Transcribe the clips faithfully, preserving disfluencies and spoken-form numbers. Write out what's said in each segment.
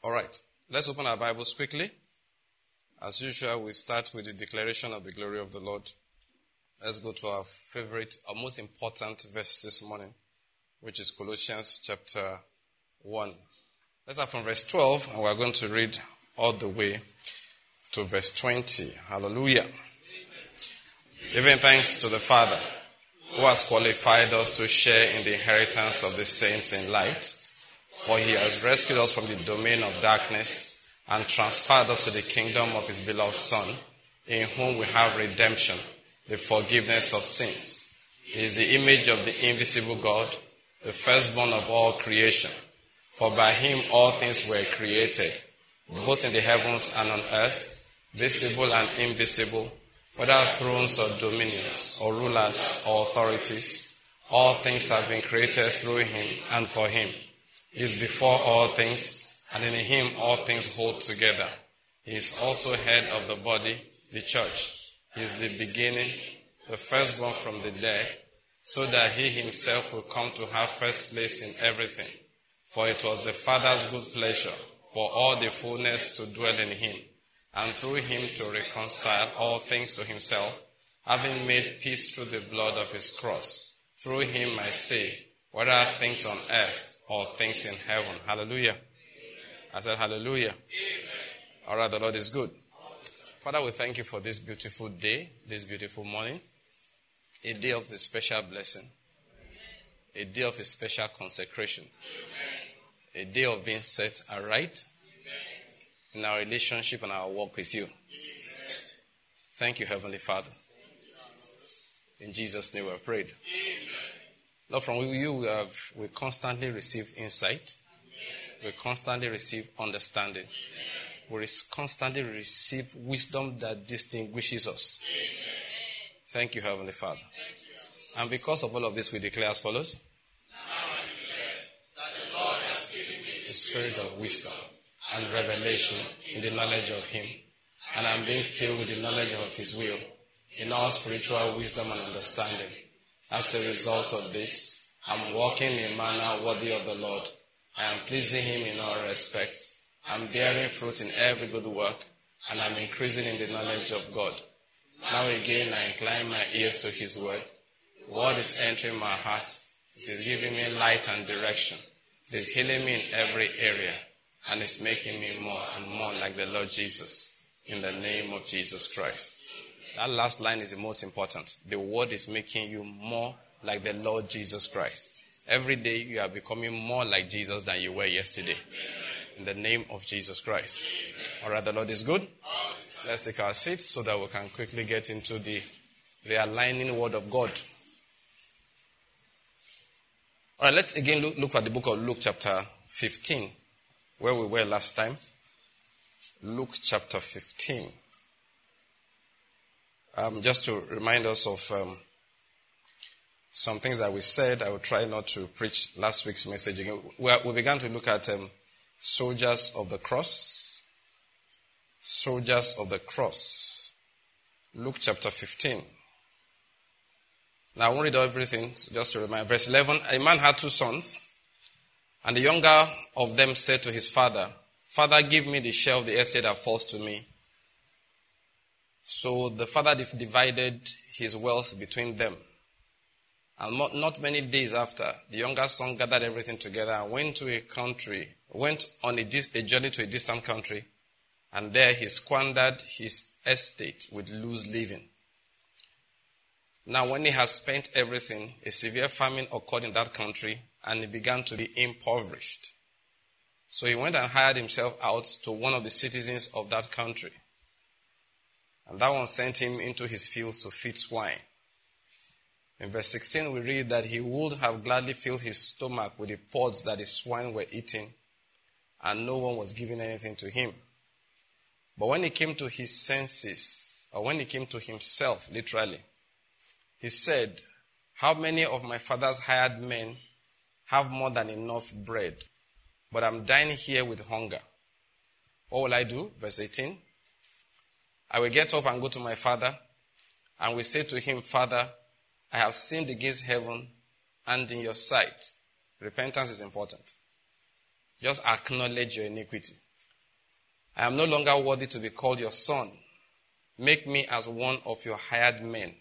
All right, let's open our Bibles quickly. As usual, we start with the declaration of the glory of the Lord. Let's go to our favorite, our most important verse this morning, which is Colossians chapter one. Let's start from verse twelve, and we're going to read all the way to verse twenty. Hallelujah. Amen. Giving thanks to the Father, who has qualified us to share in the inheritance of the saints in light. For he has rescued us from the domain of darkness and transferred us to the kingdom of his beloved Son, in whom we have redemption, the forgiveness of sins. He is the image of the invisible God, the firstborn of all creation. For by him all things were created, both in the heavens and on earth, visible and invisible, whether thrones or dominions, or rulers or authorities. All things have been created through him and for him. He is before all things, and in him all things hold together. He is also head of the body, the church. He is the beginning, the firstborn from the dead, so that he himself will come to have first place in everything. For it was the Father's good pleasure for all the fullness to dwell in him, and through him to reconcile all things to himself, having made peace through the blood of his cross. Through him, I say, whether things on earth or things in heaven. Hallelujah. Amen. I said hallelujah. Amen. All right, the Lord is good. Father, we thank you for this beautiful day, this beautiful morning, a day of a special blessing, a day of a special consecration, a day of being set aright in our relationship and our walk with you. Thank you, Heavenly Father. In Jesus' name we have prayed. Lord, from you we have we constantly receive insight. We constantly receive understanding. We constantly receive wisdom that distinguishes us. Thank you, Heavenly Father. And because of all of this, we declare as follows. Now I declare that the Lord has given me the spirit of wisdom and revelation in the knowledge of him, and I'm being filled with the knowledge of his will in all spiritual wisdom and understanding. As a result of this, I'm walking in a manner worthy of the Lord. I am pleasing him in all respects. I'm bearing fruit in every good work, and I'm increasing in the knowledge of God. Now again I incline my ears to his word. The word is entering my heart. It is giving me light and direction. It is healing me in every area, and it's making me more and more like the Lord Jesus. In the name of Jesus Christ. That last line is the most important. The word is making you more like the Lord Jesus Christ. Every day you are becoming more like Jesus than you were yesterday. In the name of Jesus Christ. All right, the Lord is good. Let's take our seats so that we can quickly get into the realigning word of God. All right, let's again look, look at the book of Luke chapter fifteen, where we were last time. Luke chapter fifteen. Um, just to remind us of um, some things that we said, I will try not to preach last week's message again. We, we began to look at um, soldiers of the cross. Soldiers of the cross. Luke chapter fifteen. Now I won't read everything, just to remind. Verse eleven, a man had two sons, and the younger of them said to his father, Father, give me the share of the estate that falls to me. So the father divided his wealth between them. And not many days after, the younger son gathered everything together and went to a country, went on a, dis- a journey to a distant country, and there he squandered his estate with loose living. Now when he had spent everything, a severe famine occurred in that country, and he began to be impoverished. So he went and hired himself out to one of the citizens of that country. And that one sent him into his fields to feed swine. In verse sixteen, we read that he would have gladly filled his stomach with the pods that the swine were eating, and no one was giving anything to him. But when he came to his senses, or when he came to himself, literally, he said, how many of my father's hired men have more than enough bread, but I'm dying here with hunger? What will I do? Verse eighteen. I will get up and go to my father, and will say to him, Father, I have sinned against heaven and in your sight. Repentance is important. Just acknowledge your iniquity. I am no longer worthy to be called your son. Make me as one of your hired men.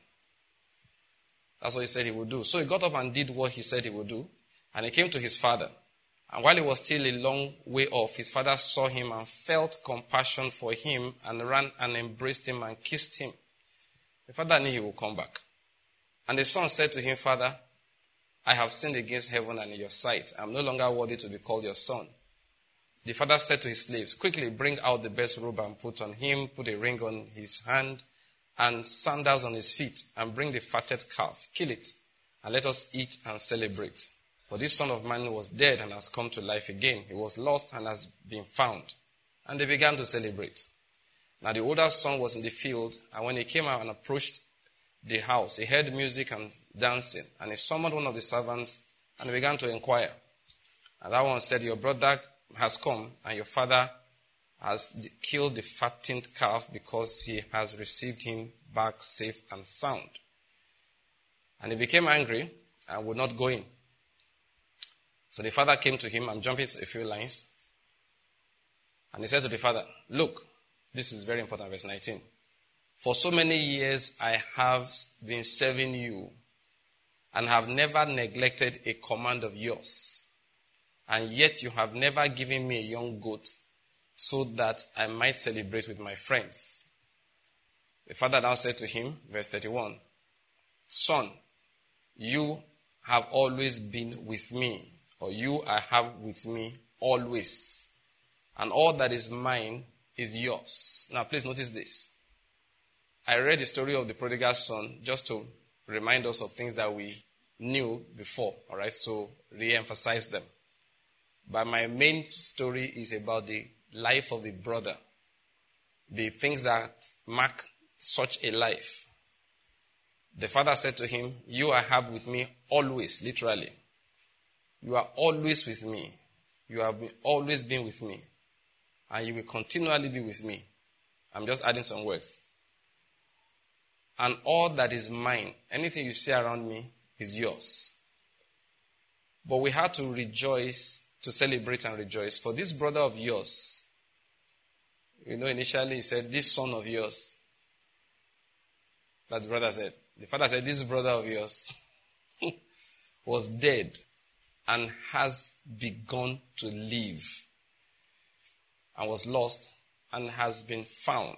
That's what he said he would do. So he got up and did what he said he would do. And he came to his father. And while he was still a long way off, his father saw him and felt compassion for him and ran and embraced him and kissed him. The father knew he would come back. And the son said to him, Father, I have sinned against heaven and in your sight. I am no longer worthy to be called your son. The father said to his slaves, quickly bring out the best robe and put on him, put a ring on his hand and sandals on his feet, and bring the fatted calf, kill it, and let us eat and celebrate. For this son of mine was dead and has come to life again. He was lost and has been found. And they began to celebrate. Now the older son was in the field, and when he came out and approached the house, he heard music and dancing, and he summoned one of the servants and began to inquire. And that one said, your brother has come, and your father has killed the fattened calf because he has received him back safe and sound. And he became angry and would not go in. So the father came to him. I'm jumping a few lines. And he said to the father, look, this is very important, verse nineteen. For so many years I have been serving you and have never neglected a command of yours. And yet you have never given me a young goat so that I might celebrate with my friends. The father now said to him, verse thirty-one, Son, you have always been with me, or you I have with me always. And all that is mine is yours. Now please notice this. I read the story of the prodigal son just to remind us of things that we knew before, all right, so re-emphasize them. But my main story is about the life of the brother, the things that mark such a life. The father said to him, you I have with me always, literally. You are always with me. You have been, always been with me. And you will continually be with me. I'm just adding some words. And all that is mine, anything you see around me, is yours. But we had to rejoice, to celebrate and rejoice. For this brother of yours, you know, initially he said, this son of yours. That the brother said. The father said, this brother of yours was dead and has begun to live, and was lost and has been found.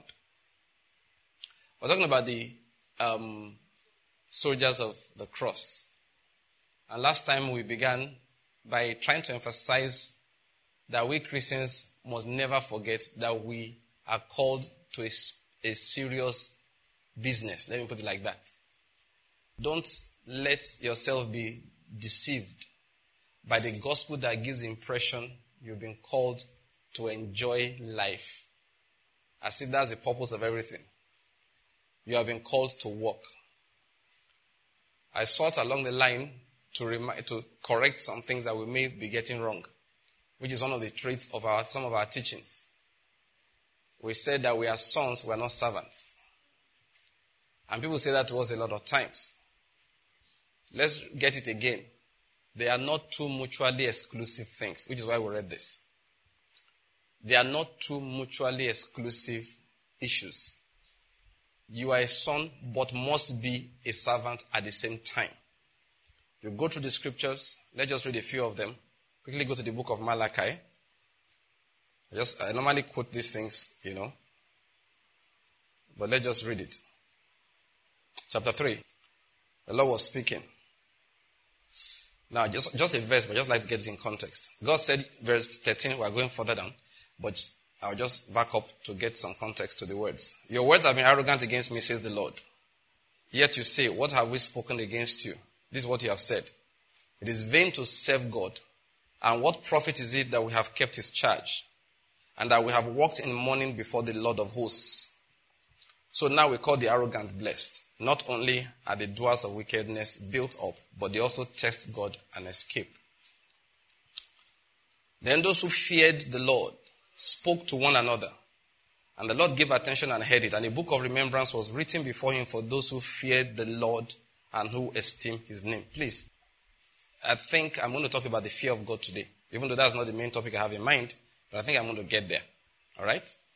We're talking about the um, soldiers of the cross. And last time we began by trying to emphasize that we Christians must never forget that we are called to a, a serious business. Let me put it like that. Don't let yourself be deceived by the gospel that gives the impression you've been called to enjoy life, as if that's the purpose of everything. You have been called to work. I sought along the line to remind, to correct some things that we may be getting wrong, which is one of the traits of our some of our teachings. We said that we are sons, we are not servants. And people say that to us a lot of times. Let's get it again. They are not two mutually exclusive things, which is why we read this. They are not two mutually exclusive issues. You are a son, but must be a servant at the same time. You go through the scriptures. Let's just read a few of them. Quickly go to the book of Malachi. I just I normally quote these things, you know. But let's just read it. Chapter three. The Lord was speaking. Now, just, just a verse, but I just like to get it in context. God said, verse thirteen, we are going further down, but I'll just back up to get some context to the words. Your words have been arrogant against me, says the Lord. Yet you say, what have we spoken against you? This is what you have said. It is vain to serve God. And what profit is it that we have kept his charge, and that we have walked in mourning before the Lord of hosts? So now we call the arrogant blessed. Not only are the doers of wickedness built up, but they also test God and escape. Then those who feared the Lord spoke to one another, and the Lord gave attention and heard it. And a book of remembrance was written before him for those who feared the Lord and who esteem his name. Please, I think I'm going to talk about the fear of God today, even though that's not the main topic I have in mind, but I think I'm going to get there. All right?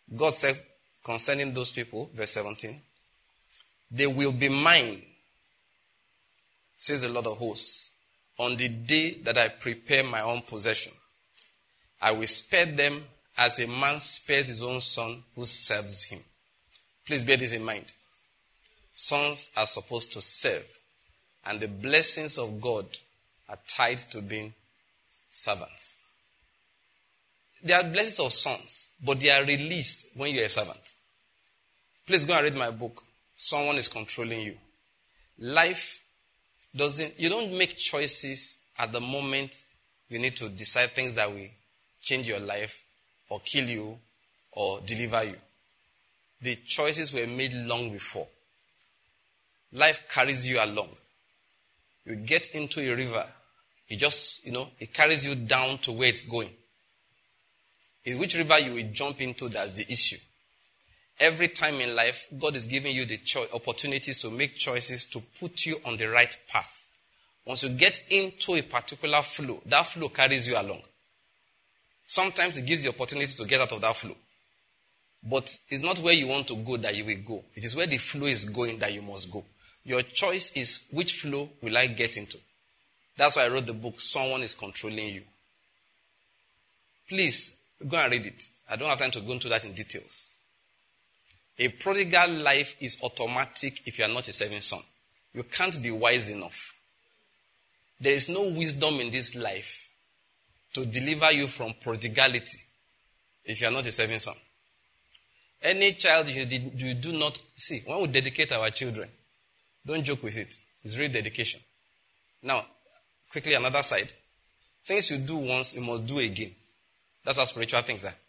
God said concerning those people, verse seventeen, they will be mine, says the Lord of hosts, on the day that I prepare my own possession. I will spare them as a man spares his own son who serves him. Please bear this in mind. Sons are supposed to serve, and the blessings of God are tied to being servants. There are blessings of sons, but they are released when you're a servant. Please go and read my book. Someone is controlling you. Life doesn't, you don't make choices at the moment you need to decide things that will change your life or kill you or deliver you. The choices were made long before. Life carries you along. You get into a river. It just, you know, it carries you down to where it's going. It's which river you will jump into that's the issue. Every time in life, God is giving you the cho- opportunities to make choices to put you on the right path. Once you get into a particular flow, that flow carries you along. Sometimes it gives you the opportunity to get out of that flow. But it's not where you want to go that you will go. It is where the flow is going that you must go. Your choice is which flow will I get into. That's why I wrote the book, Someone is Controlling You. Please, go and read it. I don't have time to go into that in details. A prodigal life is automatic if you are not a serving son. You can't be wise enough. There is no wisdom in this life to deliver you from prodigality if you are not a serving son. Any child you, did, you do not see, when we dedicate our children, don't joke with it. It's real dedication. Now, quickly another side. Things you do once, you must do again. That's how spiritual things are.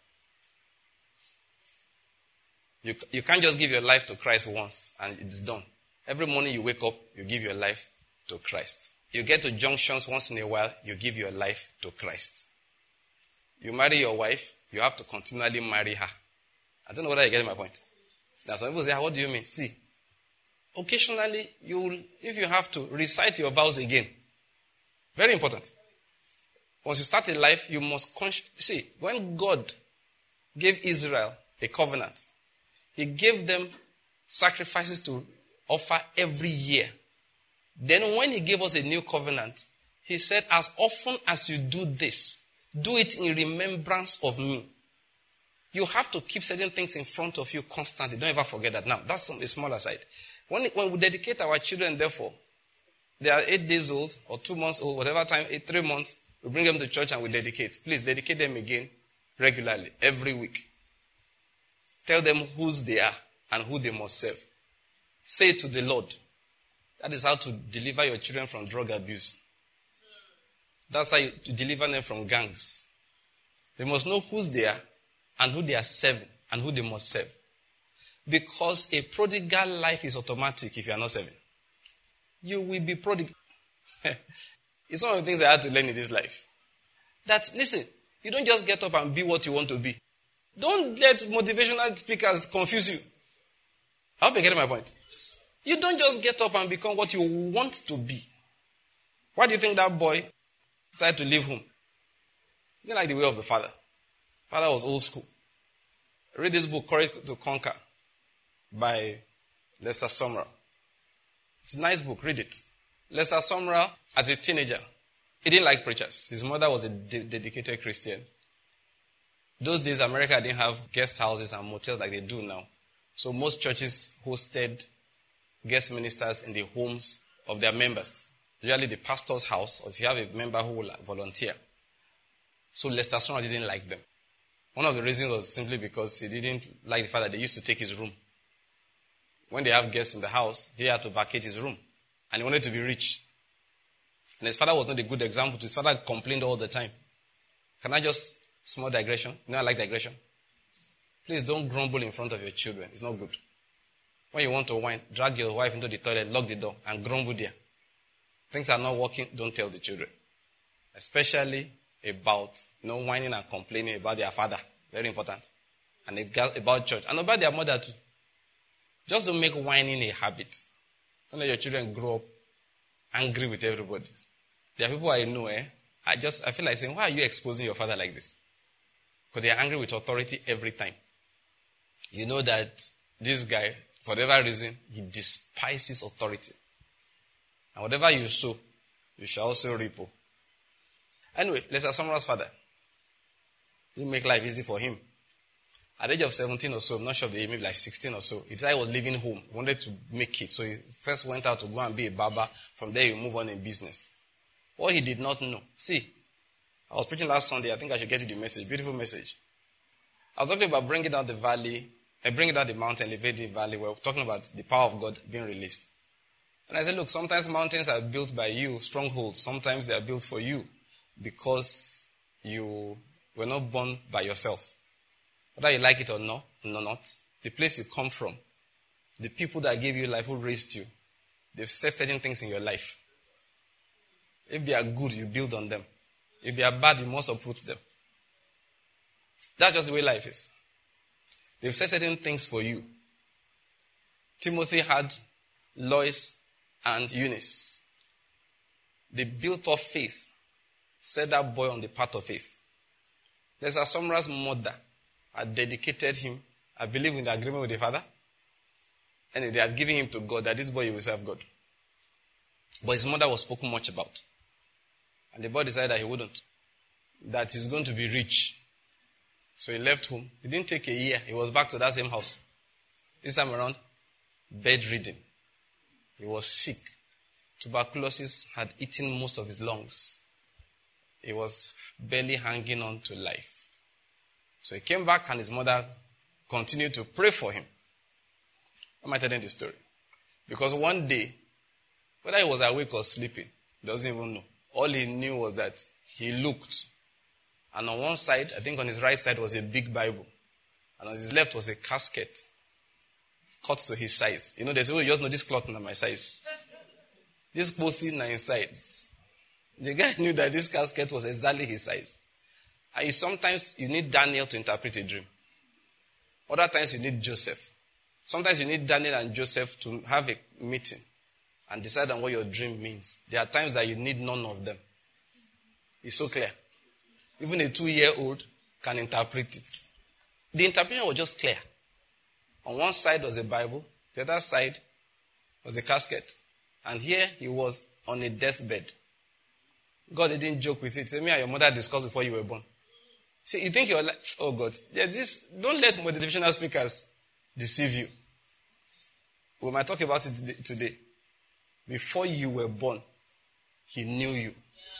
You, you can't just give your life to Christ once and it's done. Every morning you wake up, you give your life to Christ. You get to junctions once in a while, you give your life to Christ. You marry your wife, you have to continually marry her. I don't know whether you get my point. Now some people say, what do you mean? See, occasionally, you will, if you have to, recite your vows again. Very important. Once you start a life, you must consci- see, when God gave Israel a covenant, He gave them sacrifices to offer every year. Then when He gave us a new covenant, He said, as often as you do this, do it in remembrance of me. You have to keep certain things in front of you constantly. Don't ever forget that. Now, that's a smaller side. When, when we dedicate our children, therefore, they are eight days old or two months old, whatever time, eight, three months, we bring them to church and we dedicate. Please dedicate them again regularly, every week. Tell them whose they are and who they must serve. Say it to the Lord. That is how to deliver your children from drug abuse. That's how you to deliver them from gangs. They must know whose they are and who they are serving and who they must serve. Because a prodigal life is automatic if you are not serving. You will be prodigal. It's one of the things I had to learn in this life. That, listen, you don't just get up and be what you want to be. Don't let motivational speakers confuse you. I hope you're getting my point. You don't just get up and become what you want to be. Why do you think that boy decided to leave home? He didn't like the way of the father. Father was old school. Read this book, Courage to Conquer, by Lester Sumrall. It's a nice book, read it. Lester Sumrall, as a teenager, he didn't like preachers. His mother was a de- dedicated Christian. Those days, America didn't have guest houses and motels like they do now. So most churches hosted guest ministers in the homes of their members. Usually the pastor's house, or if you have a member who will volunteer. So Lester Sumrall didn't like them. One of the reasons was simply because he didn't like the fact that they used to take his room. When they have guests in the house, he had to vacate his room. And he wanted to be rich. And his father was not a good example. His father complained all the time. Can I just, small digression? You know I like digression. Please don't grumble in front of your children. It's not good. When you want to whine, drag your wife into the toilet, lock the door, and grumble there. Things are not working, don't tell the children. Especially about, you know, whining and complaining about their father. Very important. And about church. And about their mother too. Just don't make whining a habit. Don't let your children grow up angry with everybody. There are people I know, eh? I just, I feel like saying, why are you exposing your father like this? Because they are angry with authority every time. you know that this guy, for whatever reason, he despises authority. And whatever you sow, you shall also reap. Anyway, let's summarize further. You make life easy for him. At the age of seventeen or so, I'm not sure of the age, maybe like sixteen or so, he decided he was leaving home. He wanted to make it. So he first went out to go and be a barber. From there, he moved on in business. What he did not know. See, I was preaching last Sunday. I think I should get you the message. Beautiful message. I was talking about bringing down the valley, and bringing down the mountain, elevating the valley. We're talking about the power of God being released. And I said, look, sometimes mountains are built by you, strongholds. Sometimes they are built for you because you were not born by yourself. Whether you like it or not, no, not. The place you come from, the people that gave you life, who raised you, they've said certain things in your life. If they are good, you build on them. If they are bad, you must uproot them. That's just the way life is. They've said certain things for you. Timothy had Lois and Eunice. They built up faith, set that boy on the path of faith. There's a Samra's mother had dedicated him, I believe, in the agreement with the father. And they had given him to God, that this boy will serve God. But his mother was spoken much about. And the boy decided that he wouldn't. That he's going to be rich. So he left home. It didn't take a year. He was back to that same house. This time around, bedridden. He was sick. Tuberculosis had eaten most of his lungs. He was barely hanging on to life. So he came back and his mother continued to pray for him. Why am I telling the story? Because one day, whether he was awake or sleeping, he doesn't even know. All he knew was that he looked. And on one side, I think on his right side was a big Bible. And on his left was a casket cut to his size. You know, there's a way you just know this cloth is my size. This posting are inside. The guy knew that this casket was exactly his size. And you, sometimes you need Daniel to interpret a dream. Other times you need Joseph. Sometimes you need Daniel and Joseph to have a meeting and decide on what your dream means. There are times that you need none of them. It's so clear. Even a two-year-old can interpret it. The interpretation was just clear. On one side was a Bible. The other side was a casket. And here he was on a deathbed. God didn't joke with it. Say, me and your mother discussed before you were born. See, you think you're like, oh God, there's this, don't let motivational speakers deceive you. We might talk about it today. Before you were born, he knew you.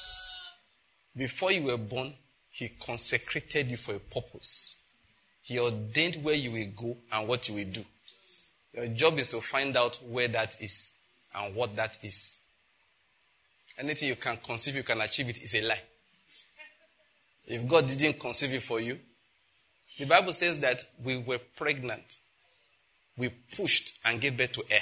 Before you were born, he consecrated you for a purpose. He ordained where you will go and what you will do. Your job is to find out where that is and what that is. Anything you can conceive, you can achieve it is a lie. If God didn't conceive it for you, the Bible says that we were pregnant. We pushed and gave birth to air.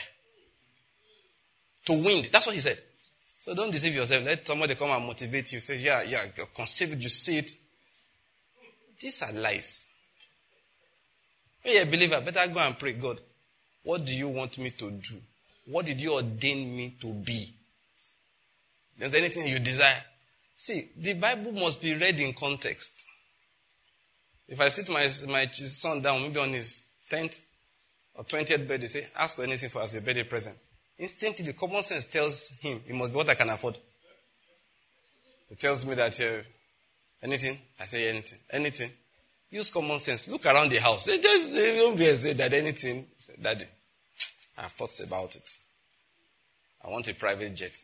To wind. That's what he said. So don't deceive yourself. Let somebody come and motivate you. Say, yeah, yeah, you're conceived, you see it. These are lies. When you're a believer, better go and pray, God, what do you want me to do? What did you ordain me to be? There's anything you desire. See, the Bible must be read in context. If I sit my, my son down, maybe on his tenth or twentieth birthday, say, ask for anything for as a birthday present. Instantly, the common sense tells him it must be what I can afford. It tells me that uh, anything, I say anything. Anything. Use common sense. Look around the house. Say, just uh, don't be say that anything. Say, Daddy, I have thoughts about it. I want a private jet.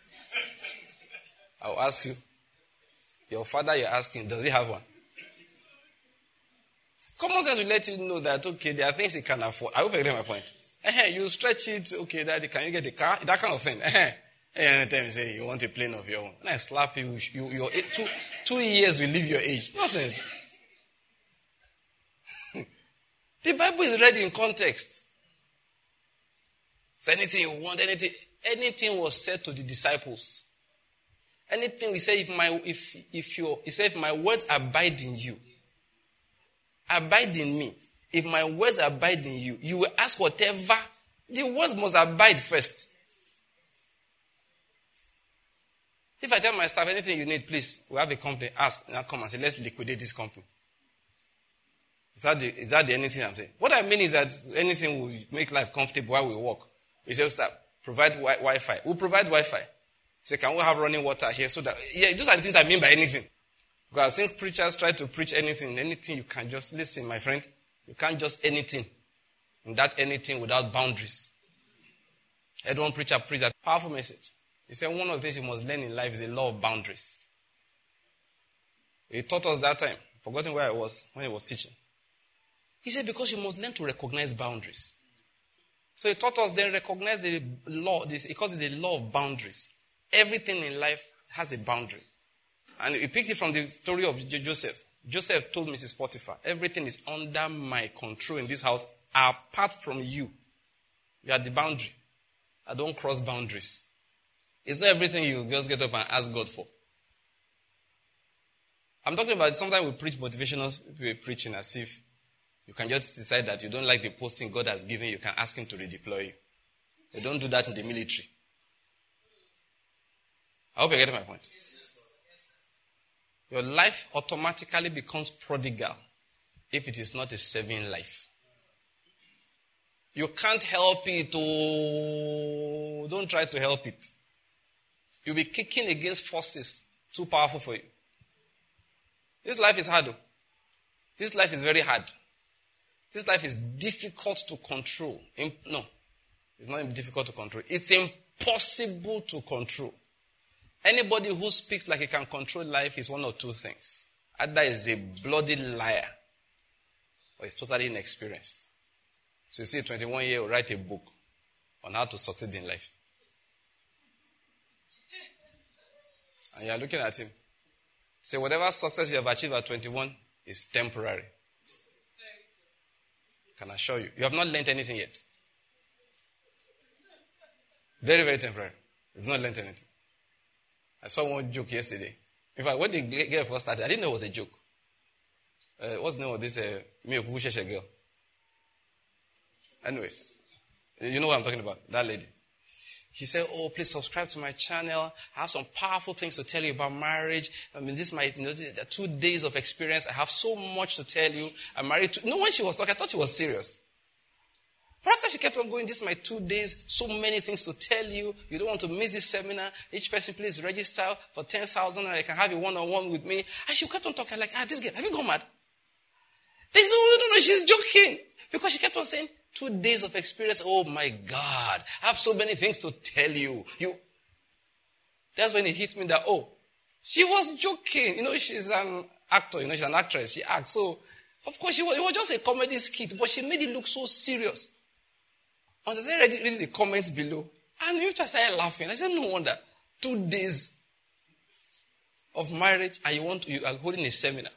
I'll ask you, your father you're asking, does he have one? Common sense will let you know that, okay, there are things he can afford. I hope you get my point. Uh-huh, you stretch it, okay, Daddy, can you get a car? That kind of thing. Uh-huh. Anytime you say you want a plane of your own. And I slap you, you your two, two years will leave your age. Nonsense. The Bible is read in context. So anything you want, anything, anything was said to the disciples. Anything we say, if my if if your he said, if my words abide in you, abide in me. If my words abide in you, you will ask whatever. The words must abide first. If I tell my staff anything you need, please, we have a company, ask, and I'll come and say, let's liquidate this company. Is that, the, is that the anything I'm saying? What I mean is that anything will make life comfortable while we work. He says that provide wi- Wi-Fi. We'll provide Wi-Fi. Say, can we have running water here so that... Yeah, those are the things I mean by anything. Because I've seen preachers try to preach anything. Anything you can just... Listen, my friend. You can't just anything. And that anything without boundaries. I had one preacher preach that powerful message. He said one of the things you must learn in life is the law of boundaries. He taught us that time. Forgotten where I was when he was teaching. He said because you must learn to recognize boundaries. So he taught us then recognize the law. This, he calls it the law of boundaries. Everything in life has a boundary. And he picked it from the story of Joseph. Joseph told Missus Potiphar, everything is under my control in this house apart from you. You are the boundary. I don't cross boundaries. It's not everything you just get up and ask God for. I'm talking about sometimes we preach motivational preaching as if you can just decide that you don't like the posting God has given you. You can ask him to redeploy you. They don't do that in the military. I hope you're getting my point. Your life automatically becomes prodigal if it is not a saving life. You can't help it. Oh, don't try to help it. You'll be kicking against forces too powerful for you. This life is hard. This life is very hard. This life is difficult to control. No, it's not difficult to control. It's impossible to control. Anybody who speaks like he can control life is one of two things. Either is a bloody liar or is totally inexperienced. So you see a twenty-one-year-old write a book on how to succeed in life. And you are looking at him. Say, whatever success you have achieved at twenty-one is temporary. Can assure you. You have not learned anything yet. Very, very temporary. You've not learned anything. I saw one joke yesterday. In fact, when the girl first started, I didn't know it was a joke. Uh, what's the name of this uh, Miyokusheshe girl? Anyway, you know what I'm talking about, that lady. She said, oh, please subscribe to my channel. I have some powerful things to tell you about marriage. I mean, this might, you know, two days of experience. I have so much to tell you. I'm married to, you know, when she was talking, I thought she was serious. But after she kept on going, this is my two days, so many things to tell you. You don't want to miss this seminar. Each person, please register for ten thousand and I can have a one-on-one with me. And she kept on talking like, ah, this girl, have you gone mad? They said, oh, no, no, she's joking. Because she kept on saying, two days of experience. Oh my God. I have so many things to tell you. You. That's when it hit me that, oh, she was joking. You know, she's an actor. You know, she's an actress. She acts. So, of course, she was, it was just a comedy skit. But she made it look so serious. And I started reading the comments below. And you just started laughing. I said, no wonder. Two days of marriage and you want to, you are holding a seminar.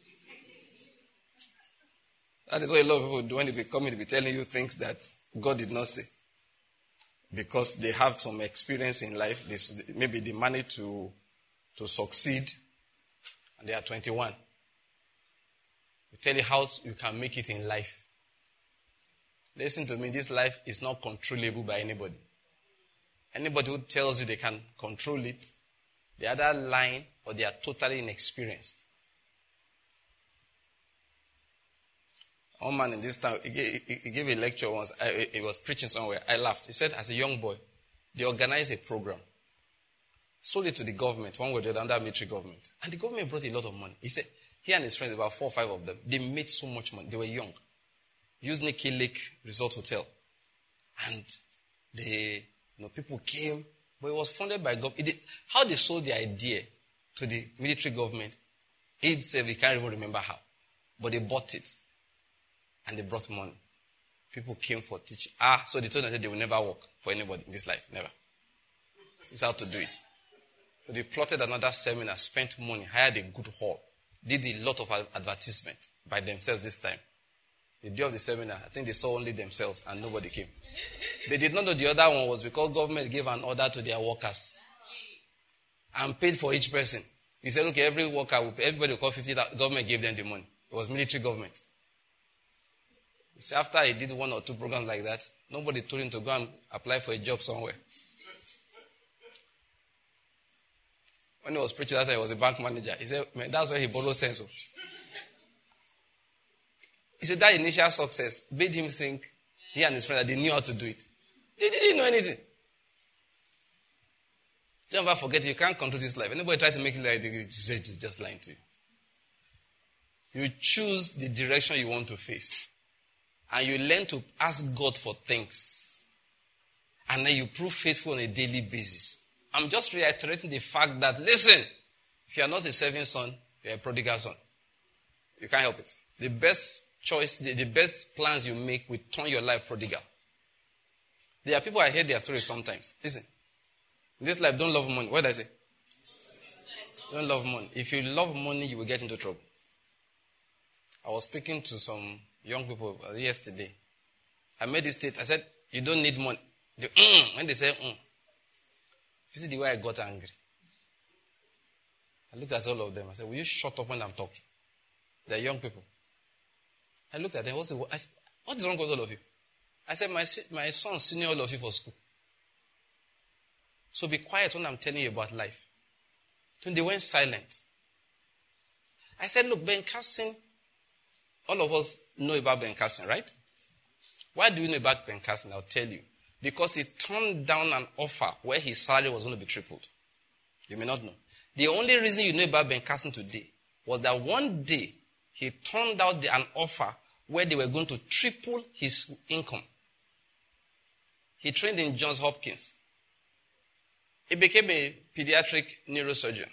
That is what a lot of people do when they be coming to be telling you things that God did not say. Because they have some experience in life. They, maybe they manage to, to succeed. And they are twenty-one. We tell you how you can make it in life. Listen to me, this life is not controllable by anybody. Anybody who tells you they can control it, they are either lying or they are totally inexperienced. One man in this town, he gave, he gave a lecture once. I, he was preaching somewhere. I laughed. He said, as a young boy, they organized a program. Sold it to the government, one way or the other, under military government. And the government brought a lot of money. He said, he and his friends, about four or five of them, they made so much money. They were young. Used Nikki Lake Resort Hotel. And they, you know, people came, but it was funded by government. How they sold the idea to the military government, he said he can't even remember how. But they bought it. And they brought money. People came for teaching. Ah, so they told them that they will never work for anybody in this life. Never. It's how to do it. So they plotted another seminar, spent money, hired a good hall, did a lot of advertisement by themselves this time. The day of the seminar, I think they saw only themselves and nobody came. They did not know the other one was because government gave an order to their workers and paid for each person. You said, okay, every worker, will pay, everybody will call fifty thousand. Government gave them the money. It was military government. You see, after he did one or two programs like that, nobody told him to go and apply for a job somewhere. When he was preaching that time, he was a bank manager. He said, man, that's where he borrowed sense of. said that initial success made him think, he and his friend, that they knew how to do it. They didn't know anything. Don't ever forget, you can't control this life. Anybody try to make it like it's just lying to you. You choose the direction you want to face. And you learn to ask God for things. And then you prove faithful on a daily basis. I'm just reiterating the fact that, listen, if you are not a serving son, you are a prodigal son. You can't help it. The best choice, the, the best plans you make will turn your life prodigal. There are people, I hear their stories sometimes. Listen, in this life, don't love money. What did I say? Don't love money. If you love money, you will get into trouble. I was speaking to some young people yesterday. I made this state. I said, you don't need money. They, mm, when they say, mm. You see the way I got angry. I looked at all of them. I said, will you shut up when I'm talking? They're young people. I looked at them. What's the, I said, what is wrong with all of you? I said, my, my son senior all of you for school. So be quiet when I'm telling you about life. Then they went silent. I said, look, Ben Carson, all of us know about Ben Carson, right? Why do we know about Ben Carson? I'll tell you. Because he turned down an offer where his salary was going to be tripled. You may not know. The only reason you know about Ben Carson today was that one day he turned out the, an offer where they were going to triple his income. He trained in Johns Hopkins. He became a pediatric neurosurgeon.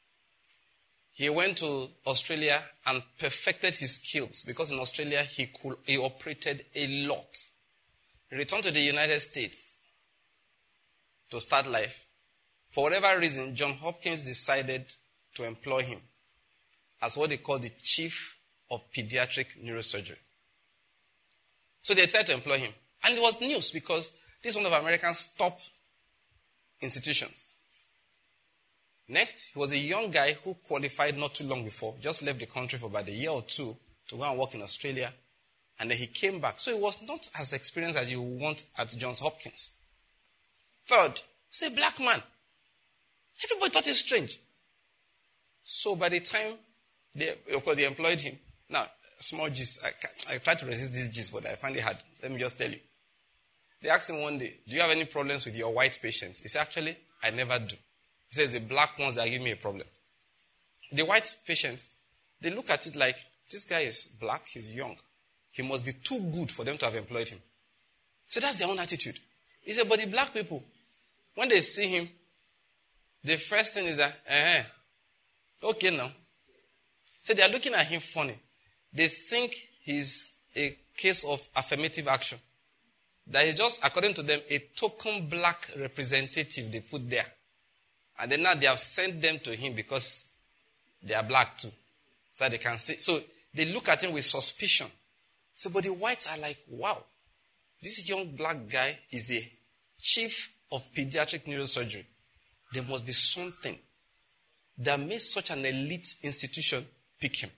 He went to Australia and perfected his skills because in Australia he could, he operated a lot. He returned to the United States to start life. For whatever reason, Johns Hopkins decided to employ him as what they call the chief of pediatric neurosurgery. So they tried to employ him. And it was news because this is one of America's top institutions. Next, he was a young guy who qualified not too long before, just left the country for about a year or two to go and work in Australia. And then he came back. So he was not as experienced as you want at Johns Hopkins. Third, he's a black man. Everybody thought he's strange. So by the time they, they employed him, now, small gist, I, I tried to resist this gist, but I find it hard. Let me just tell you. They asked him one day, do you have any problems with your white patients? He said, actually, I never do. He says, the black ones that give me a problem. The white patients, they look at it like, this guy is black, he's young. He must be too good for them to have employed him. So that's their own attitude. He said, but the black people, when they see him, the first thing is that, eh, okay now. So they are looking at him funny. They think he's a case of affirmative action. That is just, according to them, a token black representative they put there. And then now they have sent them to him because they are black too. So they can see. So they look at him with suspicion. So, but the whites are like, wow, this young black guy is a chief of pediatric neurosurgery. There must be something that made such an elite institution pick him.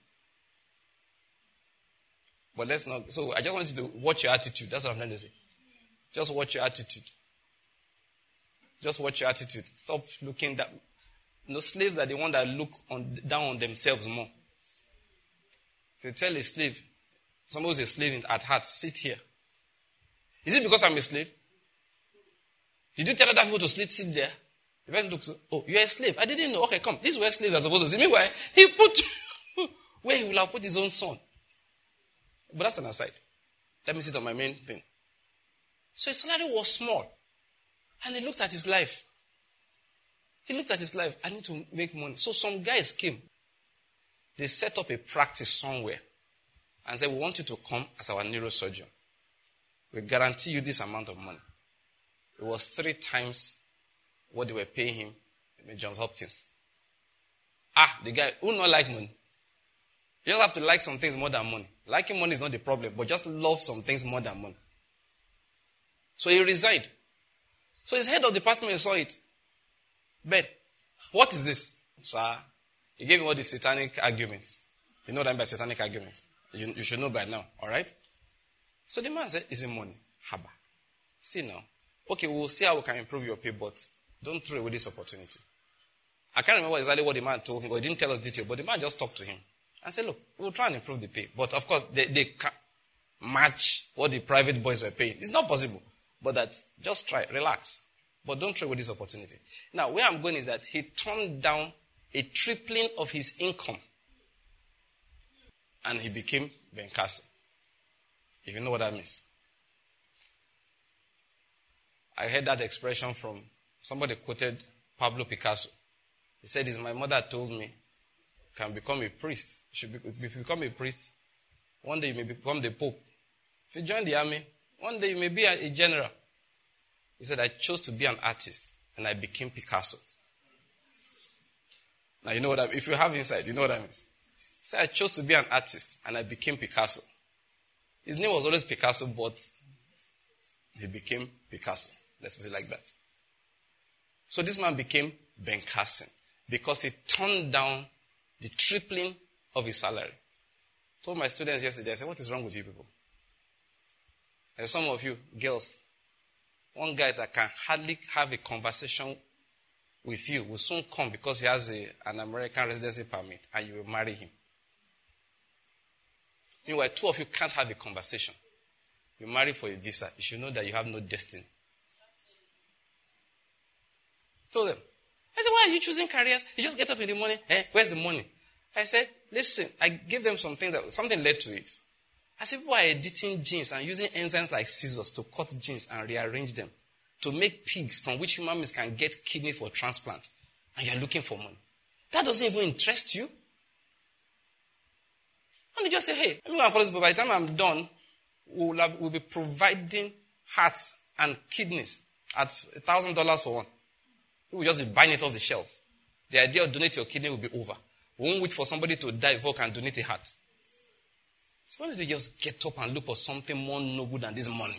But let's not. So I just want you to watch your attitude. That's what I'm trying to say. Just watch your attitude. Just watch your attitude. Stop looking that. No, slaves are the ones that look on, down on themselves more. If you tell a slave, someone who's a slave at heart, sit here. Is it because I'm a slave? Did you tell other people to sit, sit there? The person looks, oh, you're a slave. I didn't know. Okay, come. This is where slaves are supposed to sit. Meanwhile, he put where he will have put his own son. But that's an aside. Let me sit on my main thing. So his salary was small. And he looked at his life. He looked at his life. I need to make money. So some guys came. They set up a practice somewhere. And said, we want you to come as our neurosurgeon. We guarantee you this amount of money. It was three times what they were paying him in Johns Hopkins. Ah, the guy who not like money. You just have to like some things more than money. Liking money is not the problem, but just love some things more than money. So he resigned. So his head of department saw it. Ben, what is this? Sir, he gave him all the satanic arguments. You know what I mean by satanic arguments? You, you should know by now, all right? So the man said, is it money? Haba. See now. Okay, we'll see how we can improve your pay, but don't throw away this opportunity. I can't remember exactly what the man told him, but he didn't tell us detail, but the man just talked to him and said, look, we'll try and improve the pay. But of course, they, they match what the private boys were paying. It's not possible. But that, just try, relax. But don't throw away this opportunity. Now, where I'm going is that he turned down a tripling of his income. And he became Ben Carson. If you know what that means. I heard that expression from somebody quoted Pablo Picasso. He said, "Is my mother told me, can become a priest. Should be, if you become a priest, one day you may become the Pope. If you join the army, one day you may be a, a general." He said, "I chose to be an artist, and I became Picasso." Now you know what I mean. If you have insight, you know what I mean. He said, "I chose to be an artist, and I became Picasso." His name was always Picasso, but he became Picasso. Let's put it like that. So this man became Ben Carson because he turned down the tripling of his salary. I told my students yesterday, I said, "What is wrong with you people?" And some of you girls, one guy that can hardly have a conversation with you will soon come because he has a, an American residency permit and you will marry him. Meanwhile, two of you can't have a conversation. You marry for a visa. You should know that you have no destiny. I told them. I said, "Why are you choosing careers? You just get up in the morning. Eh, where's the money?" I said, "Listen," I gave them some things that something led to it. I said, "People are editing genes and using enzymes like scissors to cut genes and rearrange them to make pigs from which human beings can get kidney for transplant. And you're looking for money. That doesn't even interest you." And you just say, "Hey, let me go and follow this, but by the time I'm done, we'll, have, we'll be providing hearts and kidneys at a thousand dollars for one. We will just be buying it off the shelves. The idea of donating your kidney will be over. We won't wait for somebody to die before we can donate a heart." So why don't you just get up and look for something more noble than this money?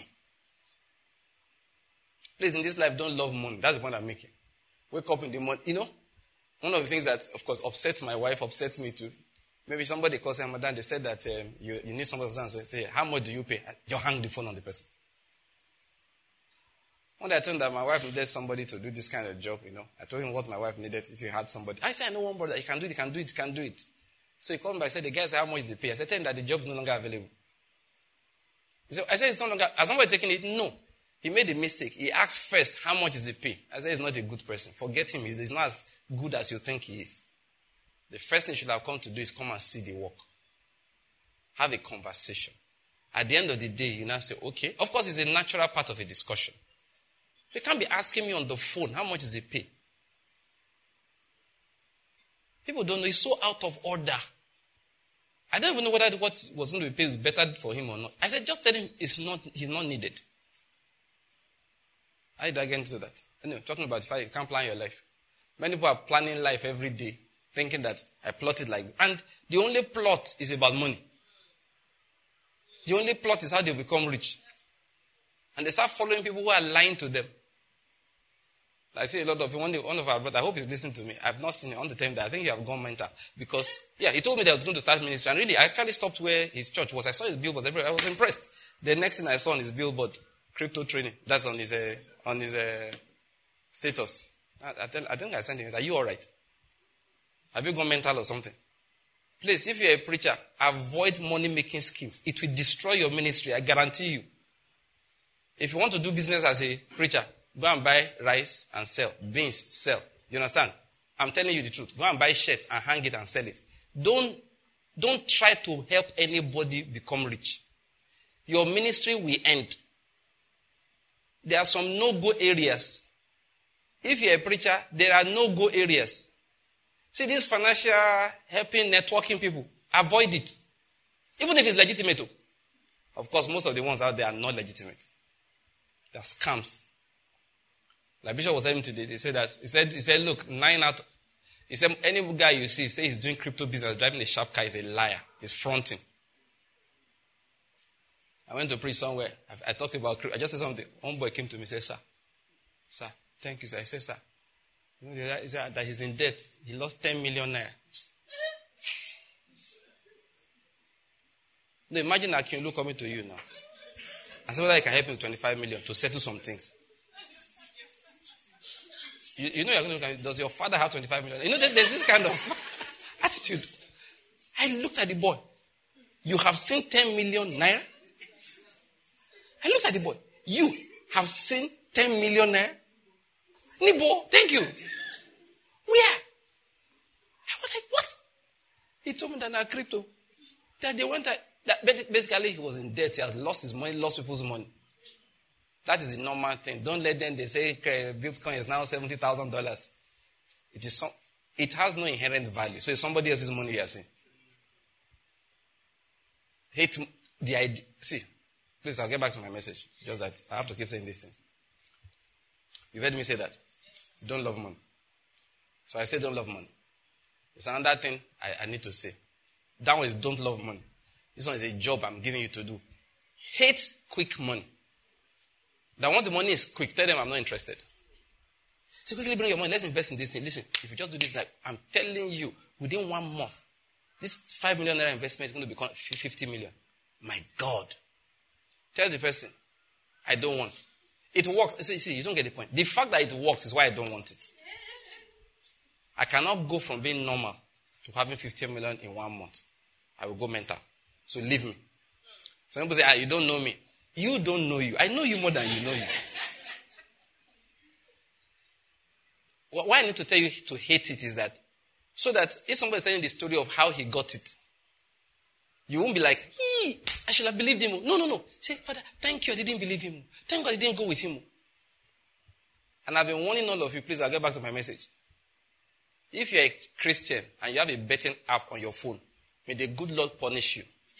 Please, in this life, don't love money. That's the point I'm making. Wake up in the morning. You know, one of the things that, of course, upsets my wife, upsets me too. Maybe somebody calls her, "Madam," they said that um, you, you need somebody to say, "How much do you pay?" You hang the phone on the person. One day I told him that my wife needed somebody to do this kind of job, you know. I told him what my wife needed if he had somebody. I said, "I know one brother, he can do it, he can do it, he can do it." So he called me back, I said, "The guy said, how much is the pay?" I said, "Tell him that the job is no longer available." He said, I said, "It's no longer, has somebody taken it?" No. He made a mistake. He asked first, "How much is the pay?" I said, "He's not a good person. Forget him. He's not as good as you think he is. The first thing you should have come to do is come and see the work. Have a conversation. At the end of the day, you now say, okay." Of course, it's a natural part of a discussion. You can't be asking me on the phone, "How much is the pay?" People don't know. It's so out of order. I don't even know whether what was going to be paid is better for him or not. I said, just tell him it's not, he's not needed. How did I get into that? Anyway, talking about if you can't plan your life. Many people are planning life every day, thinking that I plot it like, and the only plot is about money. The only plot is how they become rich. And they start following people who are lying to them. I see a lot of, one, one of our brothers, I hope he's listening to me. I've not seen him. I want to tell him that I think you have gone mental. Because, yeah, he told me that I was going to start ministry. And really, I actually stopped where his church was. I saw his billboards everywhere. I was impressed. The next thing I saw on his billboard, crypto training. That's on his, uh, on his uh, status. I, I, tell, I think I sent him, are you all right? Have you gone mental or something? Please, if you're a preacher, avoid money-making schemes. It will destroy your ministry, I guarantee you. If you want to do business as a preacher, go and buy rice and sell. Beans, sell. You understand? I'm telling you the truth. Go and buy shirts and hang it and sell it. Don't, don't try to help anybody become rich. Your ministry will end. There are some no-go areas. If you're a preacher, there are no-go areas. See, these financial helping, networking people, avoid it. Even if it's legitimate. Of course, most of the ones out there are not legitimate. They're scams. Like Bishop was telling me today, they said that, he said, he said, look, nine out, he said, any guy you see, say he's doing crypto business, driving a sharp car, is a liar. He's fronting. I went to preach somewhere. I, I talked about crypto. I just said something. One boy came to me and said, sir, sir, thank you, sir. I said, sir, you know, he said that he's in debt. He lost ten million naira. No, imagine Akinolu coming to you now. And say whether I can help him with twenty-five million to settle some things. You, you know, you're going to, does your father have twenty-five million? You know, there's this kind of attitude. I looked at the boy. You have seen ten million naira? I looked at the boy. You have seen ten millionaire? Nibo, thank you. Where? I was like, what? He told me that now crypto. That they went, that basically he was in debt. He had lost his money, lost people's money. That is the normal thing. Don't let them, they say Bitcoin is now seventy thousand dollars. It is some, it has no inherent value. So it's somebody else's money you are seeing. Hate the idea. See, please, I'll get back to my message. Just that I have to keep saying these things. You've heard me say that. Don't love money. So I say don't love money. It's another thing I, I need to say. That one is don't love money. This one is a job I'm giving you to do. Hate quick money. That once the money is quick, tell them I'm not interested. So quickly bring your money. Let's invest in this thing. Listen, if you just do this, like I'm telling you, within one month, this five million naira investment is going to become fifty million. My God. Tell the person, I don't want. It works. See, see, you don't get the point. The fact that it works is why I don't want it. I cannot go from being normal to having fifty million in one month. I will go mental. So leave me. Some people say, ah, you don't know me. You don't know you. I know you more than you know you. Why I need to tell you to hate it is that, so that if somebody is telling the story of how he got it, you won't be like, hey, I should have believed him. No, no, no. Say, Father, thank you, I didn't believe him. Thank God I didn't go with him. And I've been warning all of you, please, I'll get back to my message. If you're a Christian and you have a betting app on your phone, may the good Lord punish you.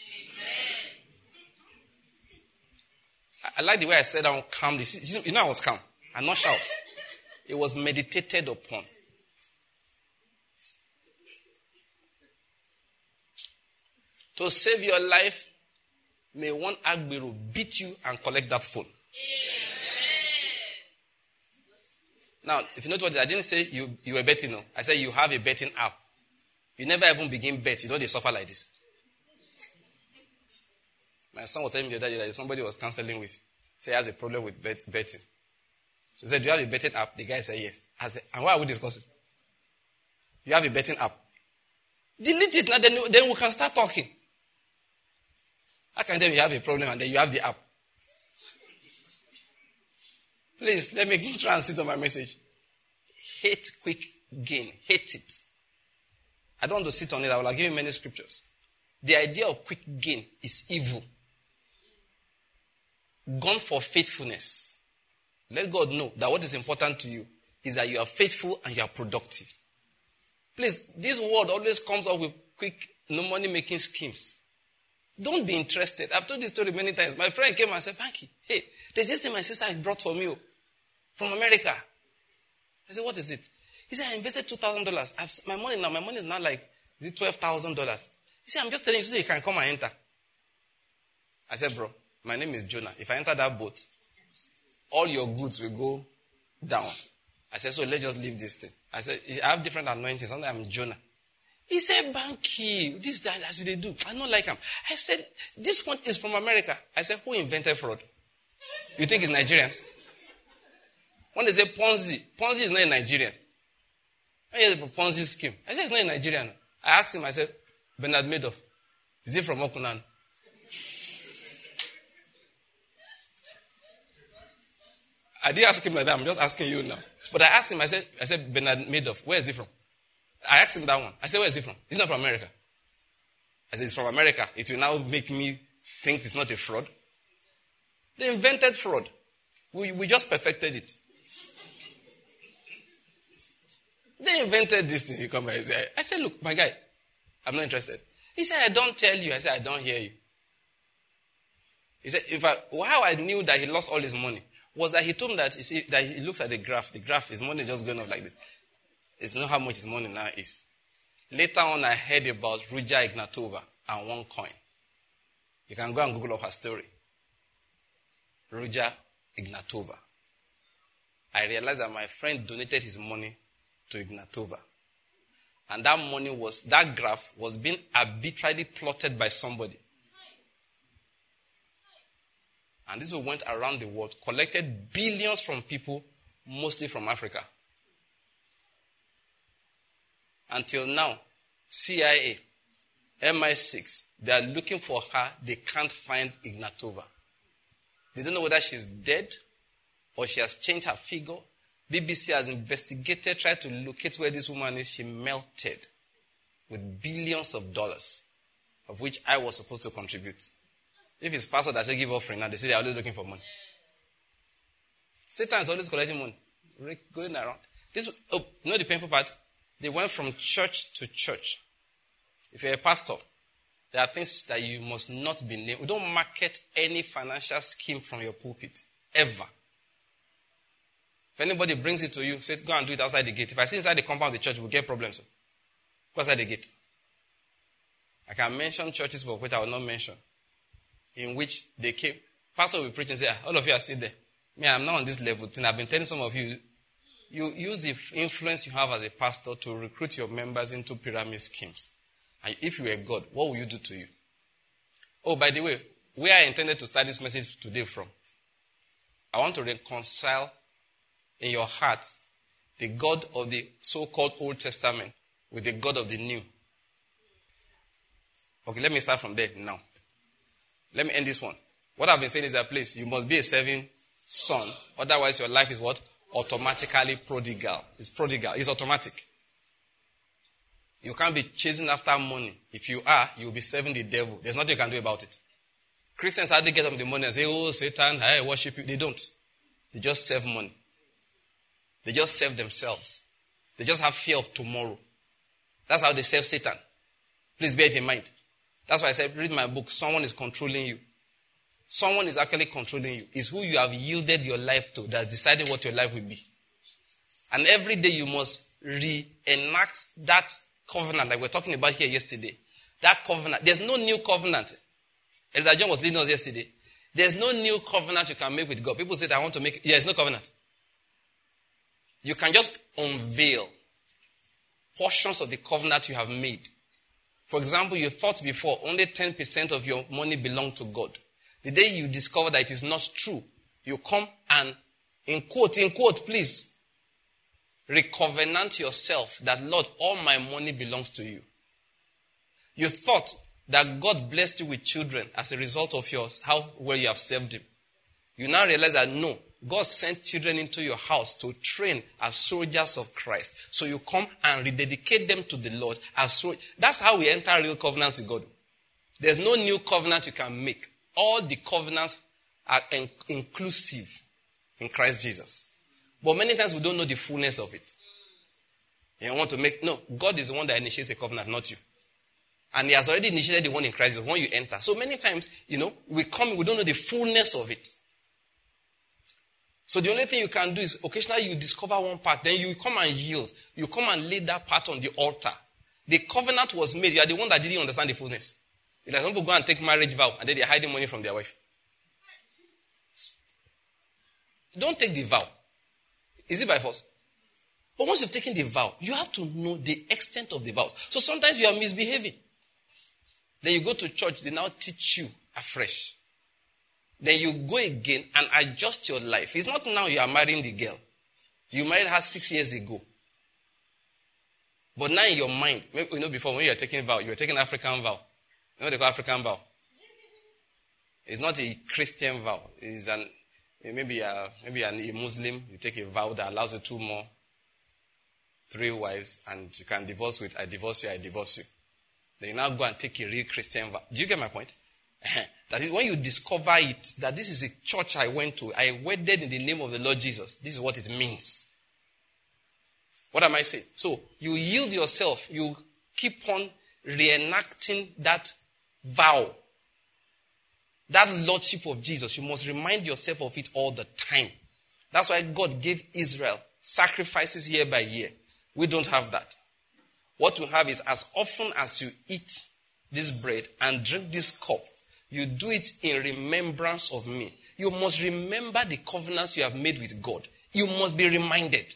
I, I like the way I said down calmly. You know I was calm. I'm not shout. It was meditated upon. To save your life, may one Agbero beat you and collect that phone. Now, if you know what I didn't say you, you were betting, no. I said you have a betting app. You never even begin bet. You know they suffer like this. My son was telling me the other day that somebody was counseling with. Say he has a problem with bet, betting. So he said, do you have a betting app? The guy said yes. I said, and why are we discussing? You have a betting app. Delete it now, then, then we can start talking. How can then you have a problem and then you have the app? Please, let me try and sit on my message. Hate quick gain. Hate it. I don't want to sit on it. I will give you many scriptures. The idea of quick gain is evil. Gone for faithfulness. Let God know that what is important to you is that you are faithful and you are productive. Please, this world always comes up with quick, no money making schemes. Don't be interested. I've told this story many times. My friend came and said, Banky, hey, there's this thing my sister has brought for me from America. I said, what is it? He said, I invested two thousand dollars. I've, my money now, my money is now like is it twelve thousand dollars. He said, I'm just telling you so you can come and enter. I said, bro, my name is Jonah. If I enter that boat, all your goods will go down. I said, so let's just leave this thing. I said, I have different anointings. Sometimes I'm Jonah. He said, Banky, this is that as they do. I don't like him. I said, this one is from America. I said, who invented fraud? You think it's Nigerians? When they say Ponzi, Ponzi is not a Nigerian. I hear the Ponzi scheme. I said, it's not a Nigerian. I asked him, I said, Bernard Madoff, is he from Okunan? I didn't ask him like that. I'm just asking you now. But I asked him, I said, I said, Bernard Madoff, where is he from? I asked him that one. I said, where is he from? He's not from America. I said, he's from America. It will now make me think it's not a fraud. They invented fraud. We, we just perfected it. They invented this thing. He come and say, I said, look, my guy, I'm not interested. He said, I don't tell you. I said, I don't hear you. He said, if I, how I knew that he lost all his money was that he told me that, you see, that he looks at the graph. The graph, his money just going up like this. It's not how much his money now is. Later on, I heard about Ruja Ignatova and OneCoin. You can go and Google up her story. Ruja Ignatova. I realized that my friend donated his money to Ignatova. And that money was, that graph was being arbitrarily plotted by somebody. And this went around the world, collected billions from people, mostly from Africa. Until now, C I A, M I six, they are looking for her. They can't find Ignatova. They don't know whether she's dead or she has changed her figure. B B C has investigated, tried to locate where this woman is. She melted with billions of dollars, of which I was supposed to contribute. If it's pastor that say give offering, now they say they're always looking for money. Satan is always collecting money, going around. This, oh, you know the painful part? They went from church to church. If you're a pastor, there are things that you must not be named. We don't market any financial scheme from your pulpit, ever. If anybody brings it to you, say, go and do it outside the gate. If I see inside the compound of the church, we'll get problems. Go outside the gate. I can mention churches, but which I will not mention, in which they came. Pastor will preach and say, all of you are still there. Me, I'm not on this level. And I've been telling some of you, you use the influence you have as a pastor to recruit your members into pyramid schemes. And if you were God, what will you do to you? Oh, by the way, where I intended to start this message today from, I want to reconcile in your heart the God of the so-called Old Testament with the God of the New. Okay, let me start from there now. Let me end this one. What I've been saying is that, please, you must be a serving son. Otherwise, your life is what? Automatically prodigal. It's prodigal. It's automatic. You can't be chasing after money. If you are, you'll be serving the devil. There's nothing you can do about it. Christians hardly get up in the morning and say, oh, Satan, I worship you. They don't. They just serve money. They just serve themselves. They just have fear of tomorrow. That's how they serve Satan. Please bear it in mind. That's why I said, read my book. Someone is controlling you. Someone is actually controlling you. It's who you have yielded your life to that's deciding what your life will be. And every day you must reenact that covenant that we were talking about here yesterday. That covenant. There's no new covenant. Elder John was leading us yesterday. There's no new covenant you can make with God. People say, I want to make... There's no covenant. You can just unveil portions of the covenant you have made. For example, you thought before only ten percent of your money belonged to God. The day you discover that it is not true, you come and, in quote, in quote, please, recovenant yourself that, Lord, all my money belongs to you. You thought that God blessed you with children as a result of yours, how well you have served him. You now realize that no, God sent children into your house to train as soldiers of Christ. So you come and rededicate them to the Lord as so. That's how we enter real covenants with God. There's no new covenant you can make. All the covenants are in- inclusive in Christ Jesus. But many times we don't know the fullness of it. You want to make, no, God is the one that initiates a covenant, not you. And he has already initiated the one in Christ Jesus when you enter. So many times, you know, we come, we don't know the fullness of it. So the only thing you can do is occasionally you discover one part, then you come and yield. You come and lay that part on the altar. The covenant was made. You are the one that didn't understand the fullness. It's like some people go and take marriage vow and then they're hiding money from their wife. Don't take the vow. Is it by force? But once you've taken the vow, you have to know the extent of the vow. So sometimes you are misbehaving. Then you go to church, they now teach you afresh. Then you go again and adjust your life. It's not now you are marrying the girl. You married her six years ago. But now in your mind, maybe, you know, before when you were taking vow, you were taking African vow. You know what they call African vow? It's not a Christian vow. It's an, maybe a, maybe a Muslim, you take a vow that allows you two more, three wives, and you can divorce with, I divorce you, I divorce you. Then you now go and take a real Christian vow. Do you get my point? That is when you discover it, that this is a church I went to, I wedded in the name of the Lord Jesus. This is what it means. What am I saying? So, you yield yourself, you keep on reenacting that vow. That lordship of Jesus, you must remind yourself of it all the time. That's why God gave Israel sacrifices year by year. We don't have that. What we have is as often as you eat this bread and drink this cup, you do it in remembrance of me. You must remember the covenants you have made with God. You must be reminded.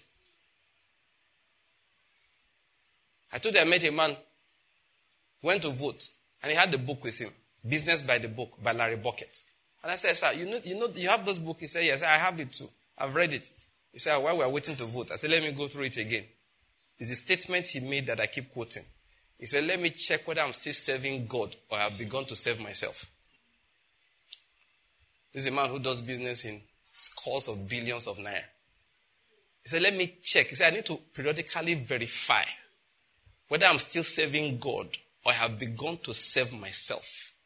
I told you I met a man, went to vote, and he had the book with him. Business by the Book by Larry Bucket. And I said, sir, you know, you know, you have this book? He said, yes, I have it too. I've read it. He said, while we are waiting to vote, I said, let me go through it again. It's a statement he made that I keep quoting. He said, let me check whether I'm still serving God or I've begun to serve myself. This is a man who does business in scores of billions of naira. He said, let me check. He said, I need to periodically verify whether I'm still serving God or I have begun to serve myself.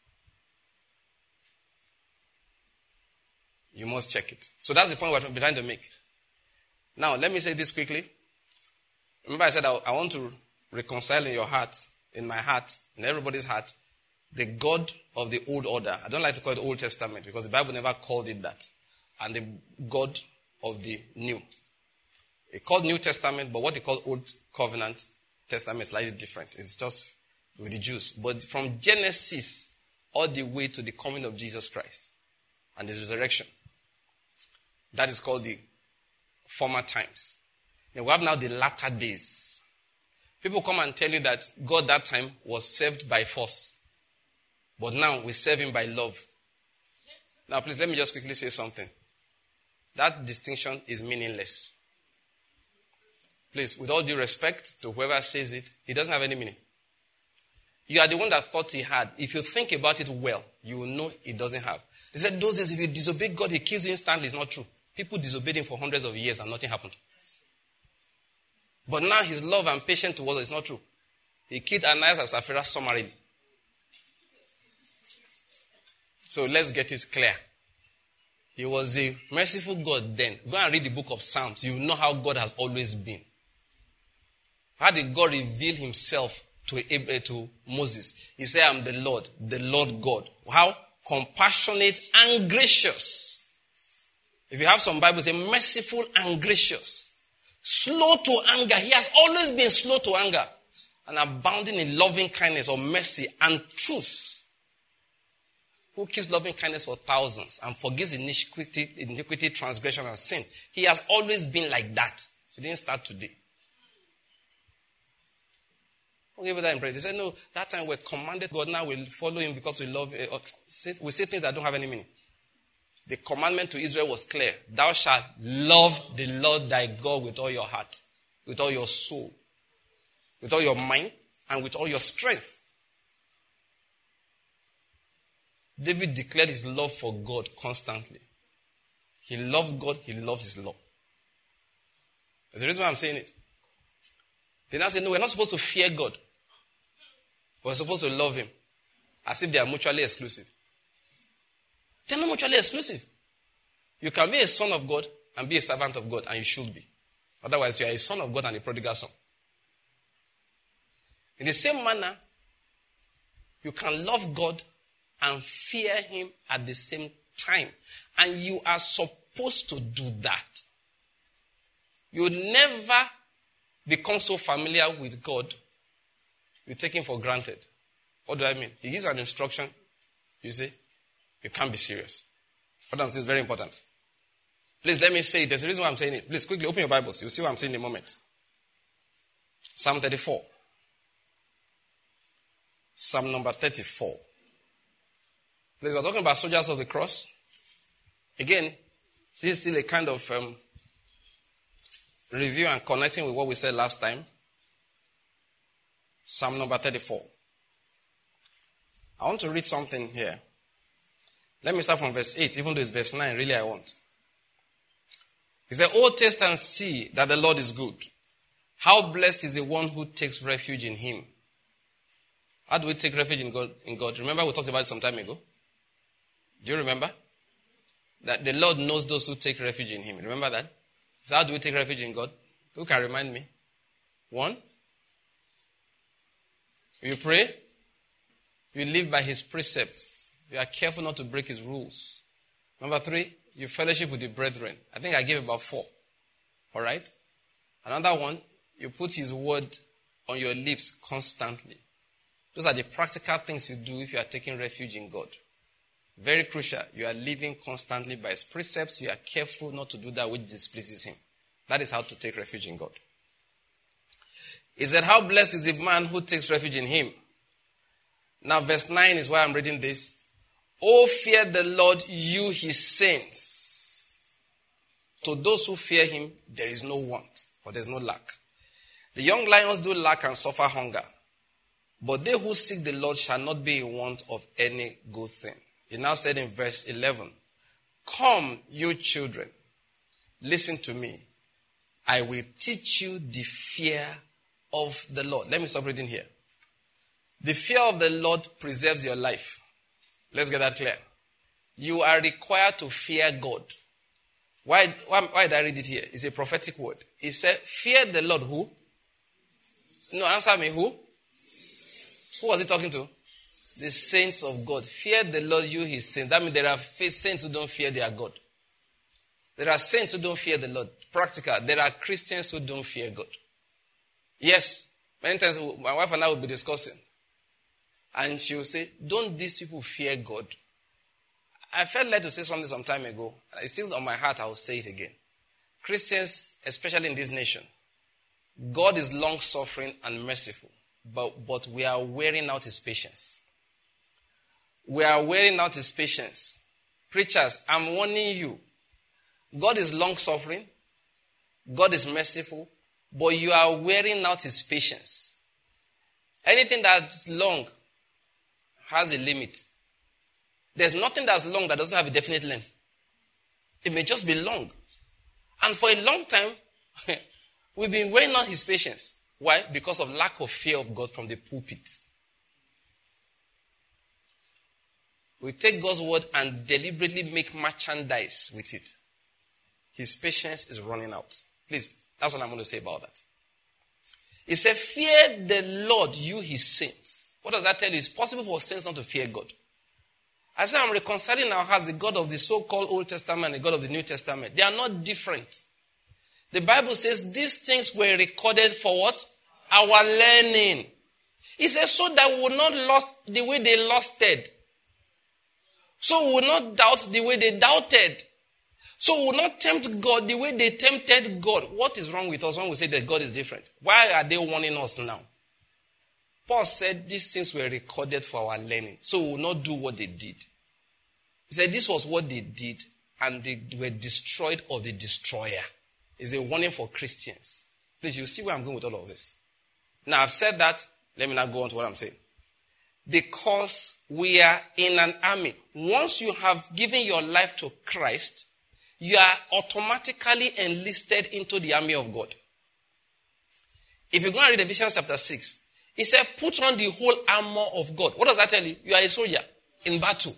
You must check it. So that's the point we're trying to make. Now, let me say this quickly. Remember I said I, I want to reconcile in your heart, in my heart, in everybody's heart, the God of the old order. I don't like to call it Old Testament because the Bible never called it that. And the God of the new. It called New Testament, but what they call Old Covenant Testament is slightly different. It's just with the Jews. But from Genesis all the way to the coming of Jesus Christ and his resurrection, that is called the former times. Then we have now the latter days. People come and tell you that God that time was served by force. But now we serve him by love. Now please let me just quickly say something. That distinction is meaningless. Please, with all due respect to whoever says it, it doesn't have any meaning. You are the one that thought he had. If you think about it well, you will know it doesn't have. They said those days if you disobey God, he kills you instantly. It's not true. People disobeyed him for hundreds of years and nothing happened. But now his love and patience towards us is not true. He killed Ananias and Sapphira summarily. So let's get it clear. He was a merciful God then. Go and read the book of Psalms. You know how God has always been. How did God reveal himself to, to Moses? He said, I'm the Lord, the Lord God. How? Compassionate and gracious. If you have some Bibles, say merciful and gracious. Slow to anger. He has always been slow to anger. And abounding in loving kindness or mercy and truth. Who keeps loving kindness for thousands and forgives iniquity, iniquity, transgression, and sin. He has always been like that. He didn't start today. Don't give it that impression. They said, no, that time we commanded God, now we'll follow him because we love him. We say things that don't have any meaning. The commandment to Israel was clear. Thou shalt love the Lord thy God with all your heart, with all your soul, with all your mind, and with all your strength. David declared his love for God constantly. He loved God, he loves his law. That's the reason why I'm saying it. They now say, no, we're not supposed to fear God. We're supposed to love him. As if they are mutually exclusive. They're not mutually exclusive. You can be a son of God and be a servant of God, and you should be. Otherwise, you are a son of God and a prodigal son. In the same manner, you can love God and fear him at the same time. And you are supposed to do that. You never become so familiar with God, you take him for granted. What do I mean? He gives an instruction, you say, you can't be serious. What I'm saying is very important. Please let me say it. There's a reason why I'm saying it. Please quickly open your Bibles. You'll see what I'm saying in a moment. Psalm thirty-four. Psalm number thirty-four. Please, we're talking about soldiers of the cross. Again, this is still a kind of um, review and connecting with what we said last time. Psalm number thirty-four. I want to read something here. Let me start from verse eight, even though it's verse nine, really I want. He said, "Oh, taste and see that the Lord is good. How blessed is the one who takes refuge in him." How do we take refuge in God? In God? Remember we talked about it some time ago? Do you remember? That the Lord knows those who take refuge in him. Remember that? So how do we take refuge in God? Who can remind me? One, you pray. You live by his precepts. You are careful not to break his rules. Number three, you fellowship with the brethren. I think I gave about four. All right? Another one, you put his word on your lips constantly. Those are the practical things you do if you are taking refuge in God. Very crucial. You are living constantly by his precepts. You are careful not to do that which displeases him. That is how to take refuge in God. He said, how blessed is the man who takes refuge in him. Now verse nine is why I'm reading this. Oh, fear the Lord, you his saints. To those who fear him, there is no want, or there is no lack. The young lions do lack and suffer hunger. But they who seek the Lord shall not be in want of any good thing. He now said in verse eleven, Come, you children, listen to me. I will teach you the fear of the Lord. Let me stop reading here. The fear of the Lord preserves your life. Let's get that clear. You are required to fear God. Why, why, why did I read it here? It's a prophetic word. It said, fear the Lord who? No, answer me, who? Who was he talking to? The saints of God. Fear the Lord, you his saints. That means there are saints who don't fear their God. There are saints who don't fear the Lord. Practical. There are Christians who don't fear God. Yes. Many times my wife and I will be discussing. And she will say, don't these people fear God? I felt led to say something some time ago. It's still on my heart. I will say it again. Christians, especially in this nation, God is long-suffering and merciful. But, but we are wearing out his patience. We are wearing out his patience. Preachers, I'm warning you. God is long-suffering. God is merciful. But you are wearing out his patience. Anything that's long has a limit. There's nothing that's long that doesn't have a definite length. It may just be long. And for a long time, we've been wearing out his patience. Why? Because of lack of fear of God from the pulpit. We take God's word and deliberately make merchandise with it. His patience is running out. Please, that's what I'm going to say about that. He said, fear the Lord, you his saints. What does that tell you? It's possible for saints not to fear God. I said I'm reconciling our hearts, the God of the so-called Old Testament and the God of the New Testament. They are not different. The Bible says these things were recorded for what? Our learning. It says so that we will not lost the way they lusted. So we will not doubt the way they doubted. So we will not tempt God the way they tempted God. What is wrong with us when we say that God is different? Why are they warning us now? Paul said these things were recorded for our learning. So we will not do what they did. He said this was what they did and they were destroyed of the destroyer. It's a warning for Christians. Please, you see where I'm going with all of this. Now, I've said that. Let me now go on to what I'm saying. Because we are in an army. Once you have given your life to Christ, you are automatically enlisted into the army of God. If you go and read Ephesians chapter six, it said, put on the whole armor of God. What does that tell you? You are a soldier in battle.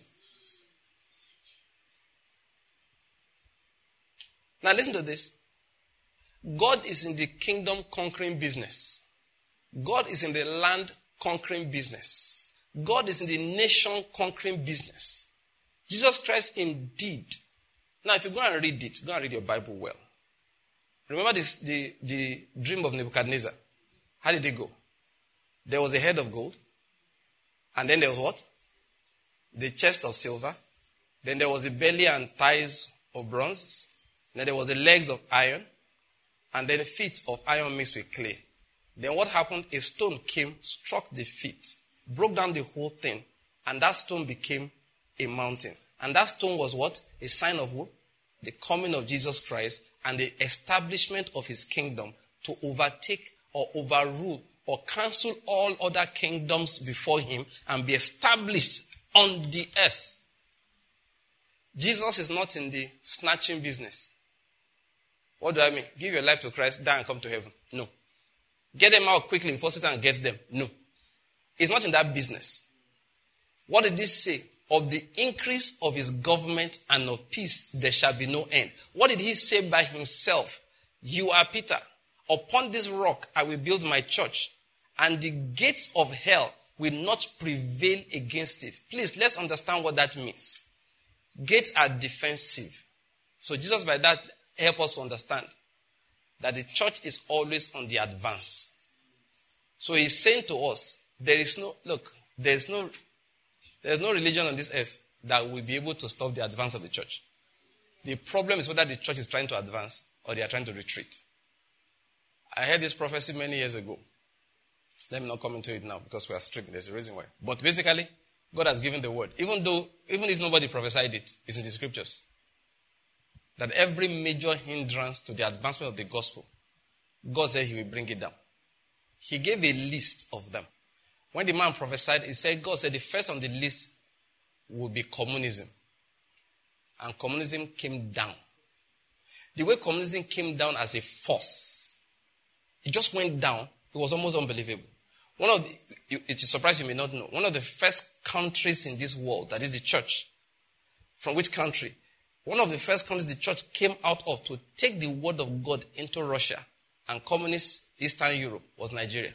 Now listen to this. God is in the kingdom conquering business. God is in the land conquering business. God is in the nation conquering business. Jesus Christ indeed. Now if you go and read it, go and read your Bible well. Remember this, the, the dream of Nebuchadnezzar. How did it go? There was a head of gold. And then there was what? The chest of silver. Then there was a belly and thighs of bronze. Then there was the legs of iron. And then feet of iron mixed with clay. Then what happened? A stone came, struck the feet, broke down the whole thing. And that stone became a mountain. And that stone was what? A sign of what? The coming of Jesus Christ and the establishment of his kingdom to overtake or overrule or cancel all other kingdoms before him and be established on the earth. Jesus is not in the snatching business. What do I mean? Give your life to Christ, die and come to heaven. No. Get them out quickly before Satan gets them. No. He's not in that business. What did he say? Of the increase of his government and of peace, there shall be no end. What did he say by himself? You are Peter. Upon this rock I will build my church, and the gates of hell will not prevail against it. Please, let's understand what that means. Gates are defensive. So Jesus by that help us to understand that the church is always on the advance. So he's saying to us, there is no, look, there is no, there is no religion on this earth that will be able to stop the advance of the church. The problem is whether the church is trying to advance or they are trying to retreat. I heard this prophecy many years ago. Let me not come into it now because we are strict. There's a reason why. But basically, God has given the word. Even though, even if nobody prophesied it, it's in the scriptures. That every major hindrance to the advancement of the gospel, God said he will bring it down. He gave a list of them. When the man prophesied, he said, God said the first on the list will be communism. and communism came down. The way communism came down as a force, it just went down. It was almost unbelievable. One of the, it is surprised you may not know, one of the first countries in this world, that is the church, from which country? One of the first countries the church came out of to take the word of God into Russia and communist Eastern Europe was Nigeria.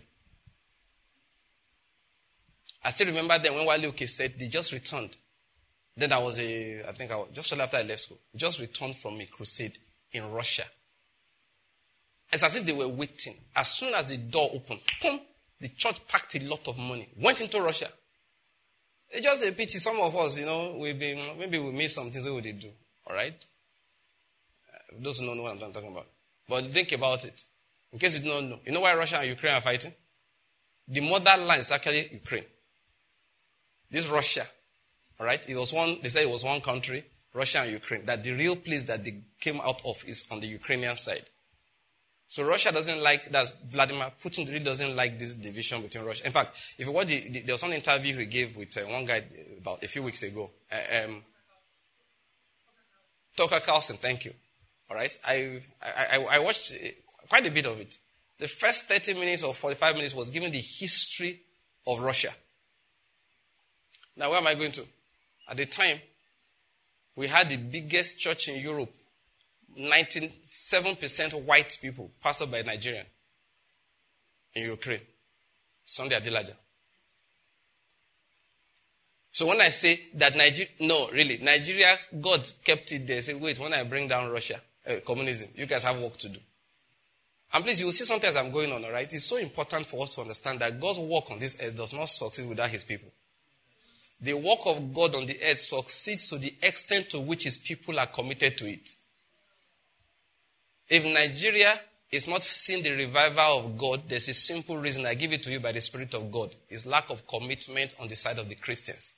I still remember then when Wale Oke said they just returned. Then I was a, I think I was, just shortly after I left school, just returned from a crusade in Russia. It's as if they were waiting. As soon as the door opened, boom, the church packed a lot of money, went into Russia. It's just a pity. Some of us, you know, we've been, maybe we missed some things. What would they do? All right? Uh, those who don't know what I'm talking about. But think about it. In case you don't know. You know why Russia and Ukraine are fighting? The motherland is actually Ukraine. This Russia, all right? It was one, they said it was one country, Russia and Ukraine, that the real place that they came out of is on the Ukrainian side. So Russia doesn't like, that's Vladimir Putin really doesn't like this division between Russia. In fact, if you watch the, the there was one interview he gave with uh, one guy about a few weeks ago. Uh, um, Tucker Carlson, thank you. All right? I, I, I watched quite a bit of it. The first thirty minutes or forty-five minutes was giving the history of Russia. Now, where am I going to? At the time, we had the biggest church in Europe, ninety-seven percent white people, pastored by Nigerian in Ukraine, Sunday Adelaja. So when I say that Nigeria, no, really, Nigeria, God kept it there. Say, wait, when I bring down Russia, uh, communism, you guys have work to do. And please, you will see something as I'm going on, all right? It's so important for us to understand that God's work on this earth does not succeed without his people. The work of God on the earth succeeds to the extent to which his people are committed to it. If Nigeria is not seeing the revival of God, there's a simple reason. I give it to you by the Spirit of God. It's lack of commitment on the side of the Christians.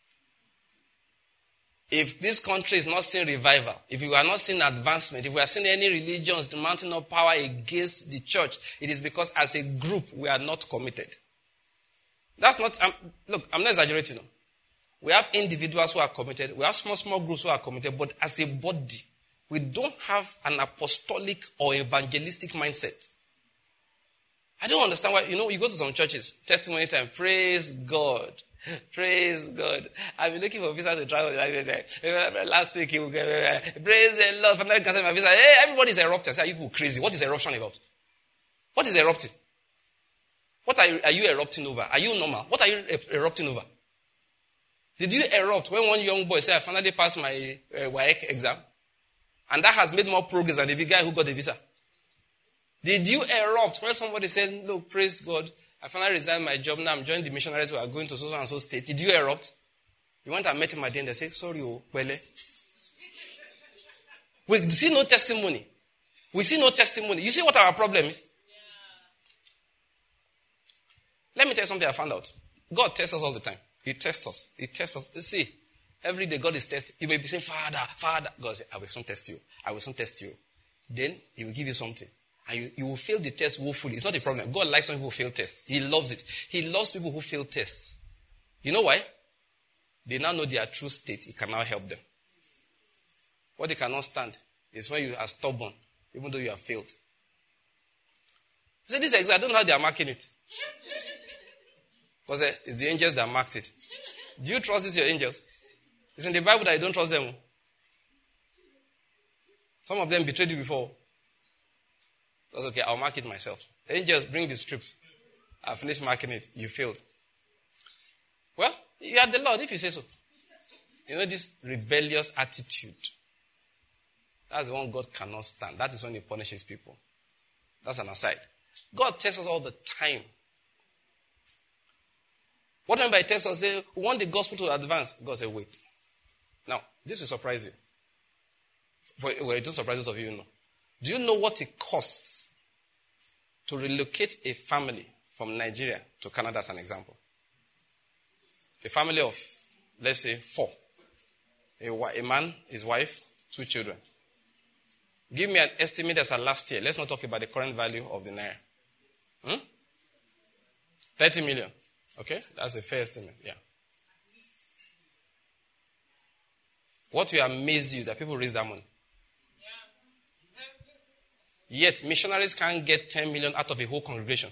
If this country is not seeing revival, if we are not seeing advancement, if we are seeing any religions mounting up power against the church, it is because as a group we are not committed. That's not, um, look, I'm not exaggerating. No. We have individuals who are committed. We have small, small groups who are committed. But as a body, we don't have an apostolic or evangelistic mindset. I don't understand why. You know, you go to some churches, testimony time, praise God. Praise God. I've been looking for a visa to travel. Last week, praise the Lord. For my visa. Hey, everybody's erupting. I say, are you people crazy? What is eruption about? What is erupting? What are you, are you erupting over? Are you normal? What are you erupting over? Did you erupt when one young boy said, I finally passed my uh, W A E C exam? And that has made more progress than the big guy who got the visa. Did you erupt when somebody said, look, praise God, I finally resigned my job, now I'm joining the missionaries who are going to so and so state. Did you erupt? You went and met him at the end and said, sorry, oh, well, we see no testimony. We see no testimony. You see what our problem is? Yeah. Let me tell you something I found out. God tests us all the time. He tests us. He tests us. You see, every day God is testing. You may be saying, Father, Father. God will say, I will soon test you. I will soon test you. Then he will give you something. And you, you will fail the test woefully. It's not a problem. God likes when people fail tests. He loves it. He loves people who fail tests. You know why? They now know their true state. He can now help them. What they cannot stand is when you are stubborn, even though you have failed. See, this exam, I don't know how they are marking it. Because it's the angels that marked it. Do you trust these your angels? It's in the Bible that you don't trust them. Some of them betrayed you before. That's okay, I'll mark it myself. The angels, bring the scripts. I finished marking it. You failed. Well, you are the Lord if you say so. You know this rebellious attitude. That's the one God cannot stand. That is when he punishes people. That's an aside. God tests us all the time. What when by test us say, we want the gospel to advance? God said, wait. Now, this will surprise you. Well, it will surprise those of you who know. Do you know what it costs to relocate a family from Nigeria to Canada as an example? A family of, let's say, four. A, a man, his wife, two children. Give me an estimate as a last year. Let's not talk about the current value of the naira. Hmm? thirty million. Okay? That's a fair estimate, yeah. What will amaze you that people raise that money. Yet missionaries can't get ten million out of a whole congregation.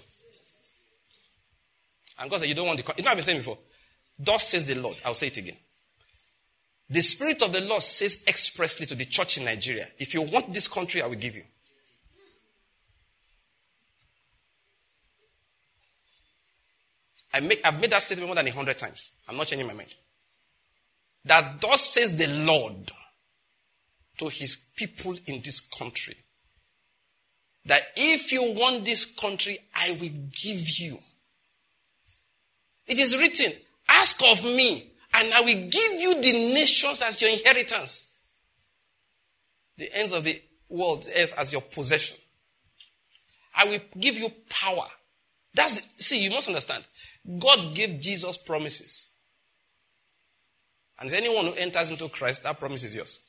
And God said, you don't want the... Con-. You know what I've been saying before? Thus says the Lord. I'll say it again. The Spirit of the Lord says expressly to the church in Nigeria, if you want this country, I will give you. I make, I've made that statement more than a hundred times. I'm not changing my mind. That thus says the Lord to his people in this country, that if you want this country, I will give you. It is written, ask of me, and I will give you the nations as your inheritance. The ends of the world, the earth as your possession. I will give you power. That's the, see, you must understand. God gave Jesus promises. And anyone who enters into Christ, that promise is yours.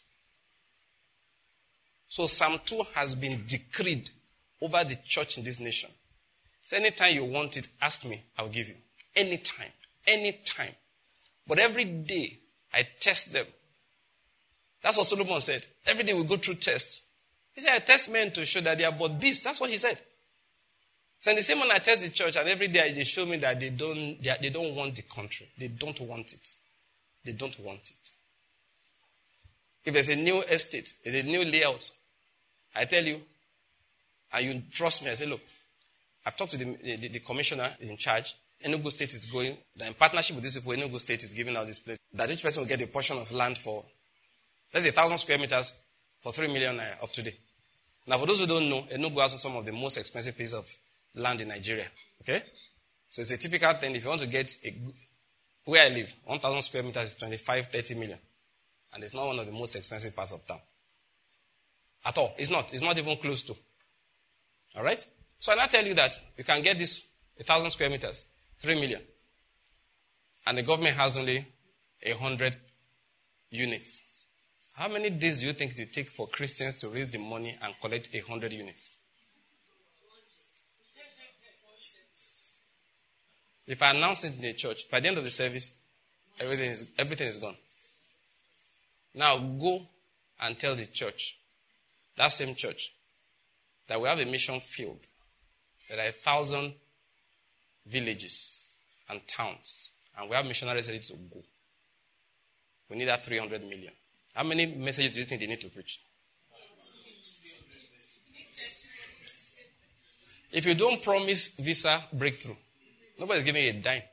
So Psalm two has been decreed over the church in this nation. So anytime you want it, ask me, I'll give you. Anytime. Anytime. But every day, I test them. That's what Solomon said. Every day we go through tests. He said, I test men to show that they are but beasts. That's what he said. So in the same way I test the church, and every day they show me that they don't, they, are, they don't want the country. They don't want it. They don't want it. If there's a new estate, there's a new layout, I tell you, and you trust me, I say, look, I've talked to the, the, the commissioner in charge. Enugu State is going, in partnership with these people, Enugu State is giving out this place. That each person will get a portion of land for, let's say, a thousand square meters for three million naira of today. Now, for those who don't know, Enugu has some of the most expensive pieces of land in Nigeria. Okay? So it's a typical thing. If you want to get a, where I live, one thousand square meters is twenty-five, thirty million. And it's not one of the most expensive parts of town. At all. It's not. It's not even close to. All right? So I now tell you that you can get this a thousand square meters, three million. And the government has only a hundred units. How many days do you think it will take for Christians to raise the money and collect a hundred units? If I announce it in the church, by the end of the service, everything is, everything is gone. Now go and tell the church, that same church, that we have a mission field. There are a thousand villages and towns, and we have missionaries ready to go. We need that three hundred million. How many messages do you think they need to preach? If you don't promise visa breakthrough, nobody's giving you a dime.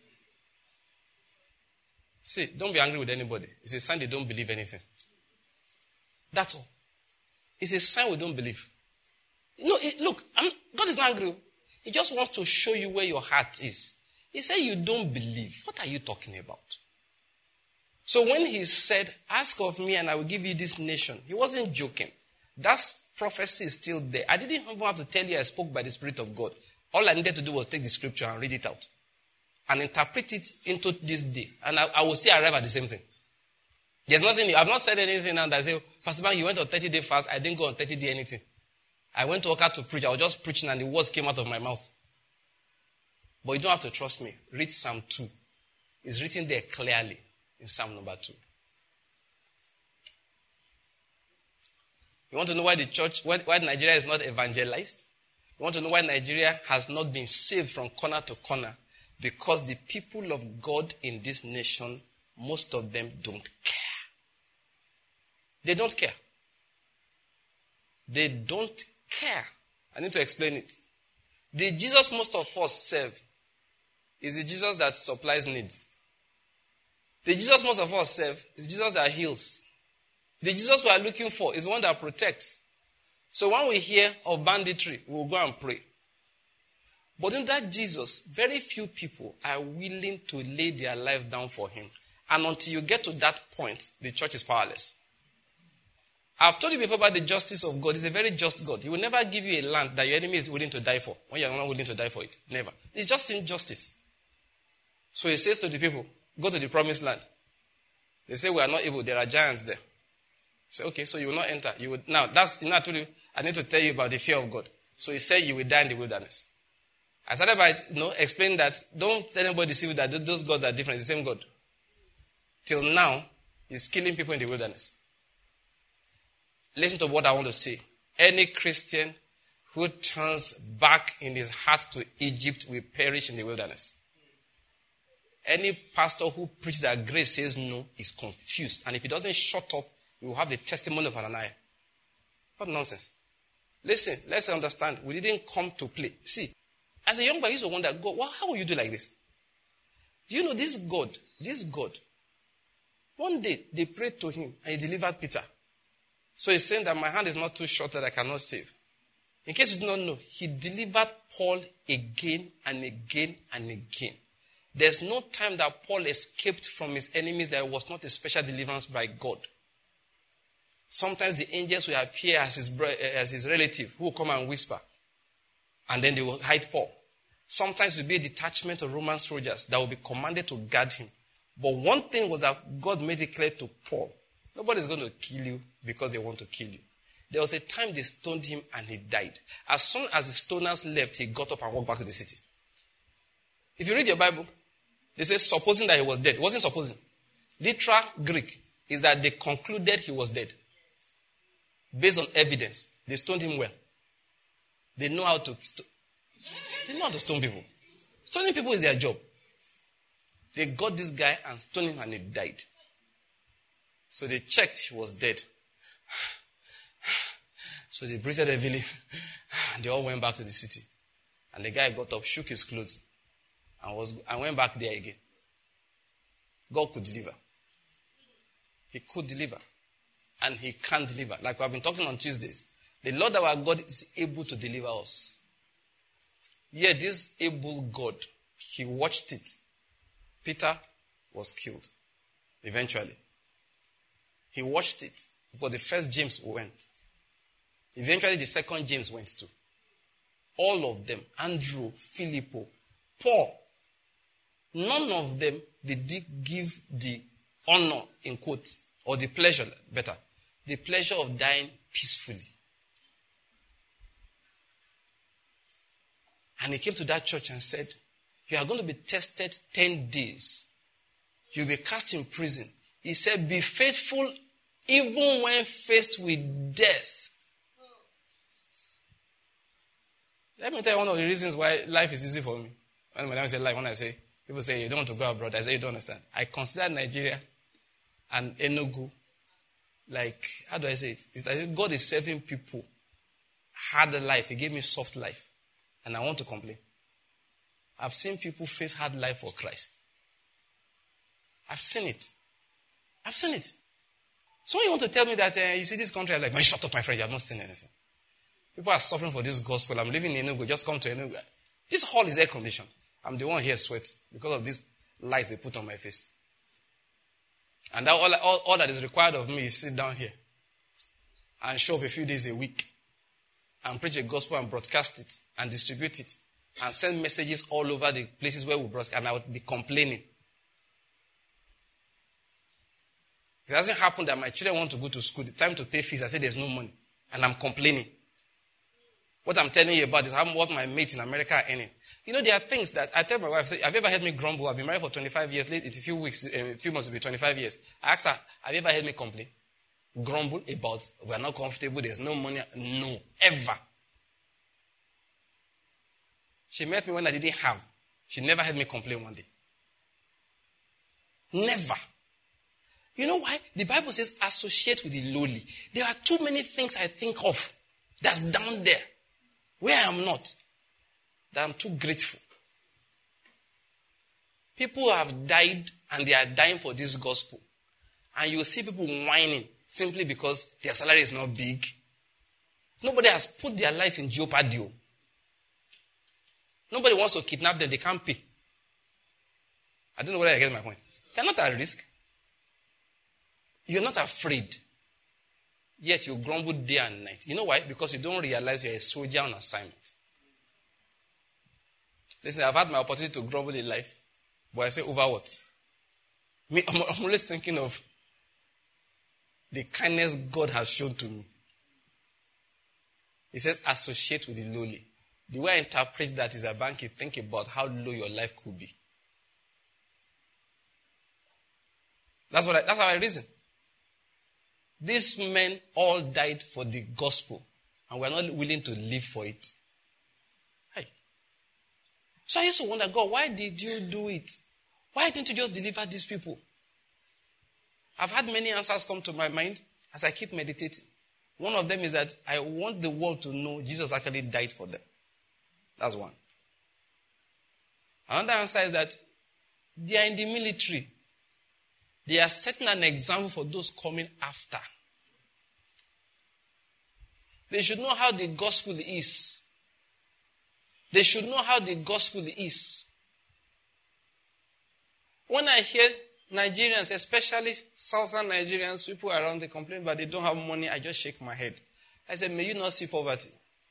See, don't be angry with anybody. It's a sign they don't believe anything. That's all. It's a sign we don't believe. No, it, look, I'm, God is not angry. He just wants to show you where your heart is. He said you don't believe. What are you talking about? So when he said, ask of me and I will give you this nation, he wasn't joking. That prophecy is still there. I didn't even have to tell you I spoke by the Spirit of God. All I needed to do was take the scripture and read it out. And interpret it into this day. And I, I will still arrive at the same thing. There's nothing new. I've not said anything now that I say, Pastor Man, you went on thirty day fast. I didn't go on thirty day anything. I went to Oka to preach. I was just preaching and the words came out of my mouth. But you don't have to trust me. Read Psalm two. It's written there clearly in Psalm number two. You want to know why the church, why, why Nigeria is not evangelized? You want to know why Nigeria has not been saved from corner to corner? Because the people of God in this nation, most of them don't care. They don't care. They don't care. I need to explain it. The Jesus most of us serve is the Jesus that supplies needs. The Jesus most of us serve is Jesus that heals. The Jesus we are looking for is the one that protects. So when we hear of banditry, we'll go and pray. But in that Jesus, very few people are willing to lay their lives down for him. And until you get to that point, the church is powerless. I've told you before about the justice of God. He's a very just God. He will never give you a land that your enemy is willing to die for when you're not willing to die for it. Never. It's just injustice. So he says to the people, go to the promised land. They say, we are not able. There are giants there. Say, okay, so you will not enter. You would now. That's you know, I told you. I need to tell you about the fear of God. So he said, you will die in the wilderness. I started by you know explaining that don't tell anybody deceive you that those gods are different. It's the same God. Till now, He's killing people in the wilderness. Listen to what I want to say. Any Christian who turns back in his heart to Egypt will perish in the wilderness. Any pastor who preaches that grace says no is confused. And if he doesn't shut up, he will have the testimony of Ananias. What nonsense. Listen, let's understand. We didn't come to play. See, as a young boy, I used to wonder, God, well, how will you do like this? Do you know this God, this God, one day they prayed to him and he delivered Peter. So he's saying that my hand is not too short that I cannot save. In case you do not know, he delivered Paul again and again and again. There's no time that Paul escaped from his enemies that it was not a special deliverance by God. Sometimes the angels will appear as his, as his relative who will come and whisper. And then they will hide Paul. Sometimes it will be a detachment of Roman soldiers that will be commanded to guard him. But one thing was that God made it clear to Paul, nobody's going to kill you because they want to kill you. There was a time they stoned him and he died. As soon as the stoners left, he got up and walked back to the city. If you read your Bible, they say supposing that he was dead. It wasn't supposing. Literal Greek is that they concluded he was dead. Based on evidence. They stoned him well. They know how to st- they know how to stone people. Stoning people is their job. They got this guy and stoned him and he died. So they checked he was dead. So they breathed heavily and they all went back to the city. And the guy got up, shook his clothes, and was and went back there again. God could deliver. He could deliver. And he can deliver. Like we've been talking on Tuesdays. The Lord our God is able to deliver us. Yeah, this able God, he watched it. Peter was killed. Eventually. He watched it. For the first James went. Eventually the second James went too. All of them. Andrew, Philippo, Paul. None of them did they give the honor, in quotes, or the pleasure, better, the pleasure of dying peacefully. And he came to that church and said, you are going to be tested ten days. You'll be cast in prison. He said, be faithful even when faced with death. Let me tell you one of the reasons why life is easy for me. When I say life, when I say, people say, you don't want to go abroad, I say, you don't understand. I consider Nigeria and Enugu, like, how do I say it? It's like God is serving people hard life. He gave me soft life. And I want to complain. I've seen people face hard life for Christ. I've seen it. I've seen it. So you want to tell me that, uh, you see this country, I'm like, man, shut up, my friend, you have not seen anything. People are suffering for this gospel. I'm living in Enugu, just come to Enugu. This hall is air conditioned. I'm the one here sweat because of these lights they put on my face. And that all, all, all that is required of me is sit down here and show up a few days a week and preach a gospel and broadcast it and distribute it and send messages all over the places where we broadcast, and I would be complaining. It hasn't happened that my children want to go to school. The time to pay fees, I say there's no money. And I'm complaining. What I'm telling you about is how what my mates in America are earning. You know, there are things that I tell my wife, say, have you ever heard me grumble? I've been married for twenty-five years. Late, in a few weeks, a few months will be twenty-five years. I asked her, have you ever heard me complain? Grumble about, we're not comfortable, there's no money. No, ever. She met me when I didn't have. She never heard me complain one day. Never. You know why? The Bible says associate with the lowly. There are too many things I think of that's down there where I am not, that I'm too grateful. People have died and they are dying for this gospel. And you will see people whining simply because their salary is not big. Nobody has put their life in jeopardy. Nobody wants to kidnap them. They can't pay. I don't know whether I get my point. They're not at risk. You're not afraid. Yet you grumble day and night. You know why? Because you don't realize you're a soldier on assignment. Listen, I've had my opportunity to grumble in life. But I say, over what? Me, I'm, I'm always thinking of the kindness God has shown to me. He said, associate with the lowly. The way I interpret that is a bank, you think about how low your life could be. That's what I, that's how I reason. These men all died for the gospel, and we're not willing to live for it. Hey. So I used to wonder, God, why did you do it? Why didn't you just deliver these people? I've had many answers come to my mind as I keep meditating. One of them is that I want the world to know Jesus actually died for them. That's one. Another answer is that they are in the military. They are setting an example for those coming after. They should know how the gospel is. They should know how the gospel is. When I hear Nigerians, especially southern Nigerians, people around, they complain but they don't have money, I just shake my head. I said, may you not see poverty.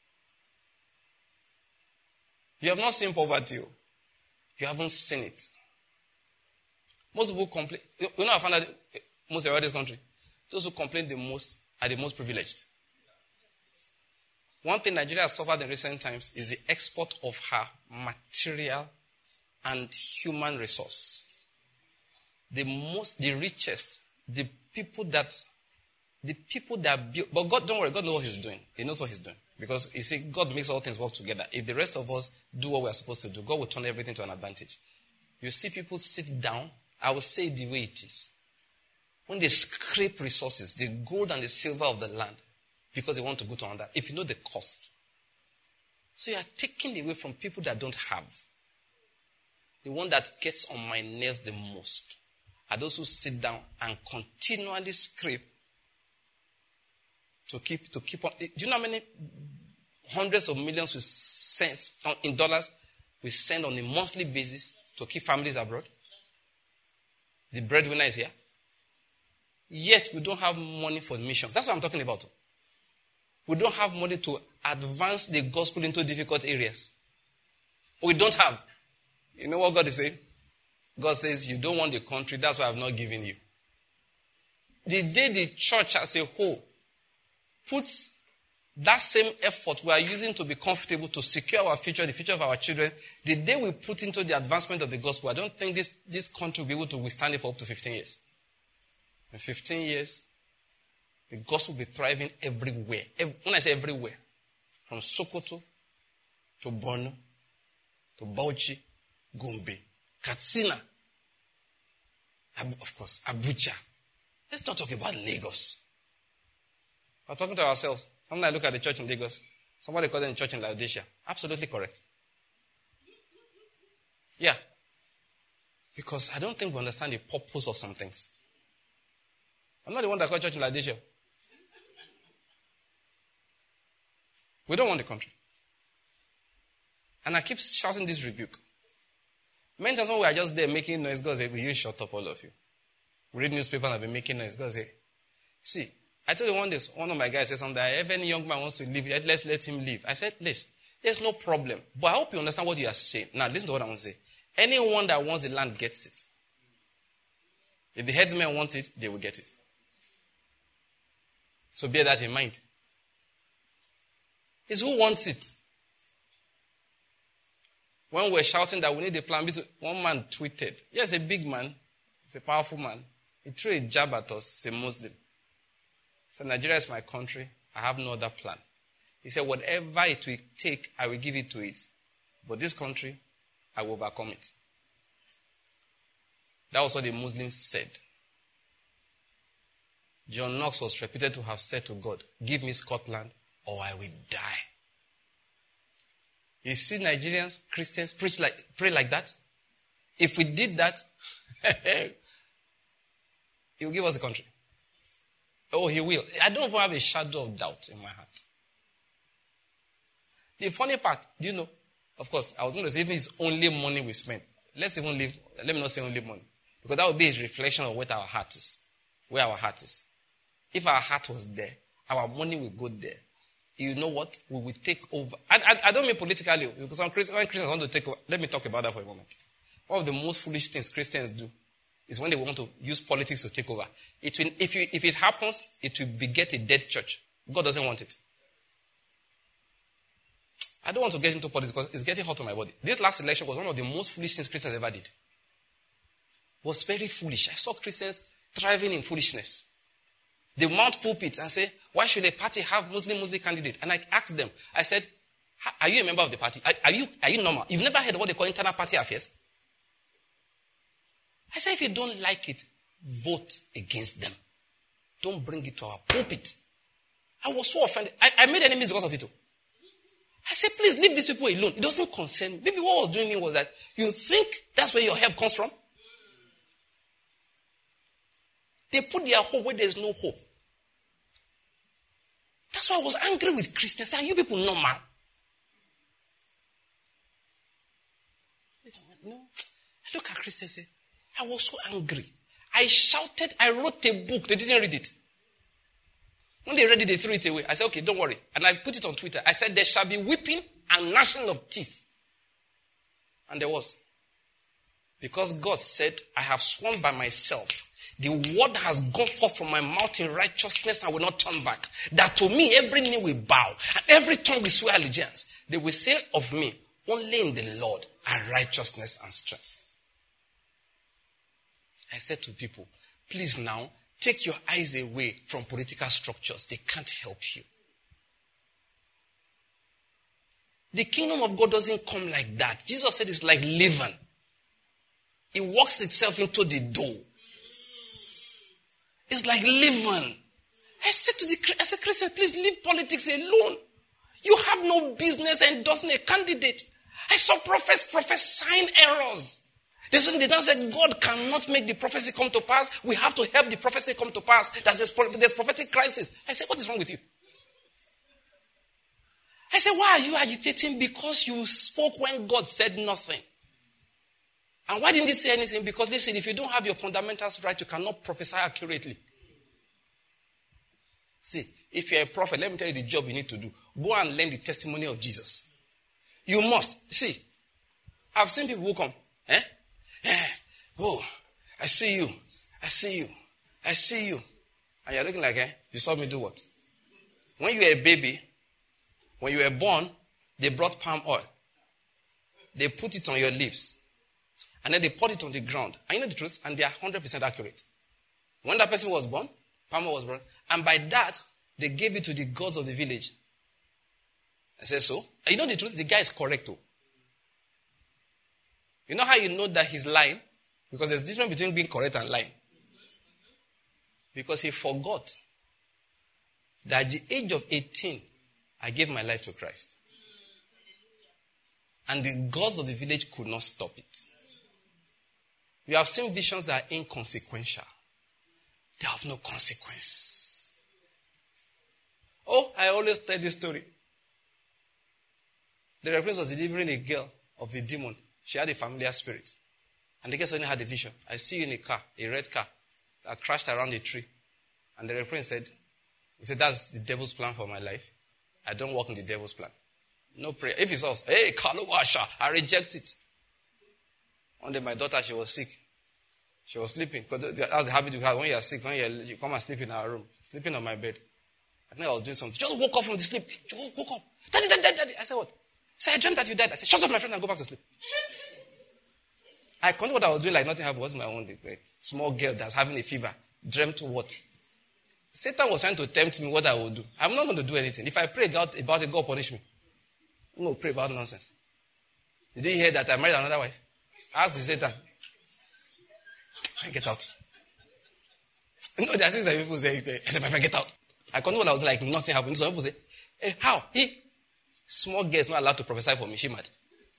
You have not seen poverty. You haven't seen it. Most people complain. You know, I found out most around this country, those who complain the most are the most privileged. One thing Nigeria has suffered in recent times is the export of her material and human resource. The most, the richest, the people that, the people that build, but God, don't worry, God knows what He's doing. He knows what He's doing. Because, you see, God makes all things work together. If the rest of us do what we're supposed to do, God will turn everything to an advantage. You see people sit down, I will say it the way it is. When they scrape resources, the gold and the silver of the land, because they want to go to another, if you know the cost. So you are taking away from people that don't have. The one that gets on my nerves the most are those who sit down and continually scrape to keep to keep on. Do you know how many hundreds of millions we send in dollars we send on a monthly basis to keep families abroad? The breadwinner is here. Yet we don't have money for missions. That's what I'm talking about. We don't have money to advance the gospel into difficult areas. We don't have. You know what God is saying? God says, you don't want the country, that's why I've not given you. The day the church as a whole puts that same effort we are using to be comfortable, to secure our future, the future of our children, the day we put into the advancement of the gospel, I don't think this, this country will be able to withstand it for up to fifteen years. In fifteen years, the gospel will be thriving everywhere. When I say everywhere, from Sokoto to Borno to Bauchi, Gombe, Katsina, of course, Abuja. Let's not talk about Lagos. We're talking to ourselves. Sometimes I look at the church in Lagos. Somebody calls it the church in Laodicea. Absolutely correct. Yeah. Because I don't think we understand the purpose of some things. I'm not the one that called church in Laodicea. We don't want the country. And I keep shouting this rebuke. Many times when we are just there making noise, God says, will you shut up, all of you? We read newspaper and I've been making noise. God says, see, I told you one day, one of my guys said something, if any young man wants to leave, let, let him leave. I said, listen, there's no problem. But I hope you understand what you are saying. Now, listen to what I want to say. Anyone that wants the land gets it. If the headsmen want it, they will get it. So bear that in mind. It's who wants it. When we're shouting that we need a plan B, one man tweeted, yes, a big man, he's a powerful man. He threw a jab at us, he's a Muslim. So Nigeria is my country. I have no other plan. He said, whatever it will take, I will give it to it. But this country, I will overcome it. That was what the Muslims said. John Knox was reputed to have said to God, give me Scotland or I will die. You see Nigerians, Christians, preach like, pray like that? If we did that, he will give us the country. Oh, he will. I don't even have a shadow of doubt in my heart. The funny part, do you know? Of course, I was going to say, even it's only money we spend. Let's even leave, let me not say only money. Because that would be a reflection of what our heart is. Where our heart is. If our heart was there, our money will go there. You know what? We will take over. I, I, I don't mean politically, because some Christians, when Christians want to take over, let me talk about that for a moment. One of the most foolish things Christians do is when they want to use politics to take over. It will, if, you, if it happens, it will beget a dead church. God doesn't want it. I don't want to get into politics because it's getting hot on my body. This last election was one of the most foolish things Christians ever did. It was very foolish. I saw Christians thriving in foolishness. They mount pulpits and say, why should a party have Muslim Muslim candidate? And I asked them, I said, are you a member of the party? Are, are you are you normal? You've never heard of what they call internal party affairs? I said, if you don't like it, vote against them. Don't bring it to our pulpit. I was so offended. I, I made enemies because of it. I said, please leave these people alone. It doesn't concern me. Maybe what was doing me was that you think that's where your help comes from? They put their hope where there's no hope. That's why I was angry with Christians. Are you people normal? No. I look at Christians and say, I was so angry. I shouted, I wrote a book. They didn't read it. When they read it, they threw it away. I said, okay, don't worry. And I put it on Twitter. I said, there shall be weeping and gnashing of teeth. And there was. Because God said, I have sworn by myself. The word has gone forth from my mouth in righteousness and will not turn back. That to me, every knee will bow and every tongue will swear allegiance. They will say of me, only in the Lord are righteousness and strength. I said to people, please now, take your eyes away from political structures. They can't help you. The kingdom of God doesn't come like that. Jesus said it's like leaven. It works itself into the dough. It's like leaven. I said to the I said, Christian, please leave politics alone. You have no business endorsing a candidate. I saw prophets prophesying errors. They don't say God cannot make the prophecy come to pass. We have to help the prophecy come to pass. There's, there's prophetic crisis. I said, what is wrong with you? I said, why are you agitating? Because you spoke when God said nothing. And why didn't you say anything? Because listen, if you don't have your fundamentals right, you cannot prophesy accurately. See, if you're a prophet, let me tell you the job you need to do. Go and learn the testimony of Jesus. You must. See, I've seen people who come. Eh? Eh? Oh, I see you. I see you. I see you. And you're looking like, eh? You saw me do what? When you were a baby, when you were born, they brought palm oil. They put it on your lips. And then they poured it on the ground. And you know the truth? And they are one hundred percent accurate. When that person was born, palm oil was brought. And by that, they gave it to the gods of the village. I said, so? And you know the truth? The guy is correct too. You know how you know that he's lying? Because there's a difference between being correct and lying. Because he forgot that at the age of eighteen, I gave my life to Christ. And the gods of the village could not stop it. You have seen visions that are inconsequential. They have no consequence. Oh, I always tell this story. The reverend was delivering a girl of a demon. She had a familiar spirit. And the girl suddenly had a vision. I see you in a car, a red car, that crashed around a tree. And the reverend said, he said, that's the devil's plan for my life. I don't work in the devil's plan. No prayer. If it's us, hey, Kalawasha, I reject it. One day my daughter, she was sick. She was sleeping. Because that's the habit you have when you are sick, when you, are, you come and sleep in our room. Sleeping on my bed. I think I was doing something. She just woke up from the sleep. She woke up. Daddy, daddy, daddy, daddy. I said, what? Say, I dreamt that you died. I said, shut up, my friend, and go back to sleep. I continued what I was doing like nothing happened. It wasn't my own day. Small girl that's having a fever. Dreamt what? Satan was trying to tempt me what I would do. I'm not going to do anything. If I pray God about it, God punish me. I'm going to pray about nonsense. Did you hear that I married another wife? Ask the Satan. I get out. No, there are things that people say. I said, my friend, get out. I continued what I was like nothing happened. Some people say, hey, how? He? Small girl is not allowed to prophesy for me. She mad.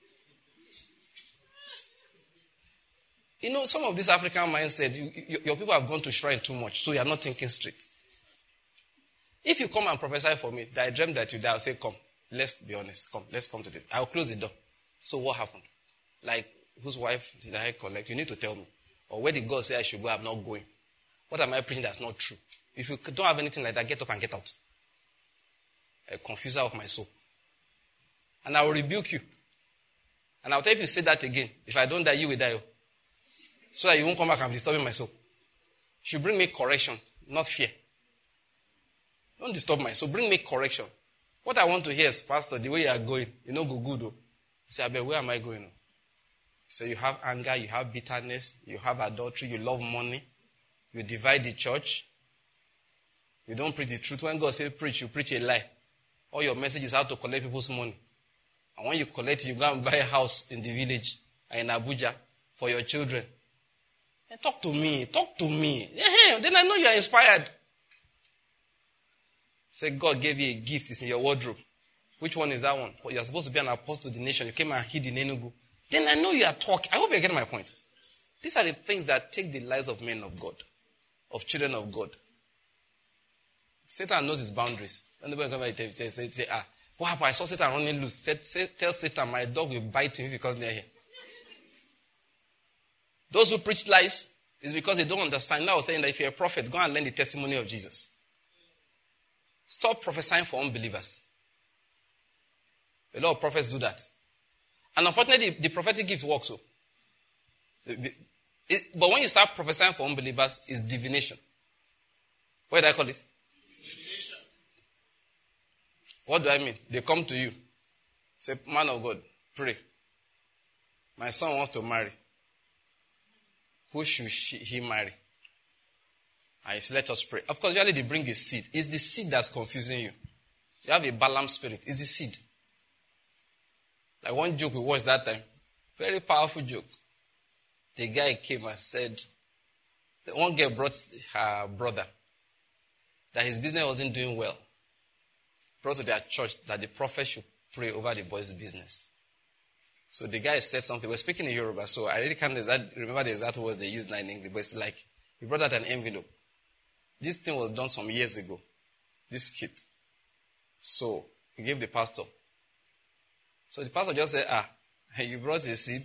You know, some of this African mindset, you, you, your people have gone to shrine too much, so you are not thinking straight. If you come and prophesy for me, that I dreamt that you die, I'll say, come. Let's be honest. Come, let's come to this. I'll close the door. So what happened? Like, whose wife did I collect? You need to tell me. Or where did God say I should go? I'm not going. What am I preaching that's not true? If you don't have anything like that, get up and get out. A confuser of my soul. And I will rebuke you. And I'll tell you if you say that again. If I don't die, you will die. So that you won't come back and be disturbing my soul. You should bring me correction, not fear. Don't disturb my soul. Bring me correction. What I want to hear is, Pastor, the way you are going, you know, go good. Though. You say, I bet, where am I going? So you have anger, you have bitterness, you have adultery, you love money, you divide the church. You don't preach the truth. When God says preach, you preach a lie. All your message is how to collect people's money. And when you collect it, you go and buy a house in the village in Abuja for your children. Hey, talk to me. Talk to me. Yeah, then I know you are inspired. Say God gave you a gift. It's in your wardrobe. Which one is that one? Well, you're supposed to be an apostle to the nation. You came and hid in Enugu. Then I know you are talking. I hope you're getting my point. These are the things that take the lives of men of God, of children of God. Satan knows his boundaries. When the boy comes and say, say, say, ah, what happened? I saw Satan running loose. Say, say, tell Satan, my dog will bite him if he comes near here. Those who preach lies is because they don't understand. Now I was saying that if you're a prophet, go and learn the testimony of Jesus. Stop prophesying for unbelievers. A lot of prophets do that. And unfortunately, the, the prophetic gift works so. It, it, but when you start prophesying for unbelievers, it's divination. What did I call it? Divination. What do I mean? They come to you. Say, man of God, pray. My son wants to marry. Who should she, he marry? I say, let us pray. Of course, usually they bring a seed. It's the seed that's confusing you. You have a Balaam spirit. It's the seed. Like one joke we watched that time. Very powerful joke. The guy came and said, the one girl brought her brother that his business wasn't doing well. Brought to their church that the prophet should pray over the boy's business. So the guy said something. We're speaking in Yoruba, so I really can't exact, remember the exact words they used now in English, but it's like, he brought out an envelope. This thing was done some years ago. This kit. So, he gave the pastor. So the pastor just said, ah, you brought a seed.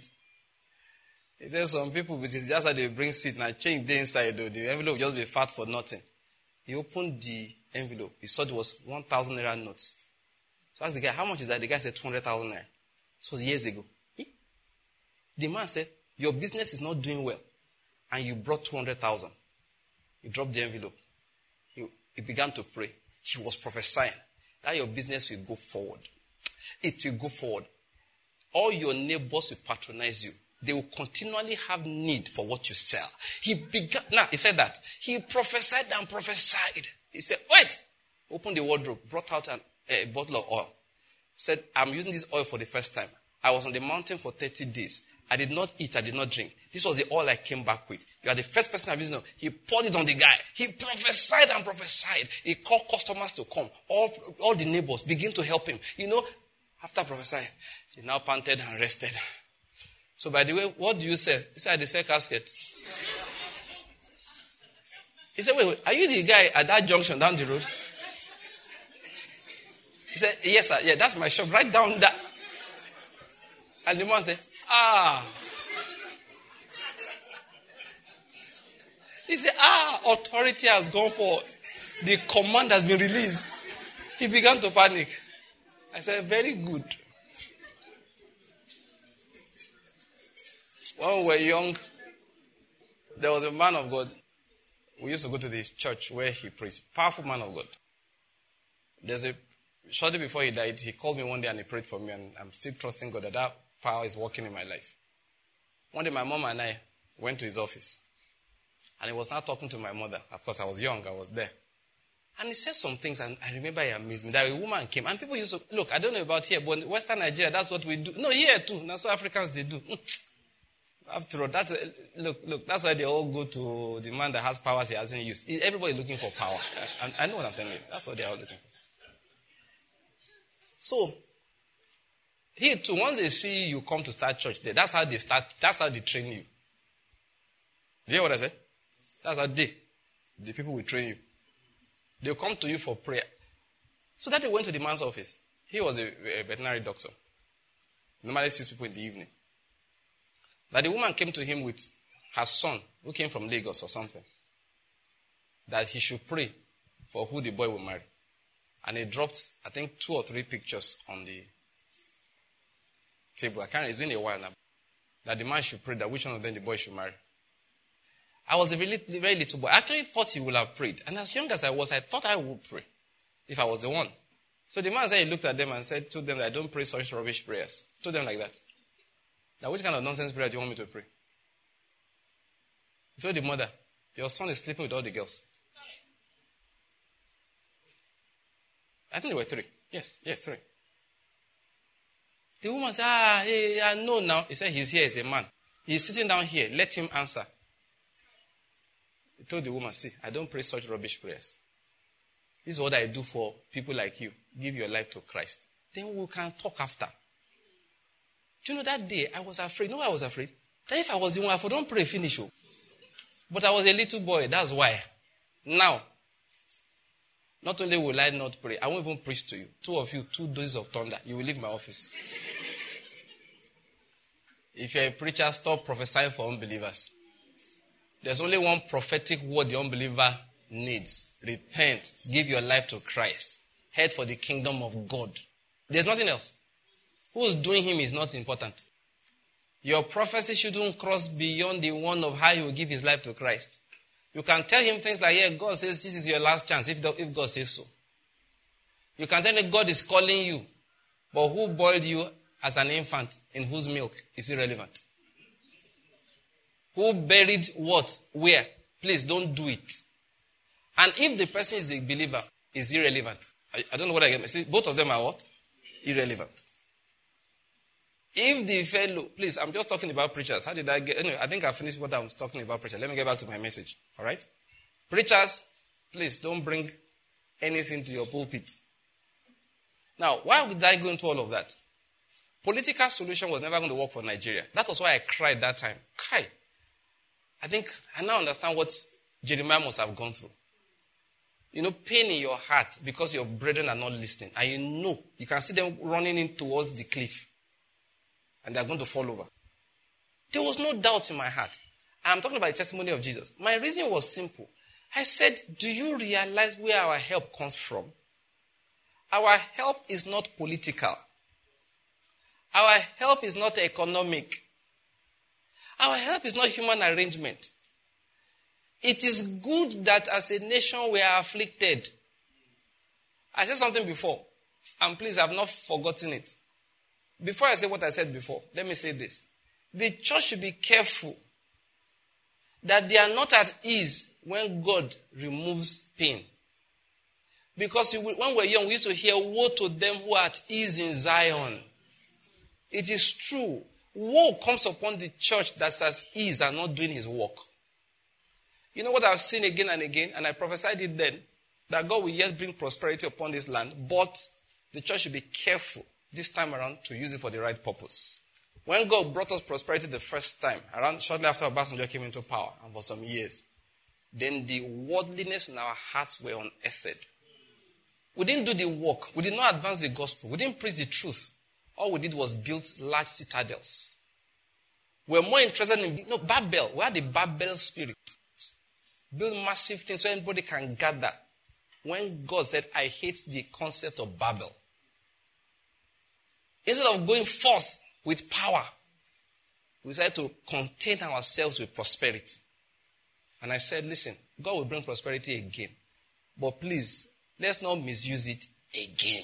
He said some people, which is just how they bring seed and change the inside, though. The envelope will just be fat for nothing. He opened the envelope. He saw it was one thousand naira notes. So I asked the guy, how much is that? The guy said two hundred thousand naira. This was years ago. The man said, your business is not doing well. And you brought two hundred thousand. He dropped the envelope. He, he began to pray. He was prophesying that your business will go forward. It will go forward. All your neighbors will patronize you. They will continually have need for what you sell. He began, now he said that. He prophesied and prophesied. He said, wait. Opened the wardrobe, brought out an, a bottle of oil. Said, I'm using this oil for the first time. I was on the mountain for thirty days. I did not eat, I did not drink. This was the oil I came back with. You are the first person I've used. He poured it on the guy. He prophesied and prophesied. He called customers to come. All, all the neighbors begin to help him. You know, after prophesying, he now panted and rested. So by the way, what do you sell? He said, I sell casket. He said, wait, wait, are you the guy at that junction down the road? He said, yes, sir. Yeah, that's my shop. Right down that. And the man said, ah. He said, ah, authority has gone forth. The command has been released. He began to panic. I said, very good. When we were young, there was a man of God. We used to go to the church where he preached. Powerful man of God. There's a, shortly before he died, he called me one day and he prayed for me, and I'm still trusting God that that power is working in my life. One day my mom and I went to his office. And he was now talking to my mother. Of course, I was young. I was there. And he said some things, and I remember he amazed me. That a woman came, and people used to, look, I don't know about here, but in Western Nigeria, that's what we do. No, here too. That's what Africans, they do. After all, that's, a, look, look, that's why they all go to the man that has powers he hasn't used. Everybody looking for power. I, I know what I'm telling you. That's what they are all looking for. So, here too, once they see you come to start church there, that's how they start, that's how they train you. Do you hear what I said? That's how they, the people will train you. They'll come to you for prayer. So that they went to the man's office. He was a, a veterinary doctor. Normally sees people in the evening. That the woman came to him with her son, who came from Lagos or something, that he should pray for who the boy will marry. And he dropped, I think, two or three pictures on the table. I can't, it's been a while now. That the man should pray that which one of them the boy should marry. I was a very, very little boy. I actually thought he would have prayed. And as young as I was, I thought I would pray if I was the one. So the man said, he looked at them and said to them that I don't pray such rubbish prayers. To them like that. Now, which kind of nonsense prayer do you want me to pray? He told the mother, your son is sleeping with all the girls. I think there were three. Yes, yes, three. The woman said, ah, hey, I know now. He said, he's here as a man. He's sitting down here. Let him answer. He told the woman, see, I don't pray such rubbish prayers. This is what I do for people like you. Give your life to Christ. Then we can talk after. Do you know that day I was afraid? No, I was afraid. That if I was the one, I don't pray finish. Oh. But I was a little boy. That's why. Now, not only will I not pray, I won't even preach to you. Two of you, two doses of thunder. You will leave my office. If you're a preacher, stop prophesying for unbelievers. There's only one prophetic word the unbeliever needs. Repent. Give your life to Christ. Head for the kingdom of God. There's nothing else. Who's doing him is not important. Your prophecy shouldn't cross beyond the one of how he will give his life to Christ. You can tell him things like, yeah, God says this is your last chance, if, the, if God says so. You can tell him God is calling you. But who boiled you as an infant in whose milk is irrelevant. Who buried what? Where? Please don't do it. And if the person is a believer, is irrelevant. I, I don't know what I get. See, both of them are what? Irrelevant. If the fellow, please, I'm just talking about preachers. How did I get? Anyway, I think I finished what I was talking about preachers. Let me get back to my message. All right? Preachers, please don't bring anything to your pulpit. Now, why would I go into all of that? Political solution was never going to work for Nigeria. That was why I cried that time. Kai. I think I now understand what Jeremiah must have gone through. You know, pain in your heart because your brethren are not listening. And you know, you can see them running in towards the cliff. And they're going to fall over. There was no doubt in my heart. I'm talking about the testimony of Jesus. My reason was simple. I said, do you realize where our help comes from? Our help is not political. Our help is not economic. Our help is not human arrangement. It is good that as a nation we are afflicted. I said something before, and please, I have not forgotten it. Before I say what I said before, let me say this. The church should be careful that they are not at ease when God removes pain. Because when we were young, we used to hear, woe to them who are at ease in Zion. It is true. Woe comes upon the church that's at ease and not doing his work. You know what I've seen again and again, and I prophesied it then, that God will yet bring prosperity upon this land, but the church should be careful this time around to use it for the right purpose. When God brought us prosperity the first time, around shortly after Obasanjo came into power, and for some years, then the worldliness in our hearts were unearthed. We didn't do the work. We did not advance the gospel. We didn't preach the truth. All we did was build large citadels. We're more interested in, you know, Babel. We had the Babel spirit. Build massive things where everybody can gather. When God said, I hate the concept of Babel. Instead of going forth with power, we decided to contain ourselves with prosperity. And I said, listen, God will bring prosperity again. But please, let's not misuse it again.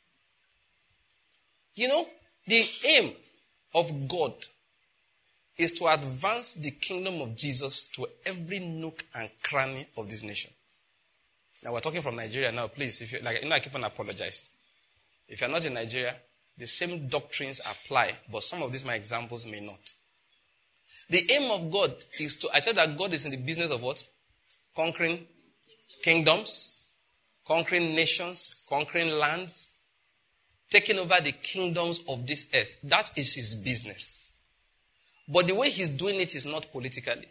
You know, the aim of God is to advance the kingdom of Jesus to every nook and cranny of this nation. Now, we're talking from Nigeria now, please. If you like, you know, I keep on apologizing. If you're not in Nigeria, the same doctrines apply, but some of these, my examples, may not. The aim of God is to, I said that God is in the business of what? Conquering kingdoms, conquering nations, conquering lands, taking over the kingdoms of this earth. That is his business. But the way he's doing it is not politically.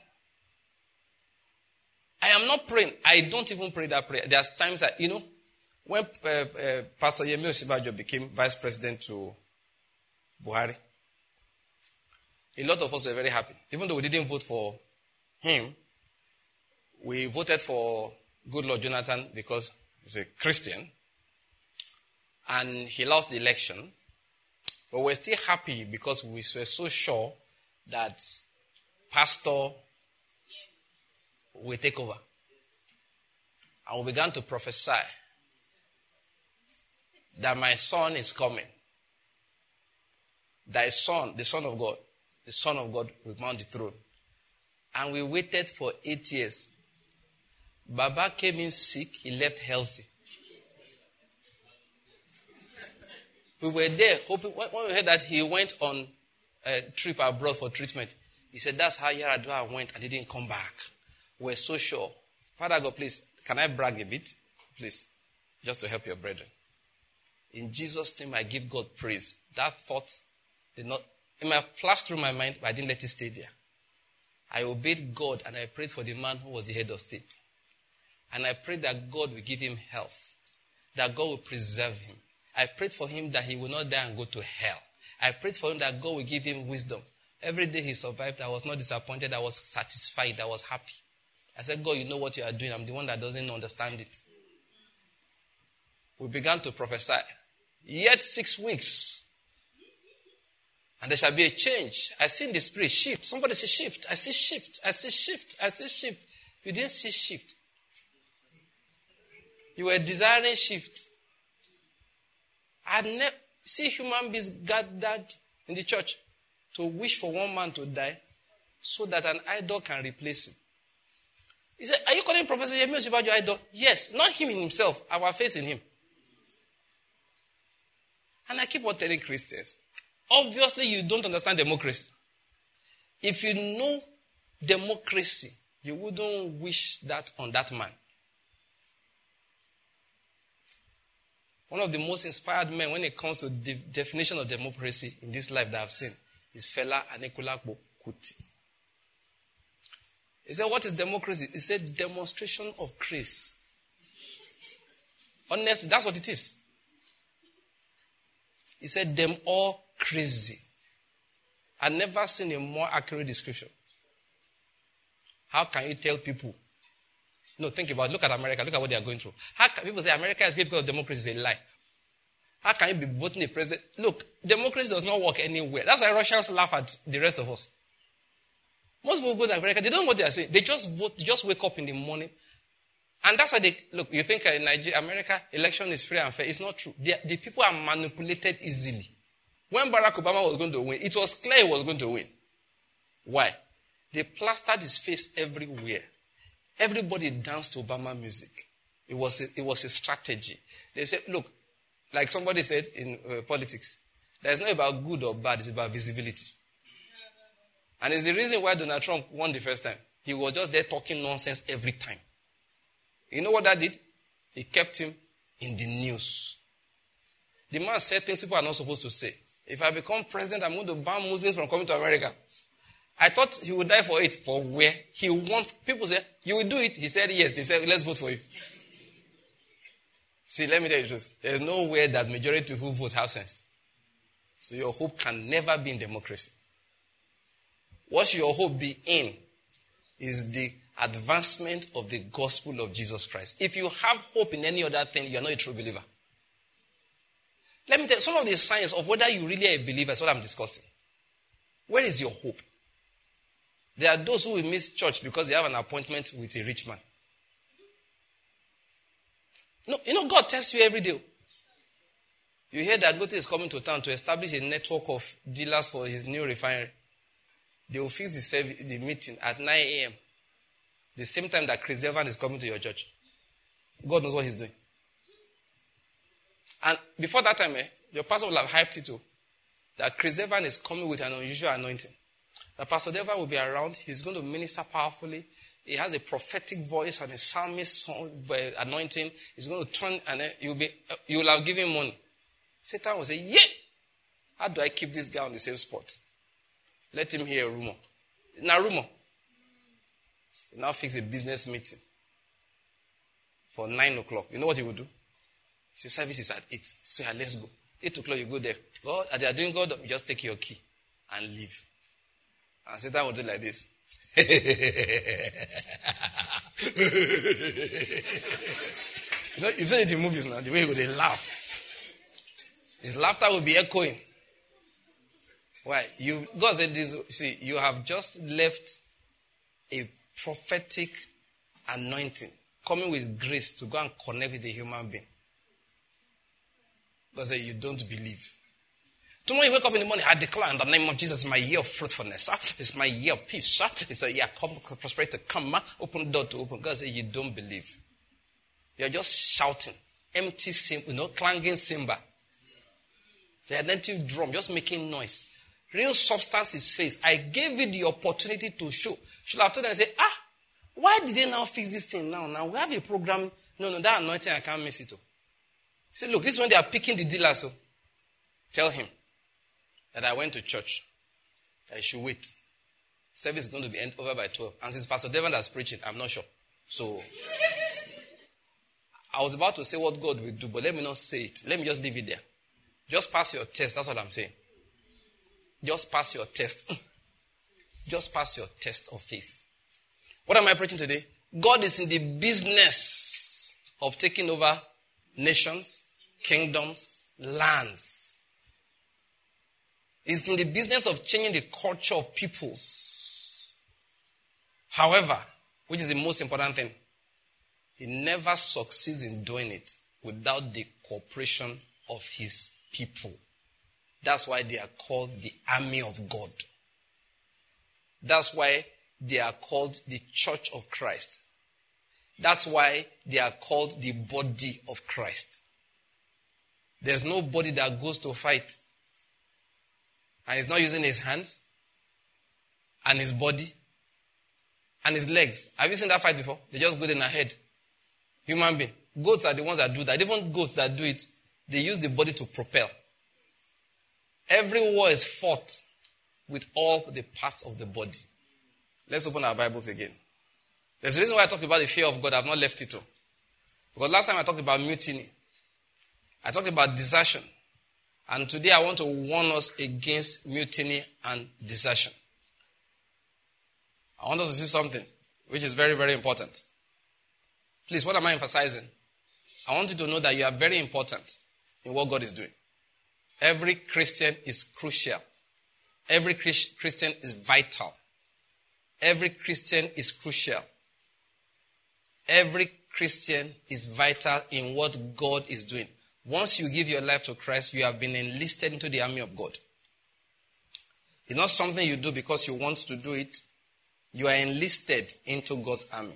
I am not praying. I don't even pray that prayer. There's times that, you know, when uh, uh, Pastor Yemi Osinbajo became vice president to Buhari, a lot of us were very happy. Even though we didn't vote for him, we voted for Goodluck Jonathan because he's a Christian. And he lost the election. But we're still happy because we were so sure that Pastor will take over. And we began to prophesy that my son is coming. Thy son, the Son of God, the Son of God will mount the throne. And we waited for eight years. Baba came in sick, he left healthy. We were there hoping, when we heard that he went on a trip abroad for treatment, he said, that's how Yaradua went and didn't come back. We're so sure. Father God, please, can I brag a bit? Please, just to help your brethren. In Jesus' name, I give God praise. That thought did not, it might have flashed through my mind, but I didn't let it stay there. I obeyed God and I prayed for the man who was the head of state. And I prayed that God will give him health, that God will preserve him. I prayed for him that he will not die and go to hell. I prayed for him that God will give him wisdom. Every day he survived, I was not disappointed. I was satisfied. I was happy. I said, God, you know what you are doing. I'm the one that doesn't understand it. We began to prophesy. Yet six weeks. And there shall be a change. I see in the spirit shift. Somebody say shift. I see shift. I see shift. I see shift. You didn't see shift. You were desiring shift. I never see human beings gathered in the church to wish for one man to die so that an idol can replace him. He said, are you calling Professor Yemi about your idol? Yes, not him himself, our faith in him. And I keep on telling Christians, obviously you don't understand democracy. If you know democracy, you wouldn't wish that on that man. One of the most inspired men when it comes to the definition of democracy in this life that I've seen is Fela Anikulapo Kuti. He said, what is democracy? He said, demonstration of grace. Honestly, that's what it is. He said, them all crazy. I've never seen a more accurate description. How can you tell people? No, think about it. Look at America. Look at what they are going through. How can people say America is great because of democracy? Is a lie. How can you be voting a president? Look, democracy does not work anywhere. That's why Russians laugh at the rest of us. Most people go to America, they don't know what they are saying. They just vote, they just wake up in the morning. And that's why they, look, you think in Nigeria, America, election is free and fair. It's not true. The, the people are manipulated easily. When Barack Obama was going to win, it was clear he was going to win. Why? They plastered his face everywhere. Everybody danced to Obama music. It was a, it was a strategy. They said, look, like somebody said in uh, politics, there's not about good or bad, it's about visibility. And it's the reason why Donald Trump won the first time. He was just there talking nonsense every time. You know what that did? It kept him in the news. The man said things people are not supposed to say. If I become president, I'm going to ban Muslims from coming to America. I thought he would die for it. For where? He won. People say, you will do it. He said yes. They said, let's vote for you. See, let me tell you the truth. There's no way that majority who vote have sense. So your hope can never be in democracy. What should your hope be in is the advancement of the gospel of Jesus Christ. If you have hope in any other thing, you're not a true believer. Let me tell you, some of the signs of whether you really are a believer is what I'm discussing. Where is your hope? There are those who will miss church because they have an appointment with a rich man. No, you know, God tests you every day. You hear that Gote is coming to town to establish a network of dealers for his new refinery. They will fix the, service, the meeting at nine a.m. The same time that Chris Evans is coming to your church. God knows what he's doing. And before that time, eh, your pastor will have hyped it too. That Chris Evans is coming with an unusual anointing. That Pastor Deva will be around. He's going to minister powerfully. He has a prophetic voice and a psalmist anointing. He's going to turn and you'll be, you will have given money. Satan will say, yeah, how do I keep this guy on the same spot? Let him hear a rumor. Now rumor. He now fix a business meeting for nine o'clock. You know what he will do? His service is at eight. So yeah, let's go. Eight o'clock you go there. God, as they are doing God, you just take your key and leave. And Satan will do like this. You know, you've seen it in movies now, the way they laugh. His laughter will be echoing. Why? You, God said this, see, you have just left a prophetic anointing coming with grace to go and connect with a human being. God said you don't believe. Tomorrow you wake up in the morning, I declare in the name of Jesus, my year of fruitfulness. It's my year of peace. It's a year of prosperity to come. Open door to open. God said you don't believe. You're just shouting. Empty cymbal, you know, clanging cymbal. The identity drum, just making noise. Real substance is faith. I gave you the opportunity to show. Should I have told them and say, ah, why did they now fix this thing now? Now we have a program. No, no, that anointing, I can't miss it. He said, look, this is when they are picking the dealers. So tell him that I went to church. I should wait. Service is going to be end over by twelve. And since Pastor Devon is preaching, I'm not sure. So I was about to say what God will do, but let me not say it. Let me just leave it there. Just pass your test. That's what I'm saying. Just pass your test. Just pass your test of faith. What am I preaching today? God is in the business of taking over nations, kingdoms, lands. He's in the business of changing the culture of peoples. However, which is the most important thing, he never succeeds in doing it without the cooperation of his people. That's why they are called the army of God. That's why they are called the church of Christ. That's why they are called the body of Christ. There's nobody that goes to fight and he's not using his hands and his body and his legs. Have you seen that fight before? They just go in ahead. Human being. Goats are the ones that do that. Even goats that do it, they use the body to propel. Every war is fought with all the parts of the body. Let's open our Bibles again. There's a reason why I talked about the fear of God. I've not left it too. Because last time I talked about mutiny. I talked about desertion. And today I want to warn us against mutiny and desertion. I want us to see something which is very, very important. Please, what am I emphasizing? I want you to know that you are very important in what God is doing. Every Christian is crucial. Every Christian is vital. Every Christian is crucial. Every Christian is vital in what God is doing. Once you give your life to Christ, you have been enlisted into the army of God. It's not something you do because you want to do it. You are enlisted into God's army.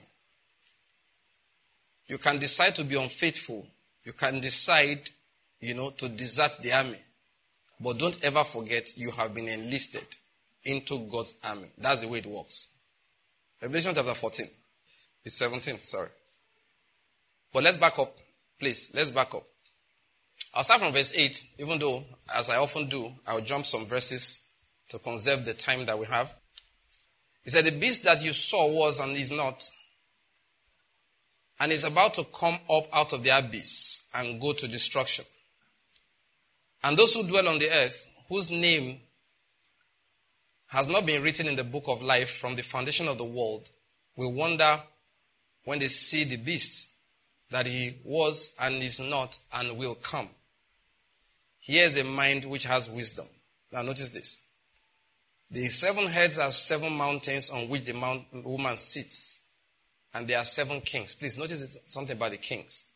You can decide to be unfaithful. You can decide, you know, to desert the army. But don't ever forget you have been enlisted into God's army. That's the way it works. Revelation chapter fourteen. It's seventeen, sorry. But let's back up. Please, let's back up. I'll start from verse eight, even though, as I often do, I'll jump some verses to conserve the time that we have. He said, the beast that you saw was and is not, and is about to come up out of the abyss and go to destruction. And those who dwell on the earth, whose name has not been written in the book of life from the foundation of the world, will wonder when they see the beast, that he was and is not and will come. Here is a mind which has wisdom. Now notice this. The seven heads are seven mountains on which the mount, woman sits. And there are seven kings. Please notice something about the kings.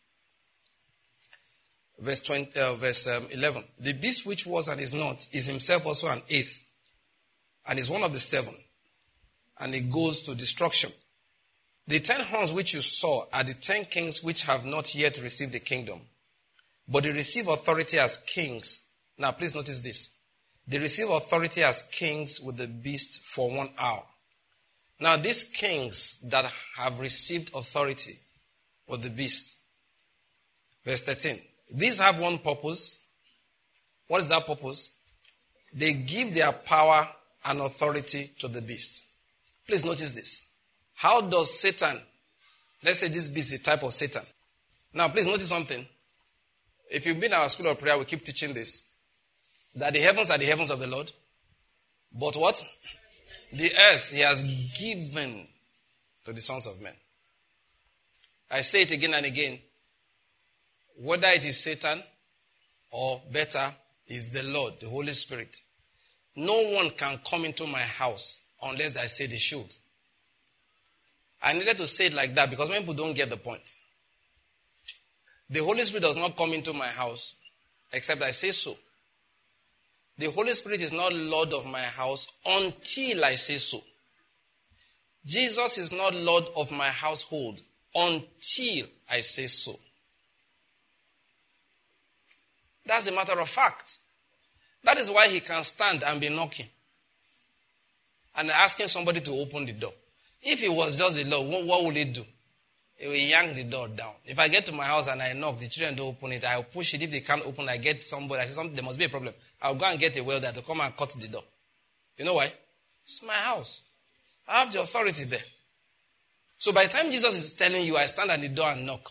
Verse twenty, uh, verse um, eleven. The beast which was and is not is himself also an eighth, and is one of the seven, and it goes to destruction. The ten horns which you saw are the ten kings which have not yet received the kingdom, but they receive authority as kings. Now please notice this. They receive authority as kings with the beast for one hour. Now these kings that have received authority with the beast, verse thirteen, these have one purpose. What is that purpose? They give their power and authority to the beast. Please notice this. How does Satan, let's say this beast is a type of Satan. Now please notice something. If you've been in our school of prayer, we keep teaching this. That the heavens are the heavens of the Lord. But what? The earth he has given to the sons of men. I say it again and again. Whether it is Satan or better is the Lord, the Holy Spirit. No one can come into my house unless I say they should. I needed to say it like that because many people don't get the point. The Holy Spirit does not come into my house except I say so. The Holy Spirit is not Lord of my house until I say so. Jesus is not Lord of my household until I say so. That's a matter of fact. That is why he can stand and be knocking and asking somebody to open the door. If it was just the law, what, what would it do? It will yank the door down. If I get to my house and I knock, the children don't open it, I'll push it. If they can't open, I get somebody, I say something, there must be a problem. I'll go and get a welder to come and cut the door. You know why? It's my house. I have the authority there. So by the time Jesus is telling you, I stand at the door and knock,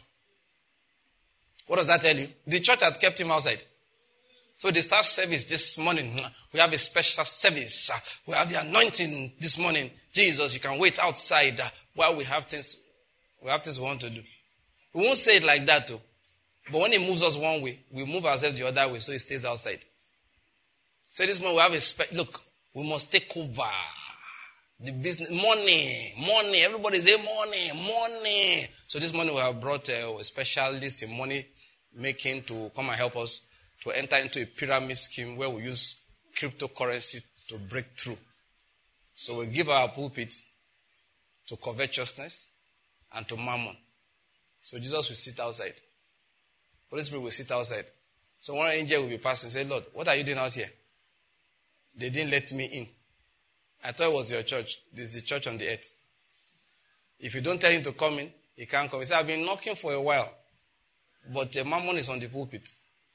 what does that tell you? The church had kept him outside. So they start service this morning. We have a special service. We have the anointing this morning. Jesus, you can wait outside while we have things, we have things we want to do. We won't say it like that though. But when he moves us one way, we move ourselves the other way so he stays outside. So this morning we have a spe- look, we must take over the business. Money, money. Everybody say money, money. So this morning we have brought uh, a specialist in money making to come and help us to enter into a pyramid scheme where we use cryptocurrency to break through. So we give our pulpit to covetousness and to mammon. So Jesus will sit outside. Holy Spirit will sit outside. So one angel will be passing and say, Lord, what are you doing out here? They didn't let me in. I thought it was your church. This is the church on the earth. If you don't tell him to come in, he can't come. He said, I've been knocking for a while, but the mammon is on the pulpit.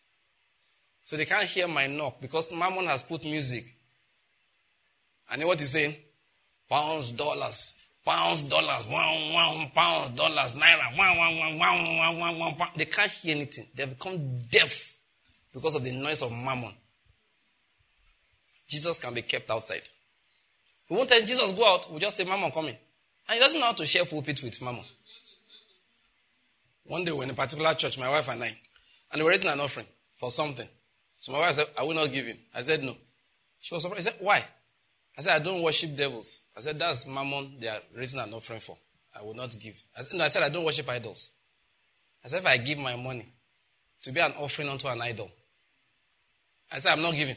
So they can't hear my knock because mammon has put music. And then what he's saying? Pounds, dollars, pounds, dollars, one, one, pounds, dollars, naira, one, one, one, one, one, one, one, one. They can't hear anything. They have become deaf because of the noise of mammon. Jesus can be kept outside. We won't tell Jesus go out. We'll just say, Mammon, come in. And he doesn't know how to share pulpit with Mammon. One day we were in a particular church, my wife and I, and they were raising an offering for something. So my wife said, I will not give in. I said, no. She was surprised. I said, why? I said, I don't worship devils. I said, that's Mammon they are raising an offering for. I will not give. I said, no, I said, I don't worship idols. I said, if I give my money to be an offering unto an idol, I said, I'm not giving.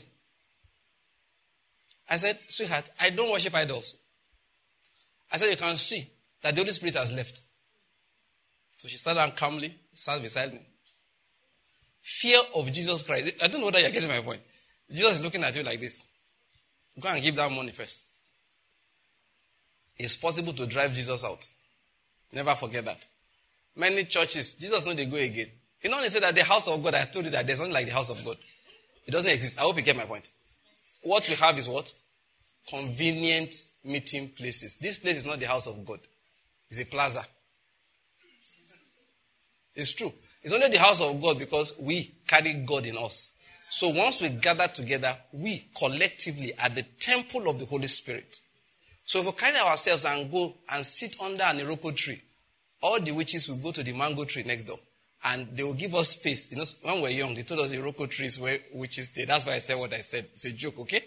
I said, sweetheart, I don't worship idols. I said, you can see that the Holy Spirit has left. So she sat down calmly, sat beside me. Fear of Jesus Christ. I don't know whether you're getting my point. Jesus is looking at you like this. Go and give that money first. It's possible to drive Jesus out. Never forget that. Many churches, Jesus knows they go again. You know when they say that the house of God, I told you that there's nothing like the house of God. It doesn't exist. I hope you get my point. What we have is what? Convenient meeting places. This place is not the house of God. It's a plaza. It's true. It's only the house of God because we carry God in us. So once we gather together, we collectively are the temple of the Holy Spirit. So if we carry ourselves and go and sit under an iroko tree, all the witches will go to the mango tree next door. And they will give us space. You know, when we were young, they told us iroko trees where witches stay. That's why I said what I said. It's a joke, okay?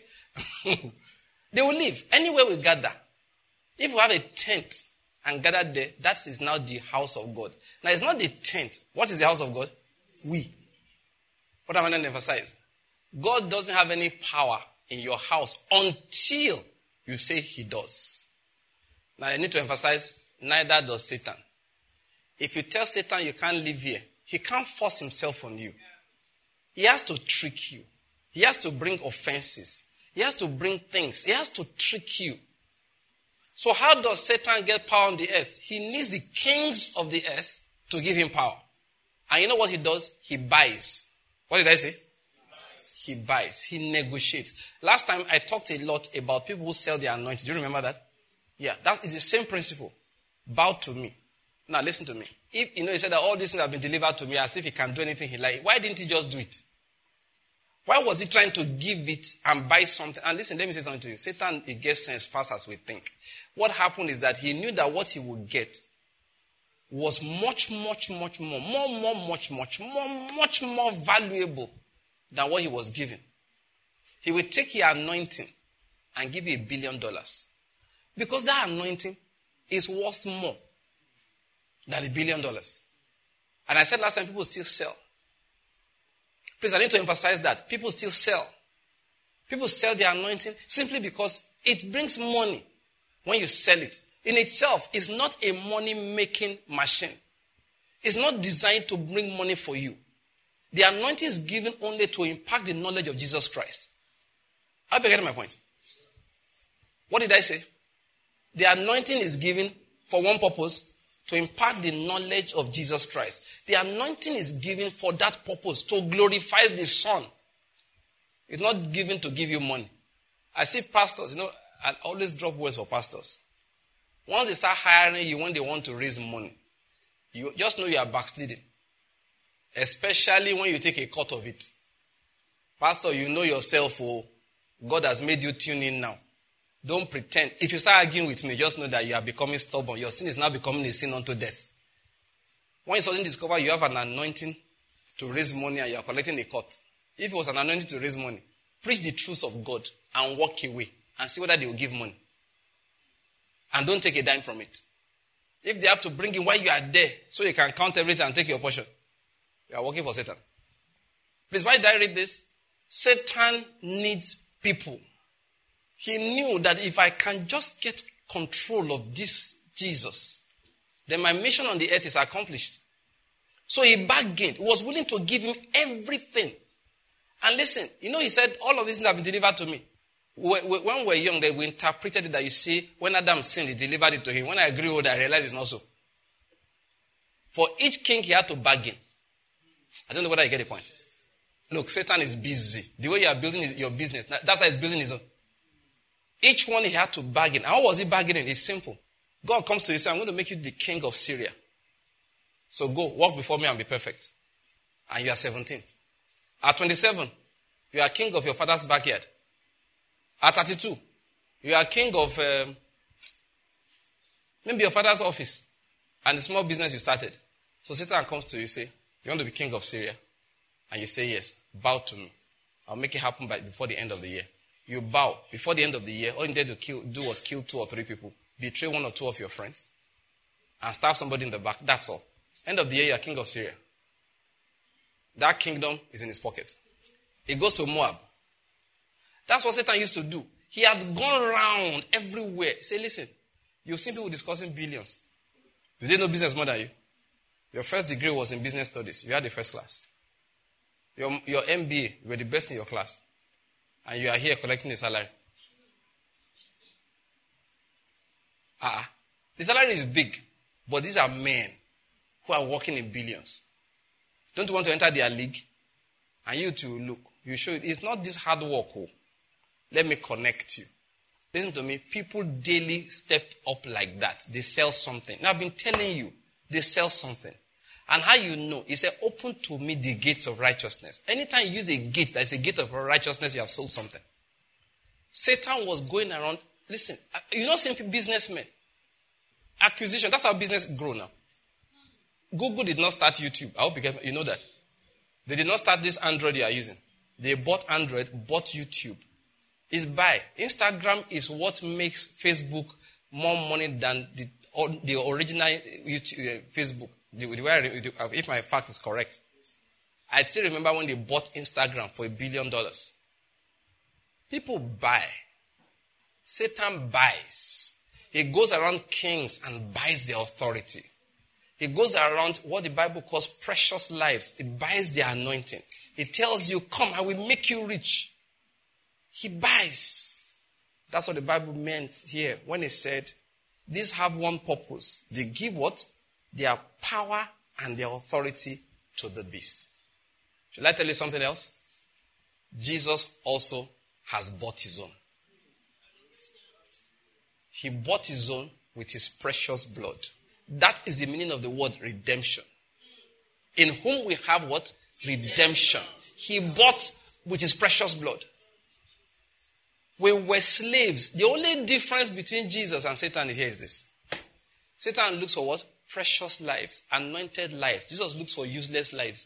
They will leave. Anywhere we gather. If we have a tent and gather there, that is now the house of God. Now, it's not the tent. What is the house of God? We. What am I going to emphasize? God doesn't have any power in your house until you say he does. Now, I need to emphasize, neither does Satan. If you tell Satan you can't live here, he can't force himself on you. He has to trick you. He has to bring offenses. He has to bring things. He has to trick you. So how does Satan get power on the earth? He needs the kings of the earth to give him power. And you know what he does? He buys. What did I say? He buys. He negotiates. Last time I talked a lot about people who sell their anointing. Do you remember that? Yeah, that is the same principle. Bow to me. Now listen to me. If you know he said that all these things have been delivered to me as if he can do anything he likes, why didn't he just do it? Why was he trying to give it and buy something? And listen, let me say something to you. Satan, he gets sense fast as we think. What happened is that he knew that what he would get was much, much, much more, more, more, much, much, more, much more valuable than what he was given. He would take your anointing and give you a billion dollars. Because that anointing is worth more than a billion dollars. And I said last time, people still sell. Please, I need to emphasize that. People still sell. People sell their anointing simply because it brings money when you sell it. In itself, it's not a money-making machine. It's not designed to bring money for you. The anointing is given only to impact the knowledge of Jesus Christ. I hope you're getting my point. What did I say? The anointing is given for one purpose, to impart the knowledge of Jesus Christ. The anointing is given for that purpose, to glorify the Son. It's not given to give you money. I see pastors, you know, I always drop words for pastors. Once they start hiring you when they want to raise money, you just know you are backsliding. Especially when you take a cut of it. Pastor, you know yourself, oh, God has made you tune in now. Don't pretend. If you start arguing with me, just know that you are becoming stubborn. Your sin is now becoming a sin unto death. When you suddenly discover you have an anointing to raise money and you are collecting a cut, if it was an anointing to raise money, preach the truth of God and walk away and see whether they will give money. And don't take a dime from it. If they have to bring in while you are there so you can count everything and take your portion, you are working for Satan. Please, why did I read this? Satan needs people. He knew that if I can just get control of this Jesus, then my mission on the earth is accomplished. So he bargained. He was willing to give him everything. And listen, you know, he said, all of these things have been delivered to me. When we were young, we interpreted it that you see, when Adam sinned, he delivered it to him. When I grew older, I realized it's not so. For each king, he had to bargain. I don't know whether you get the point. Look, Satan is busy. The way you are building your business, that's how he's building his own. Each one he had to bargain. And how was he bargaining? It's simple. God comes to you and says, I'm going to make you the king of Syria. So go, walk before me and be perfect. And you are seventeen. At twenty-seven, you are king of your father's backyard. At thirty-two, you are king of um, maybe your father's office and the small business you started. So Satan comes to you and says, you want to be king of Syria? And you say, yes, bow to me. I'll make it happen by before the end of the year. You bow. Before the end of the year, all you needed to kill, do was kill two or three people, betray one or two of your friends, and stab somebody in the back. That's all. End of the year, you are king of Syria. That kingdom is in his pocket. He goes to Moab. That's what Satan used to do. He had gone around everywhere. Say, listen, you've seen people discussing billions. Do they know business more than you? Your first degree was in business studies. You had the first class. Your, your M B A, you were the best in your class. And you are here collecting a salary. Ah, uh, the salary is big, but these are men who are working in billions. Don't you want to enter their league? And you too, look, you show it. It's not this hard work. Oh. Let me connect you. Listen to me. People daily step up like that. They sell something. Now, I've been telling you, they sell something. And how you know? He said, open to me the gates of righteousness. Anytime you use a gate that is a gate of righteousness, you have sold something. Satan was going around. Listen, you know simple businessmen. Acquisition, that's how business grow now. Google did not start YouTube. I hope you, get, you know that. They did not start this Android you are using. They bought Android, bought YouTube. It's buy. Instagram is what makes Facebook more money than the, the original YouTube, uh, Facebook. The, the way I, if my fact is correct. I still remember when they bought Instagram for a billion dollars. People buy. Satan buys. He goes around kings and buys their authority. He goes around what the Bible calls precious lives. It buys their anointing. He tells you, come, I will make you rich. He buys. That's what the Bible meant here when it said, these have one purpose. They give what? Their power and their authority to the beast. Shall I tell you something else? Jesus also has bought his own. He bought his own with his precious blood. That is the meaning of the word redemption. In whom we have what? Redemption. He bought with his precious blood. We were slaves. The only difference between Jesus and Satan here is this. Satan looks for what? Precious lives, anointed lives. Jesus looks for useless lives.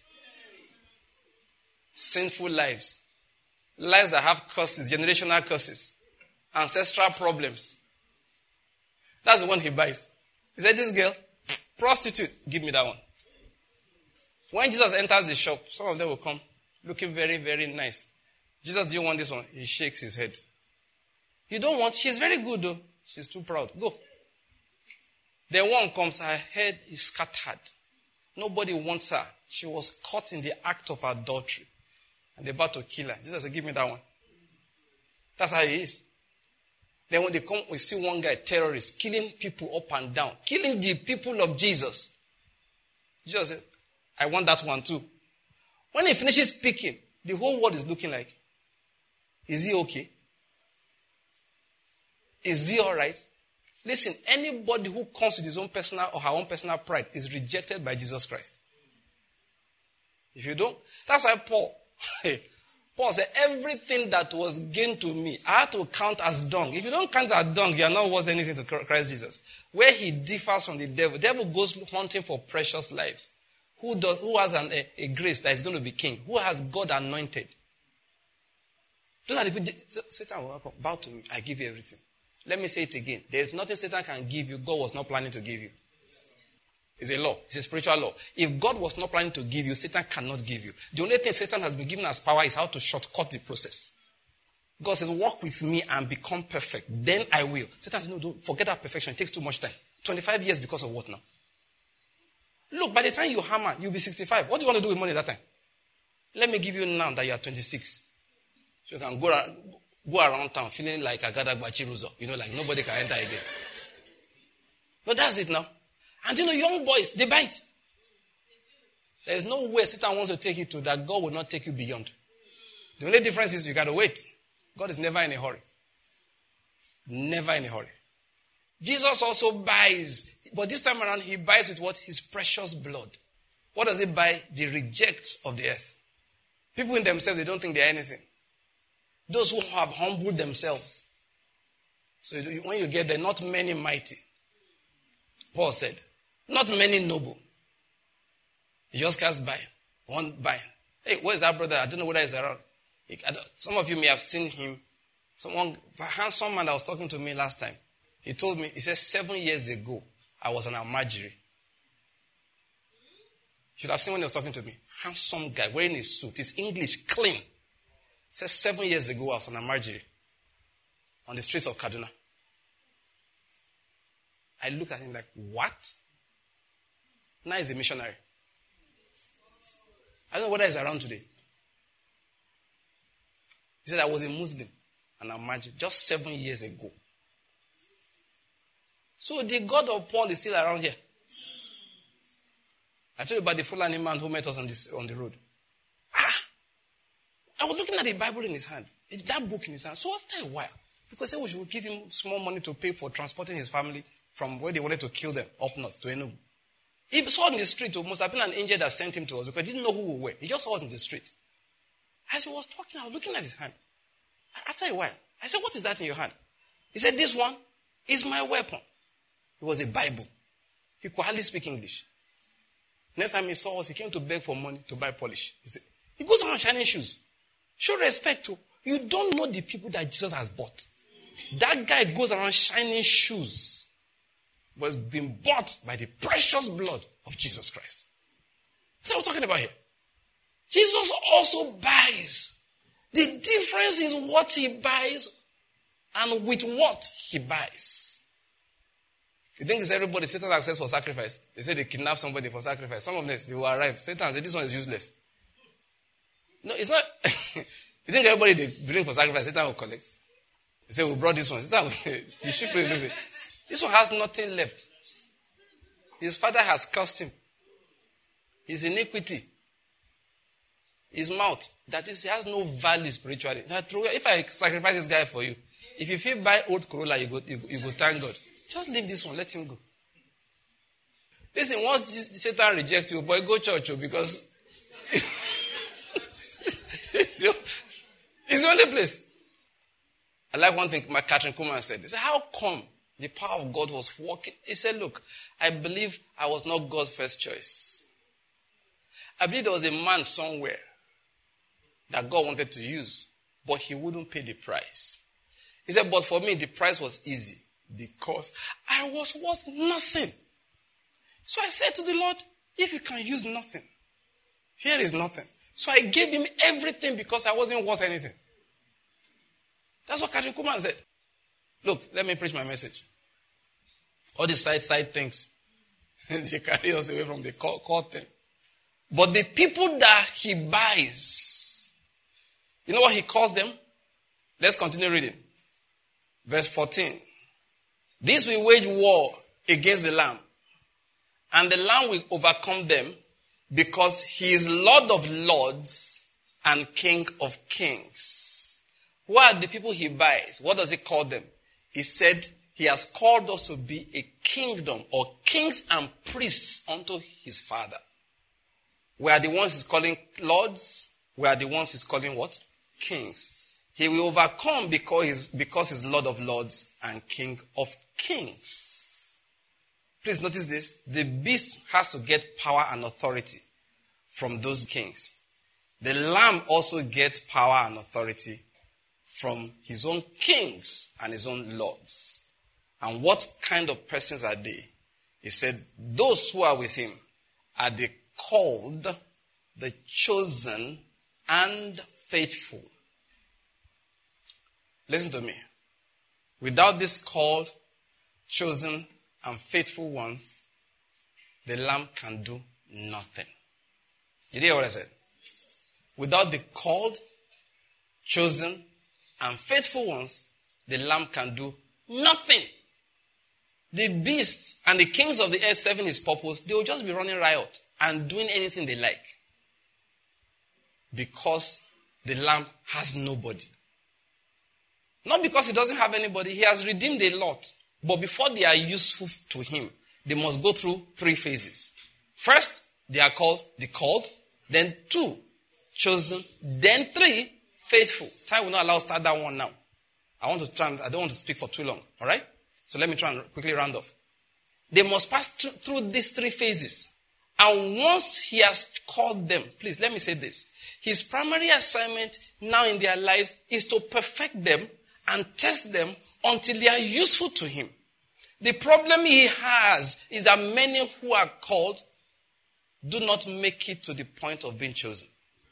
Sinful lives. Lives that have curses, generational curses, ancestral problems. That's the one he buys. He said, this girl, prostitute, give me that one. When Jesus enters the shop, some of them will come looking very, very nice. Jesus, do you want this one? He shakes his head. You don't want, she's very good though. She's too proud. Go. Then one comes, her head is scattered. Nobody wants her. She was caught in the act of adultery. And they're about to kill her. Jesus said, give me that one. That's how he is. Then when they come, we see one guy, terrorist, killing people up and down, killing the people of Jesus. Jesus said, I want that one too. When he finishes speaking, the whole world is looking like, is he okay? Is he all right? Listen, anybody who comes with his own personal or her own personal pride is rejected by Jesus Christ. If you don't, that's why Paul, Paul said, everything that was gained to me, I had to count as dung. If you don't count as dung, you are not worth anything to Christ Jesus. Where he differs from the devil, the devil goes hunting for precious lives. Who does? Who has an, a, a grace that is going to be king? Who has God anointed? Those are the people. Satan will come, bow to me. I give you everything. Let me say it again. There is nothing Satan can give you. God was not planning to give you. It's a law. It's a spiritual law. If God was not planning to give you, Satan cannot give you. The only thing Satan has been given as power is how to shortcut the process. God says, walk with me and become perfect. Then I will. Satan says, no, don't forget that perfection. It takes too much time. twenty-five years because of what now? Look, by the time you hammer, you'll be sixty-five. What do you want to do with money at that time? Let me give you now that you are twenty-six. So you can go around, go around town feeling like Agada Gbachiruzo. You know, like nobody can enter again. But that's it now. And you know, young boys, they bite. There is no way Satan wants to take you to that God will not take you beyond. The only difference is you got to wait. God is never in a hurry. Never in a hurry. Jesus also buys, but this time around he buys with what? His precious blood. What does he buy? The reject of the earth. People in themselves, they don't think they're anything. Those who have humbled themselves. So when you get there, not many mighty. Paul said, not many noble. He just cast by. One by. Hey, where's that brother? I don't know whether he's around. He, some of you may have seen him. Someone, a handsome man that was talking to me last time. He told me, he said, seven years ago, I was an Almajiri. You should have seen when he was talking to me. Handsome guy, wearing his suit. His English clean. He said, seven years ago, I was an Almajiri. On the streets of Kaduna. I look at him like, what? Now he's a missionary. I don't know whether he's around today. He said, I was a Muslim. And I'm Almajiri just seven years ago. So the God of Paul is still around here. I told you about the Fulani man who met us on, this, on the road. Ah! I was looking at the Bible in his hand. That book in his hand. So after a while, because they said we should give him small money to pay for transporting his family from where they wanted to kill them up north to Enugu. He saw in the street, it must have been an angel that sent him to us because he didn't know who we were. He just saw us in the street. As he was talking, I was looking at his hand. After a while, I said, what is that in your hand? He said, this one is my weapon. It was a Bible. He could hardly speak English. Next time he saw us, he came to beg for money to buy polish. He said, he goes around shining shoes. Show respect to. You don't know the people that Jesus has bought. That guy goes around shining shoes. Was being bought by the precious blood of Jesus Christ. That's what we're talking about here. Jesus also buys. The difference is what he buys and with what he buys. You think it's everybody Satan accepts for sacrifice? They say they kidnap somebody for sacrifice. Some of them, they will arrive. Satan says, this one is useless. No, it's not. You think everybody they bring for sacrifice, Satan will collect. They say, we brought this one. Satan will, the sheep will lose it. This one has nothing left. His father has cursed him. His iniquity. His mouth. That is, he has no value spiritually. If I sacrifice this guy for you, if you feel buy old Corolla, you go, you, you go thank God. Just leave this one. Let him go. Listen, once Satan rejects you, boy, go church because it's, your, it's the only place. I like one thing my Catherine Kuhlman said. He said, how come the power of God was working? He said, look, I believe I was not God's first choice. I believe there was a man somewhere that God wanted to use, but he wouldn't pay the price. He said, but for me, the price was easy because I was worth nothing. So I said to the Lord, if you can use nothing, here is nothing. So I gave him everything because I wasn't worth anything. That's what Catherine Kuhlman said. Look, let me preach my message. All these side side things, they carry us away from the core, core thing. But the people that he buys, you know what he calls them? Let's continue reading. Verse fourteen. This will wage war against the Lamb, and the Lamb will overcome them, because he is Lord of lords and King of kings. Who are the people he buys? What does he call them? He said he has called us to be a kingdom, or kings and priests unto his Father. We are the ones he's calling lords. We are the ones he's calling what? Kings. He will overcome because he's, because he's Lord of lords and King of kings. Please notice this. The beast has to get power and authority from those kings. The Lamb also gets power and authority from his own kings and his own lords. And what kind of persons are they? He said, those who are with him are the called, the chosen, and faithful. Listen to me. Without this called, chosen, and faithful ones, the Lamb can do nothing. Did you hear what I said? Without the called, chosen, and faithful ones, the Lamb can do nothing. The beasts and the kings of the earth serving his purpose, they will just be running riot and doing anything they like. Because the Lamb has nobody. Not because he doesn't have anybody. He has redeemed a lot. But before they are useful to him, they must go through three phases. First, they are called the called. Then two, chosen. Then three, faithful. Time will not allow us to start that one now. I want to try and, I don't want to speak for too long. All right? So let me try and quickly round off. They must pass th- through these three phases. And once he has called them, please let me say this. His primary assignment now in their lives is to perfect them and test them until they are useful to him. The problem he has is that many who are called do not make it to the point of being chosen.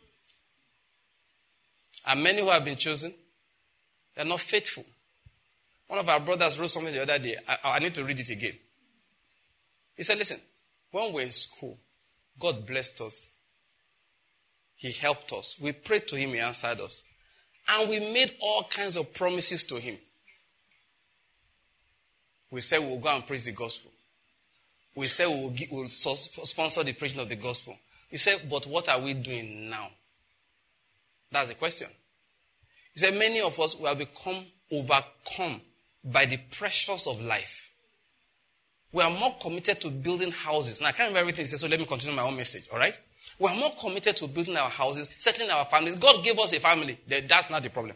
And many who have been chosen, they are not faithful. One of our brothers wrote something the other day. I, I need to read it again. He said, listen, when we're in school, God blessed us. He helped us. We prayed to him, he answered us. And we made all kinds of promises to him. We said we'll go and preach the gospel. We said we'll, give, we'll sponsor the preaching of the gospel. He said, but what are we doing now? That's the question. He said, many of us will have become overcome by the pressures of life. We are more committed to building houses. Now, I can't remember everything he said, so let me continue my own message, all right? We are more committed to building our houses, settling our families. God gave us a family. That's not the problem.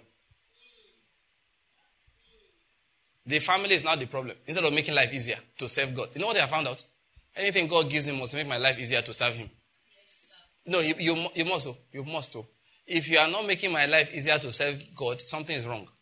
The family is not the problem. Instead of making life easier to serve God. You know what I found out? Anything God gives me must make my life easier to serve him. Yes, no, you, you, you must. You must. If you are not making my life easier to serve God, something is wrong.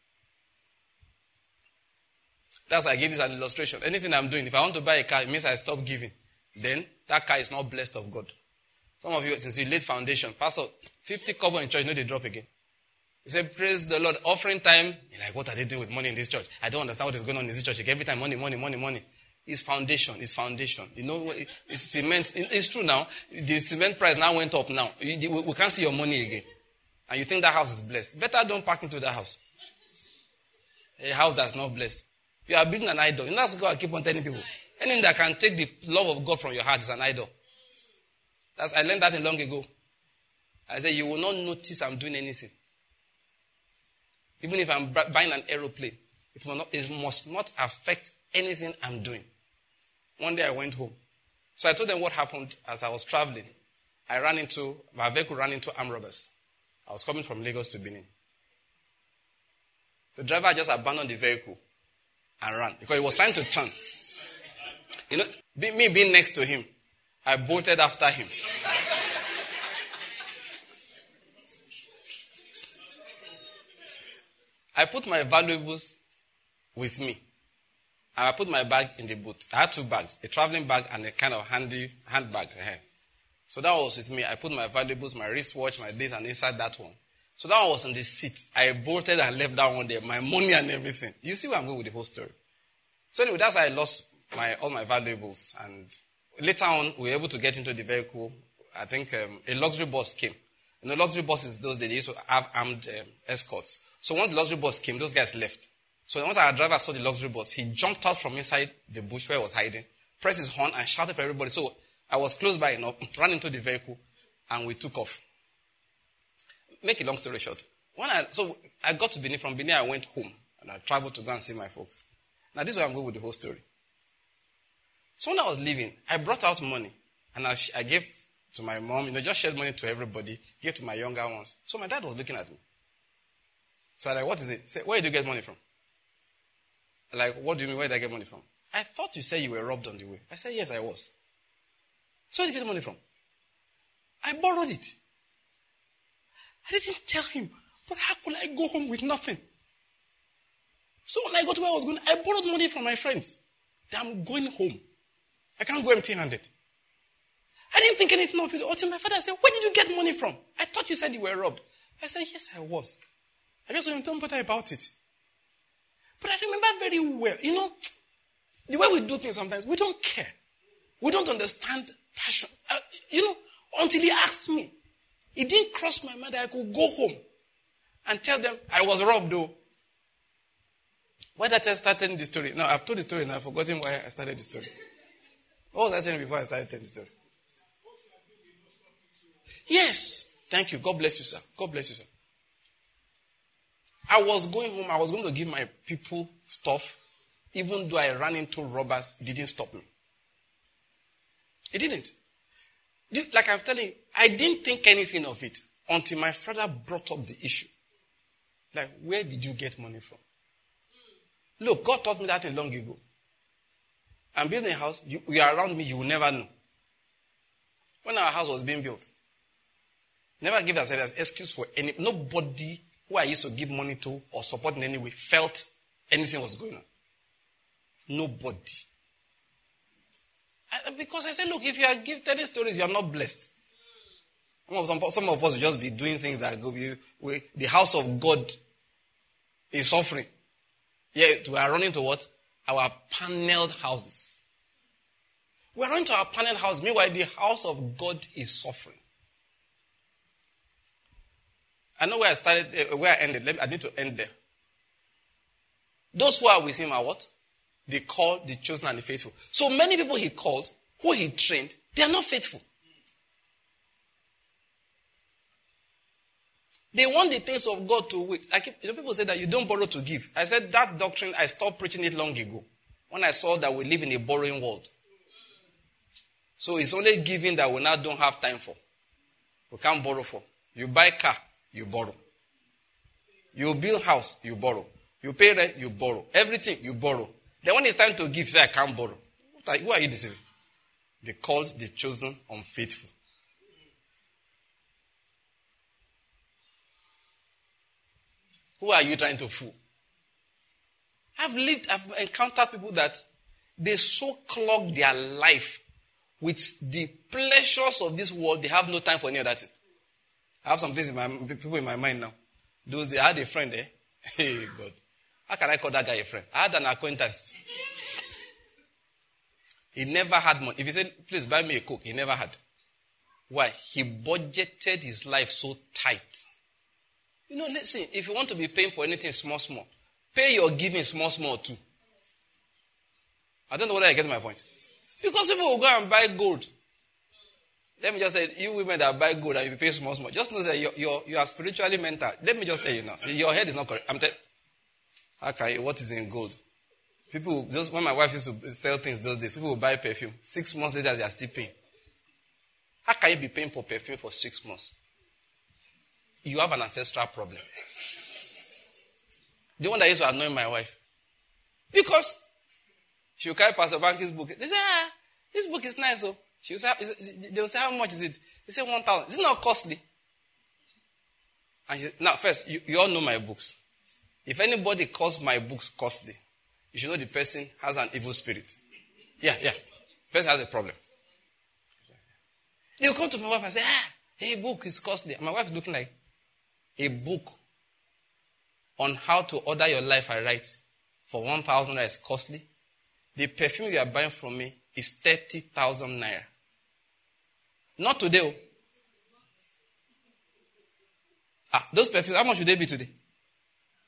That's why I gave this as an illustration. Anything I'm doing, if I want to buy a car, it means I stop giving. Then that car is not blessed of God. Some of you, since you laid foundation, Pastor, fifty kobo in church, no, they drop again. You say, praise the Lord, offering time. You're like, what are they doing with money in this church? I don't understand what is going on in this church. Every time, money, money, money, money. It's foundation. It's foundation. You know, it's cement. It's true now. The cement price now went up now. We can't see your money again. And you think that house is blessed. Better don't park into that house. A house that's not blessed. You are building an idol. You know, that's God I keep on telling people. Anything that can take the love of God from your heart is an idol. That's, I learned that a long ago. I said, you will not notice I'm doing anything. Even if I'm buying an aeroplane, it, will not, it must not affect anything I'm doing. One day I went home. So I told them what happened as I was traveling. I ran into, my vehicle ran into armed robbers. I was coming from Lagos to Benin. So the driver just abandoned the vehicle and ran because he was trying to turn. You know, me being next to him, I bolted after him. I put my valuables with me. And I put my bag in the boot. I had two bags, a traveling bag and a kind of handy handbag. So that was with me. I put my valuables, my wristwatch, my this, and inside that one. So that one was in the seat. I bolted and left that one there, my money and everything. You see where I'm going with the whole story. So anyway, that's how I lost my all my valuables. And later on, we were able to get into the vehicle. I think um, a luxury bus came. You know, luxury buses those days, they used to have armed um, escorts. So once the luxury bus came, those guys left. So once our driver saw the luxury bus, he jumped out from inside the bush where he was hiding, pressed his horn and shouted for everybody. So I was close by enough, ran into the vehicle, and we took off. Make a long story short. When I, so I got to Benin. From Benin, I went home, and I traveled to go and see my folks. Now this is where I'm going with the whole story. So when I was leaving, I brought out money, and I, I gave to my mom, you know, just shared money to everybody, gave to my younger ones. So my dad was looking at me. So I was like, what is it? He said, where did you get money from? Like, what do you mean, where did I get money from? I thought you said you were robbed on the way. I said, yes, I was. So where did you get the money from? I borrowed it. I didn't tell him, but how could I go home with nothing? So when I got to where I was going, I borrowed money from my friends. I'm going home. I can't go empty-handed. I didn't think anything of it. Until my father said, where did you get money from? I thought you said you were robbed. I said, yes, I was. I just don't bother about it. But I remember very well, you know, the way we do things sometimes, we don't care. We don't understand passion. Uh, you know, until he asked me. It didn't cross my mind that I could go home and tell them I was robbed though. Why did I start telling the story? No, I've told the story and I've forgotten why I started the story. What was I saying before I started telling the story? Yes. Thank you. God bless you, sir. God bless you, sir. I was going home. I was going to give my people stuff. Even though I ran into robbers, it didn't stop me. It didn't. Like I'm telling you, I didn't think anything of it until my father brought up the issue. Like, where did you get money from? Look, God taught me that thing long ago. I'm building a house. You, you are around me, you will never know. When our house was being built, never give us an excuse for any. Nobody who I used to give money to or support in any way felt anything was going on. Nobody. I, because I said, look, if you are give telling stories, you are not blessed. Some, some of us will just be doing things that go be, we, the house of God is suffering. Yet we are running to what? Our paneled houses. We are running to our paneled house. Meanwhile, the house of God is suffering. I know where I started, uh, where I ended. Let me, I need to end there. Those who are with him are what? The called, the chosen, and the faithful. So many people he called, who he trained, they are not faithful. They want the things of God to wait. Like, you know, people say that you don't borrow to give. I said that doctrine, I stopped preaching it long ago. When I saw that we live in a borrowing world. So it's only giving that we now don't have time for. We can't borrow for. You buy car, you borrow. You build house, you borrow. You pay rent, you borrow. Everything, you borrow. Then when it's time to give, you say, I can't borrow. What are, who are you deceiving? The called, the chosen, unfaithful. Who are you trying to fool? I've lived, I've encountered people that they so clog their life with the pleasures of this world, they have no time for any other thing. I have some things in my people in my mind now. Those I had a friend there. Eh? Hey God. How can I call that guy a friend? I had an acquaintance. He never had money. If he said, please buy me a Coke, he never had. Why? He budgeted his life so tight. You know, listen, if you want to be paying for anything small, small, pay your giving small, small too. I don't know whether I get my point. Because people will go and buy gold. Let me just say, you women that buy gold and you pay small, small, just know that you're, you're, you are spiritually mental. Let me just tell you now, your head is not correct. I'm telling you, okay, what is in gold? People, just when my wife used to sell things those days, people will buy perfume. Six months later, they are still paying. How can you be paying for perfume for six months? You have an ancestral problem. The one that used to annoy my wife. Because she will carry Pastor Banky's book. They say, ah, this book is nice. So she will say, they will say, how much is it? They say, one thousand. Is it not costly? And she, now, first, you, you all know my books. If anybody calls my books costly, you should know the person has an evil spirit. Yeah, yeah. The person has a problem. They'll come to my wife and say, ah, hey, book is costly. And my wife is looking like, a book on how to order your life I write for one thousand naira is costly. The perfume you are buying from me is thirty thousand naira. Not today. Oh. Ah, those perfumes, how much would they be today?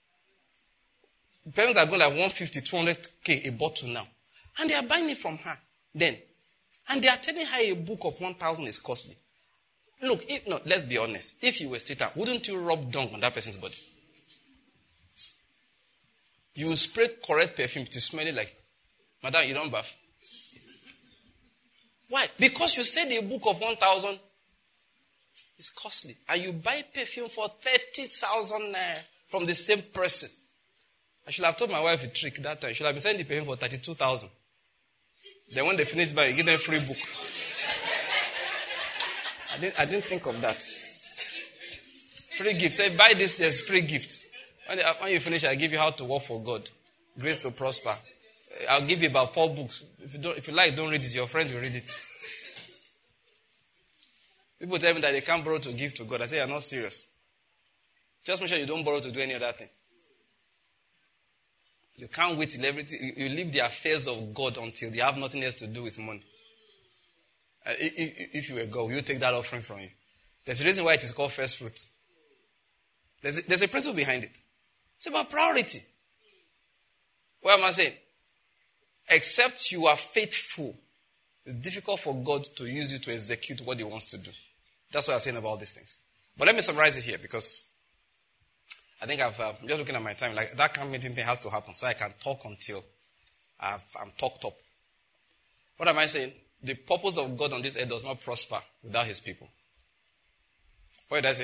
Parents are going like one fifty, two hundred K a bottle now. And they are buying it from her then. And they are telling her a book of one thousand is costly. Look, if not, let's be honest. If you were Satan, wouldn't you rub dung on that person's body? You will spray correct perfume to smell it like, madam, you don't bath. Why? Because you said a book of one thousand is costly. And you buy perfume for thirty thousand naira from the same person. I should have told my wife a trick that time. I should have been sending the perfume for thirty-two thousand. Then when they finish buying, give them a free book. I didn't, I didn't think of that. Free gift. Say, buy this, there's free gift. When, they, when you finish, I'll give you how to work for God. Grace to prosper. I'll give you about four books. If you don't, if you like, don't read it. Your friends will read it. People tell me that they can't borrow to give to God. I say, you're not serious. Just make sure you don't borrow to do any other thing. You can't wait till everything. You leave the affairs of God until you have nothing else to do with money. Uh, if, if you were God, will you take that offering from you? There's a reason why it is called first fruit. There's a, there's a principle behind it. It's about priority. What am I saying? Except you are faithful, it's difficult for God to use you to execute what He wants to do. That's what I'm saying about these things. But let me summarize it here because I think I've, uh, I'm just looking at my time. Like that camp meeting thing has to happen so I can talk until I've, I'm talked up. What am I saying? The purpose of God on this earth does not prosper without His people. What did I say?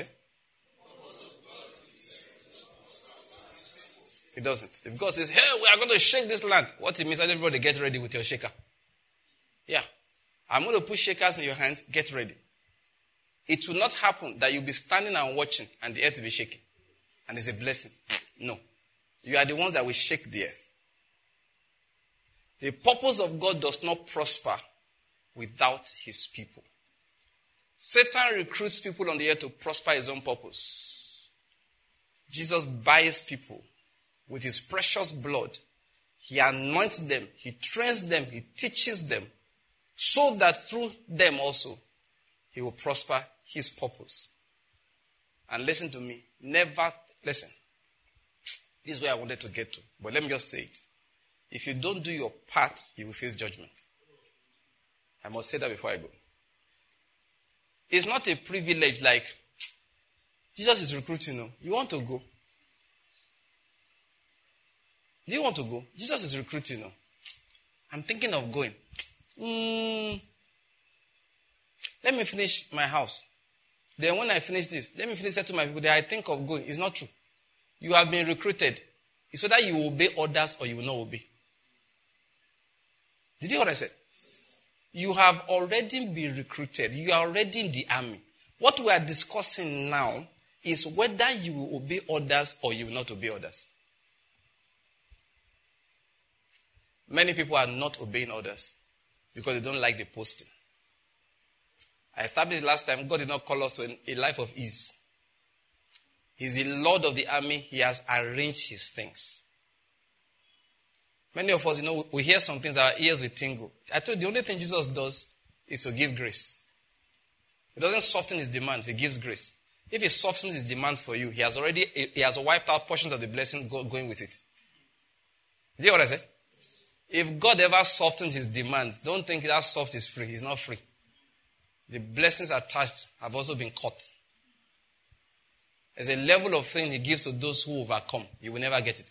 It doesn't. If God says, hey, we are going to shake this land, what it means is everybody get ready with your shaker. Yeah. I'm going to put shakers in your hands, get ready. It will not happen that you'll be standing and watching and the earth will be shaking. And it's a blessing. No. You are the ones that will shake the earth. The purpose of God does not prosper without His people. Satan recruits people on the earth to prosper his own purpose. Jesus buys people with His precious blood. He anoints them. He trains them. He teaches them so that through them also He will prosper His purpose. And listen to me. Never, listen. This is where I wanted to get to. But let me just say it. If you don't do your part, you will face judgment. I must say that before I go. It's not a privilege like, Jesus is recruiting you. You want to go? Do you want to go? Jesus is recruiting you. I'm thinking of going. Mm, let me finish my house. Then when I finish this, let me finish that to my people. Then I think of going. It's not true. You have been recruited. It's whether you obey orders or you will not obey. Did you hear what I said? You have already been recruited. You are already in the army. What we are discussing now is whether you will obey orders or you will not obey orders. Many people are not obeying orders because they don't like the posting. I established last time, God did not call us to a life of ease. He's the Lord of the army. He has arranged His things. Many of us, you know, we hear some things, our ears will tingle. I told you, the only thing Jesus does is to give grace. He doesn't soften His demands, He gives grace. If He softens His demands for you, He has already, He has wiped out portions of the blessing going with it. Did you hear what I said? If God ever softens His demands, don't think that soft is free. It's not free. The blessings attached have also been cut. There's a level of thing He gives to those who overcome. You will never get it.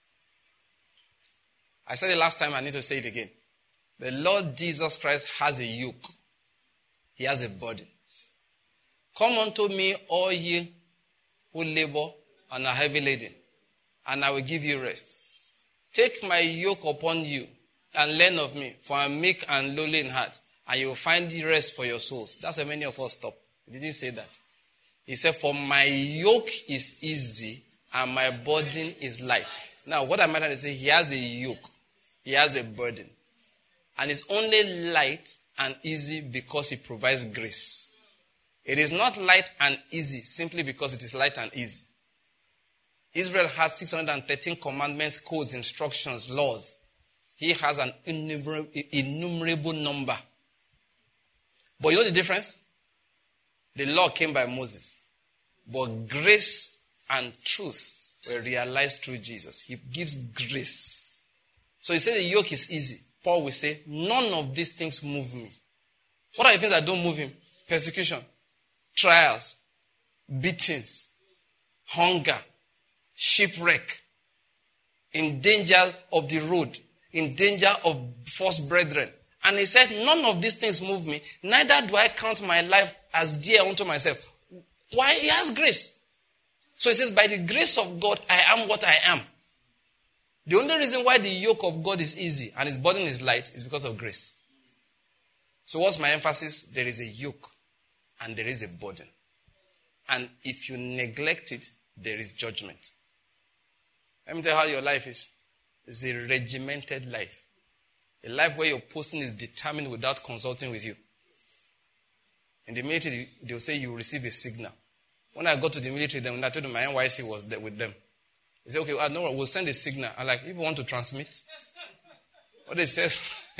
I said it last time, I need to say it again. The Lord Jesus Christ has a yoke. He has a burden. Come unto me, all ye who labor and are heavy laden, and I will give you rest. Take my yoke upon you and learn of me, for I am meek and lowly in heart, and you will find the rest for your souls. That's why many of us stop. He didn't say that. He said, for my yoke is easy and my burden is light. Now, what I'm trying to say, He has a yoke. He has a burden. And it's only light and easy because He provides grace. It is not light and easy simply because it is light and easy. Israel has six hundred thirteen commandments, codes, instructions, laws. He has an innumerable, innumerable number. But you know the difference? The law came by Moses. But grace and truth were realized through Jesus. He gives grace. So he said the yoke is easy. Paul will say, none of these things move me. What are the things that don't move him? Persecution, trials, beatings, hunger, shipwreck, in danger of the road, in danger of false brethren. And he said, none of these things move me, neither do I count my life as dear unto myself. Why? He has grace. So he says, by the grace of God, I am what I am. The only reason why the yoke of God is easy and his burden is light is because of grace. So what's my emphasis? There is a yoke and there is a burden. And if you neglect it, there is judgment. Let me tell you how your life is. It's a regimented life. A life where your posting is determined without consulting with you. In the military, they'll say you receive a signal. When I got to the military, then when I told them my N Y C was there with them, they said, okay, well, no, we'll send a signal. I'm like, people want to transmit? What they say,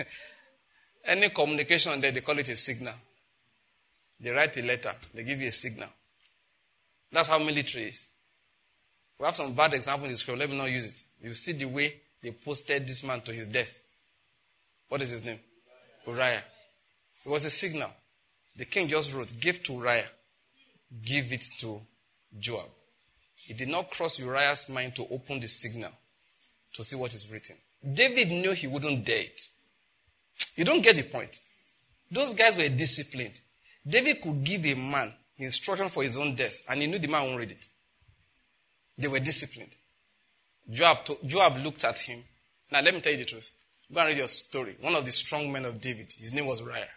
any communication there, they call it a signal. They write a letter. They give you a signal. That's how military is. We have some bad examples in the scripture. Let me not use it. You see the way they posted this man to his death. What is his name? Uriah. It was a signal. The king just wrote, give to Uriah. Give it to Joab. It did not cross Uriah's mind to open the signal to see what is written. David knew he wouldn't dare it. You don't get the point. Those guys were disciplined. David could give a man instruction for his own death, and he knew the man won't read it. They were disciplined. Joab, to, Joab looked at him. Now, let me tell you the truth. Go and read your story. One of the strong men of David, his name was Uriah.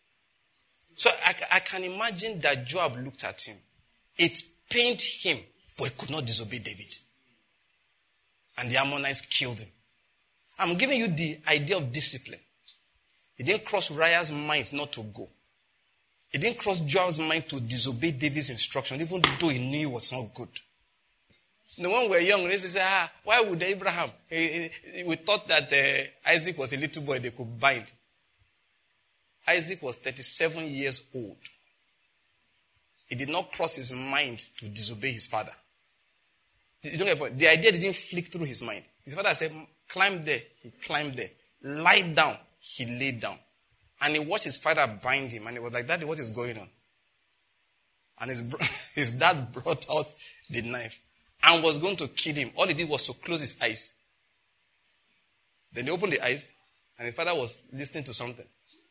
So I, I can imagine that Joab looked at him. It pained him, but he could not disobey David. And the Ammonites killed him. I'm giving you the idea of discipline. It didn't cross Uriah's mind not to go. It didn't cross Joab's mind to disobey David's instruction, even though he knew it was not good. The when we were young, they say, ah, why would Abraham? We thought that uh, Isaac was a little boy they could bind. Isaac was thirty-seven years old. It did not cross his mind to disobey his father. You don't get the point. The idea didn't flick through his mind. His father said, climb there. He climbed there. Lie down. He laid down. And he watched his father bind him. And he was like, Daddy, what is going on? And his, his dad brought out the knife and was going to kill him. All he did was to close his eyes. Then he opened the eyes, and his father was listening to something.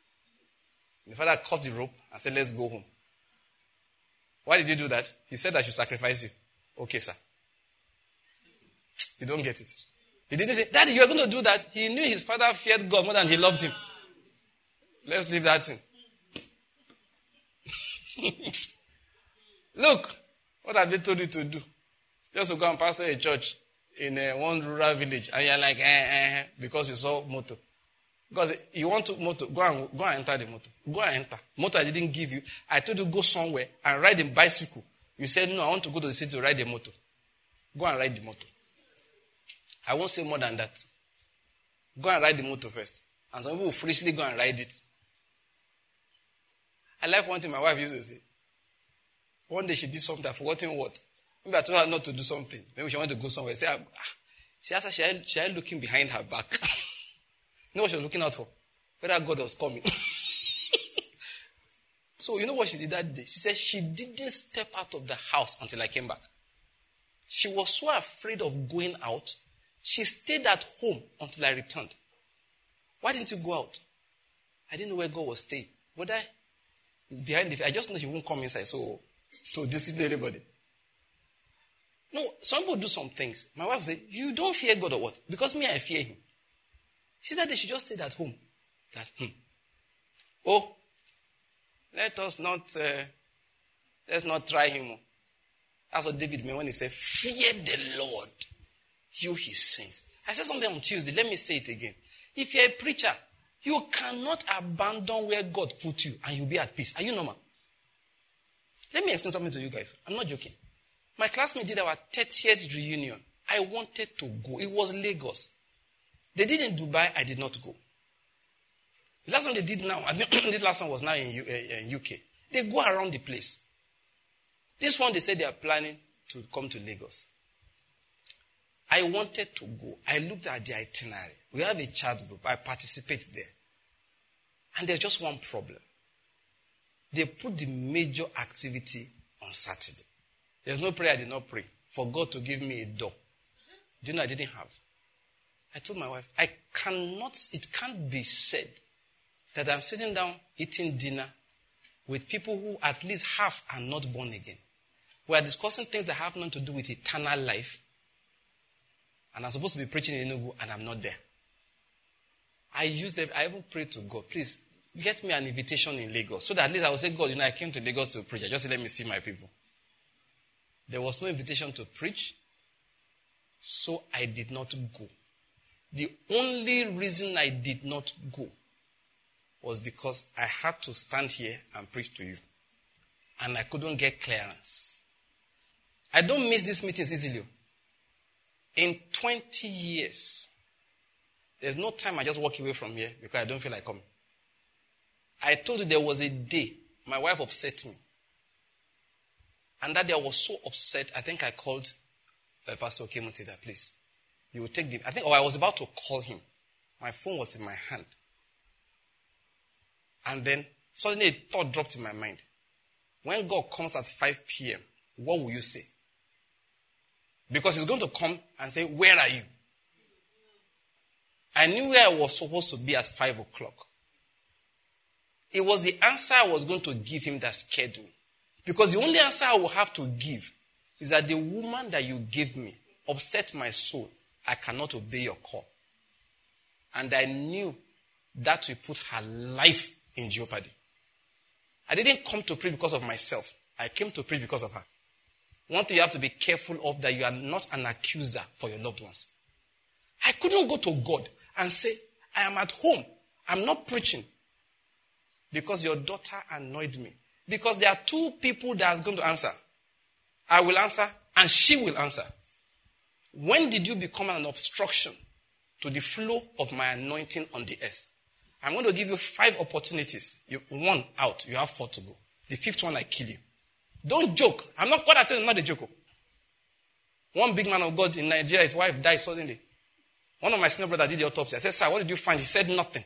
The father cut the rope and said, let's go home. Why did you do that? He said I should sacrifice you. Okay, sir. You don't get it. He didn't say, Daddy, you are going to do that. He knew his father feared God more than he loved him. Let's leave that in. Look, what have they told you to do? Just to go and pastor a church in a one rural village, and you're like, eh, eh, eh, because you saw motor. Because you want to motor, go and go and enter the motor. Go and enter. Motor I didn't give you. I told you to go somewhere and ride a bicycle. You said, no, I want to go to the city to ride a motor. Go and ride the motor. I won't say more than that. Go and ride the motor first. And some people will foolishly go and ride it. I like one thing my wife used to say. One day she did something, I've forgotten what. Maybe I told her not to do something. Maybe she wanted to go somewhere. Say, ah. She asked her, she had, she had looking behind her back. You know what she was looking out for? Whether God was coming. So you know what she did that day? She said she didn't step out of the house until I came back. She was so afraid of going out, she stayed at home until I returned. Why didn't you go out? I didn't know where God was staying. Whether it's behind the, I just know he won't come inside, so to discipline anybody. No, some people do some things. My wife said, you don't fear God or what? Because me, I fear him. She said that she just stayed at home. That, hmm. Oh, let us not, uh, let's not try him. That's what David meant when he said, fear the Lord, you his saints. I said something on Tuesday. Let me say it again. If you're a preacher, you cannot abandon where God put you and you'll be at peace. Are you normal? Let me explain something to you guys. I'm not joking. My classmate did our thirtieth reunion. I wanted to go. It was Lagos. They did in Dubai. I did not go. The last one they did now, I mean, this last one was now in, U, uh, in U K. They go around the place. This one, they said they are planning to come to Lagos. I wanted to go. I looked at the itinerary. We have a chat group. I participate there. And there's just one problem. They put the major activity on Saturday. There's no prayer I did not pray for God to give me a door. Do you know I didn't have? I told my wife, I cannot, it can't be said that I'm sitting down eating dinner with people who at least half are not born again. We are discussing things that have nothing to do with eternal life. And I'm supposed to be preaching in Enugu and I'm not there. I used it, I even prayed to God, please get me an invitation in Lagos. So that at least I will say, God, you know, I came to Lagos to preach. I just said, let me see my people. There was no invitation to preach. So I did not go. The only reason I did not go was because I had to stand here and preach to you. And I couldn't get clearance. I don't miss these meetings easily. In twenty years, there's no time I just walk away from here because I don't feel like coming. I told you there was a day my wife upset me. And that day I was so upset, I think I called uh, Pastor Okemuti that, please, you will take the, I think, or I was about to call him. My phone was in my hand. And then suddenly a thought dropped in my mind. When God comes at five p.m., what will you say? Because he's going to come and say, where are you? I knew where I was supposed to be at five o'clock. It was the answer I was going to give him that scared me. Because the only answer I will have to give is that the woman that you gave me upset my soul. I cannot obey your call. And I knew that will put her life in jeopardy. I didn't come to pray because of myself. I came to pray because of her. One thing you have to be careful of, that you are not an accuser for your loved ones. I couldn't go to God and say, I am at home. I'm not preaching. Because your daughter annoyed me. Because there are two people that are going to answer. I will answer and she will answer. When did you become an obstruction to the flow of my anointing on the earth? I'm going to give you five opportunities. You, one out, you have four to go. The fifth one, I kill you. Don't joke. I'm not, what I tell you, I'm not a joke. One big man of God in Nigeria, his wife died suddenly. One of my senior brothers did the autopsy. I said, sir, what did you find? He said nothing.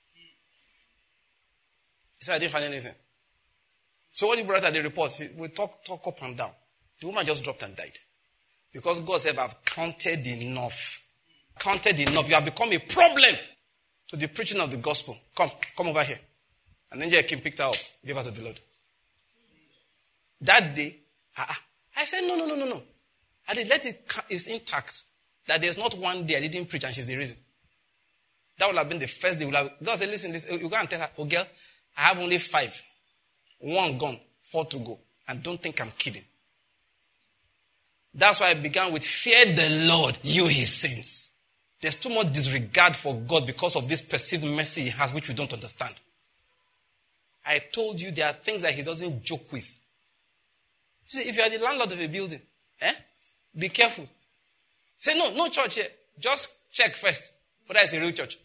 He said, I didn't find anything. So what he brought at the report, we talk, talk up and down. The woman just dropped and died. Because God said, I've counted enough. Counted enough. You have become a problem to the preaching of the gospel. Come, come over here. And then Jehoiakim picked her up, gave her to the Lord. That day, uh, I said, no, no, no, no, no. I did let it, it's intact. That there's not one day I didn't preach and she's the reason. That would have been the first day. Would have, God said, listen, listen, you go and tell her, oh girl, I have only five. One gone, four to go. And don't think I'm kidding. That's why I began with, fear the Lord, you his saints. There's too much disregard for God because of this perceived mercy he has, which we don't understand. I told you there are things that he doesn't joke with. See, if you are the landlord of a building, eh, be careful. Say, no, no church here. Just check first whether it's a real church.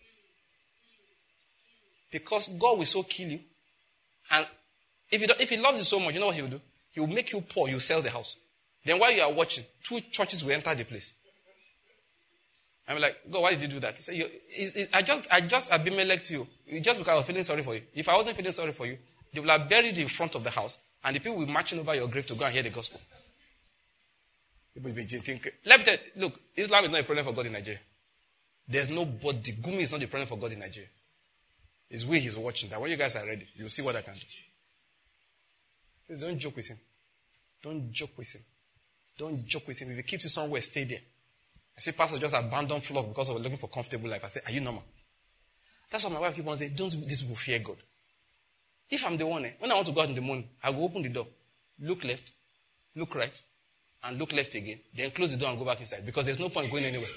Because God will so kill you. And if he, if he loves you so much, you know what he will do? He will make you poor. You sell the house. Then while you are watching, two churches will enter the place. I'm like, God, why did you do that? He said, you, it, it, I just, I just Abimelech you. Just because I was feeling sorry for you. If I wasn't feeling sorry for you, they will have buried you in front of the house, and the people will be marching over your grave to go and hear the gospel. People will be thinking, let me tell you, look, Islam is not a problem for God in Nigeria. There's nobody. Gumi is not the problem for God in Nigeria. It's we he's watching. That when you guys are ready, you'll see what I can do. Please don't joke with him. Don't joke with him. Don't joke with him. If he keeps you somewhere, stay there. I say, Pastor just abandoned flock because of looking for comfortable life. I say, are you normal? That's why my wife keeps on saying, don't these people fear God. If I'm the one, eh, when I want to go out in the morning, I will open the door, look left, look right, and look left again, then close the door and go back inside because there's no point going anywhere.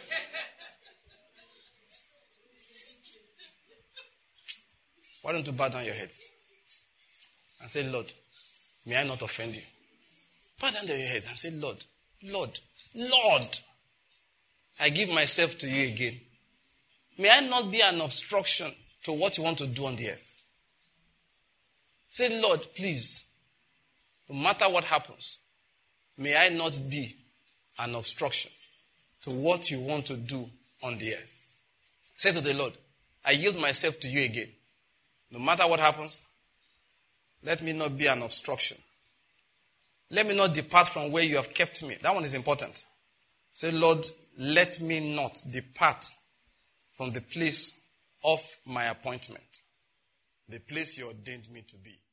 Why don't you bow down your heads and say, Lord, may I not offend you? Bow down your head and say, Lord, Lord, Lord, I give myself to you again. May I not be an obstruction to what you want to do on the earth. Say, Lord, please, no matter what happens, may I not be an obstruction to what you want to do on the earth. Say to the Lord, I yield myself to you again. No matter what happens, let me not be an obstruction. Let me not depart from where you have kept me. That one is important. Say, Lord, let me not depart from the place of my appointment, the place you ordained me to be.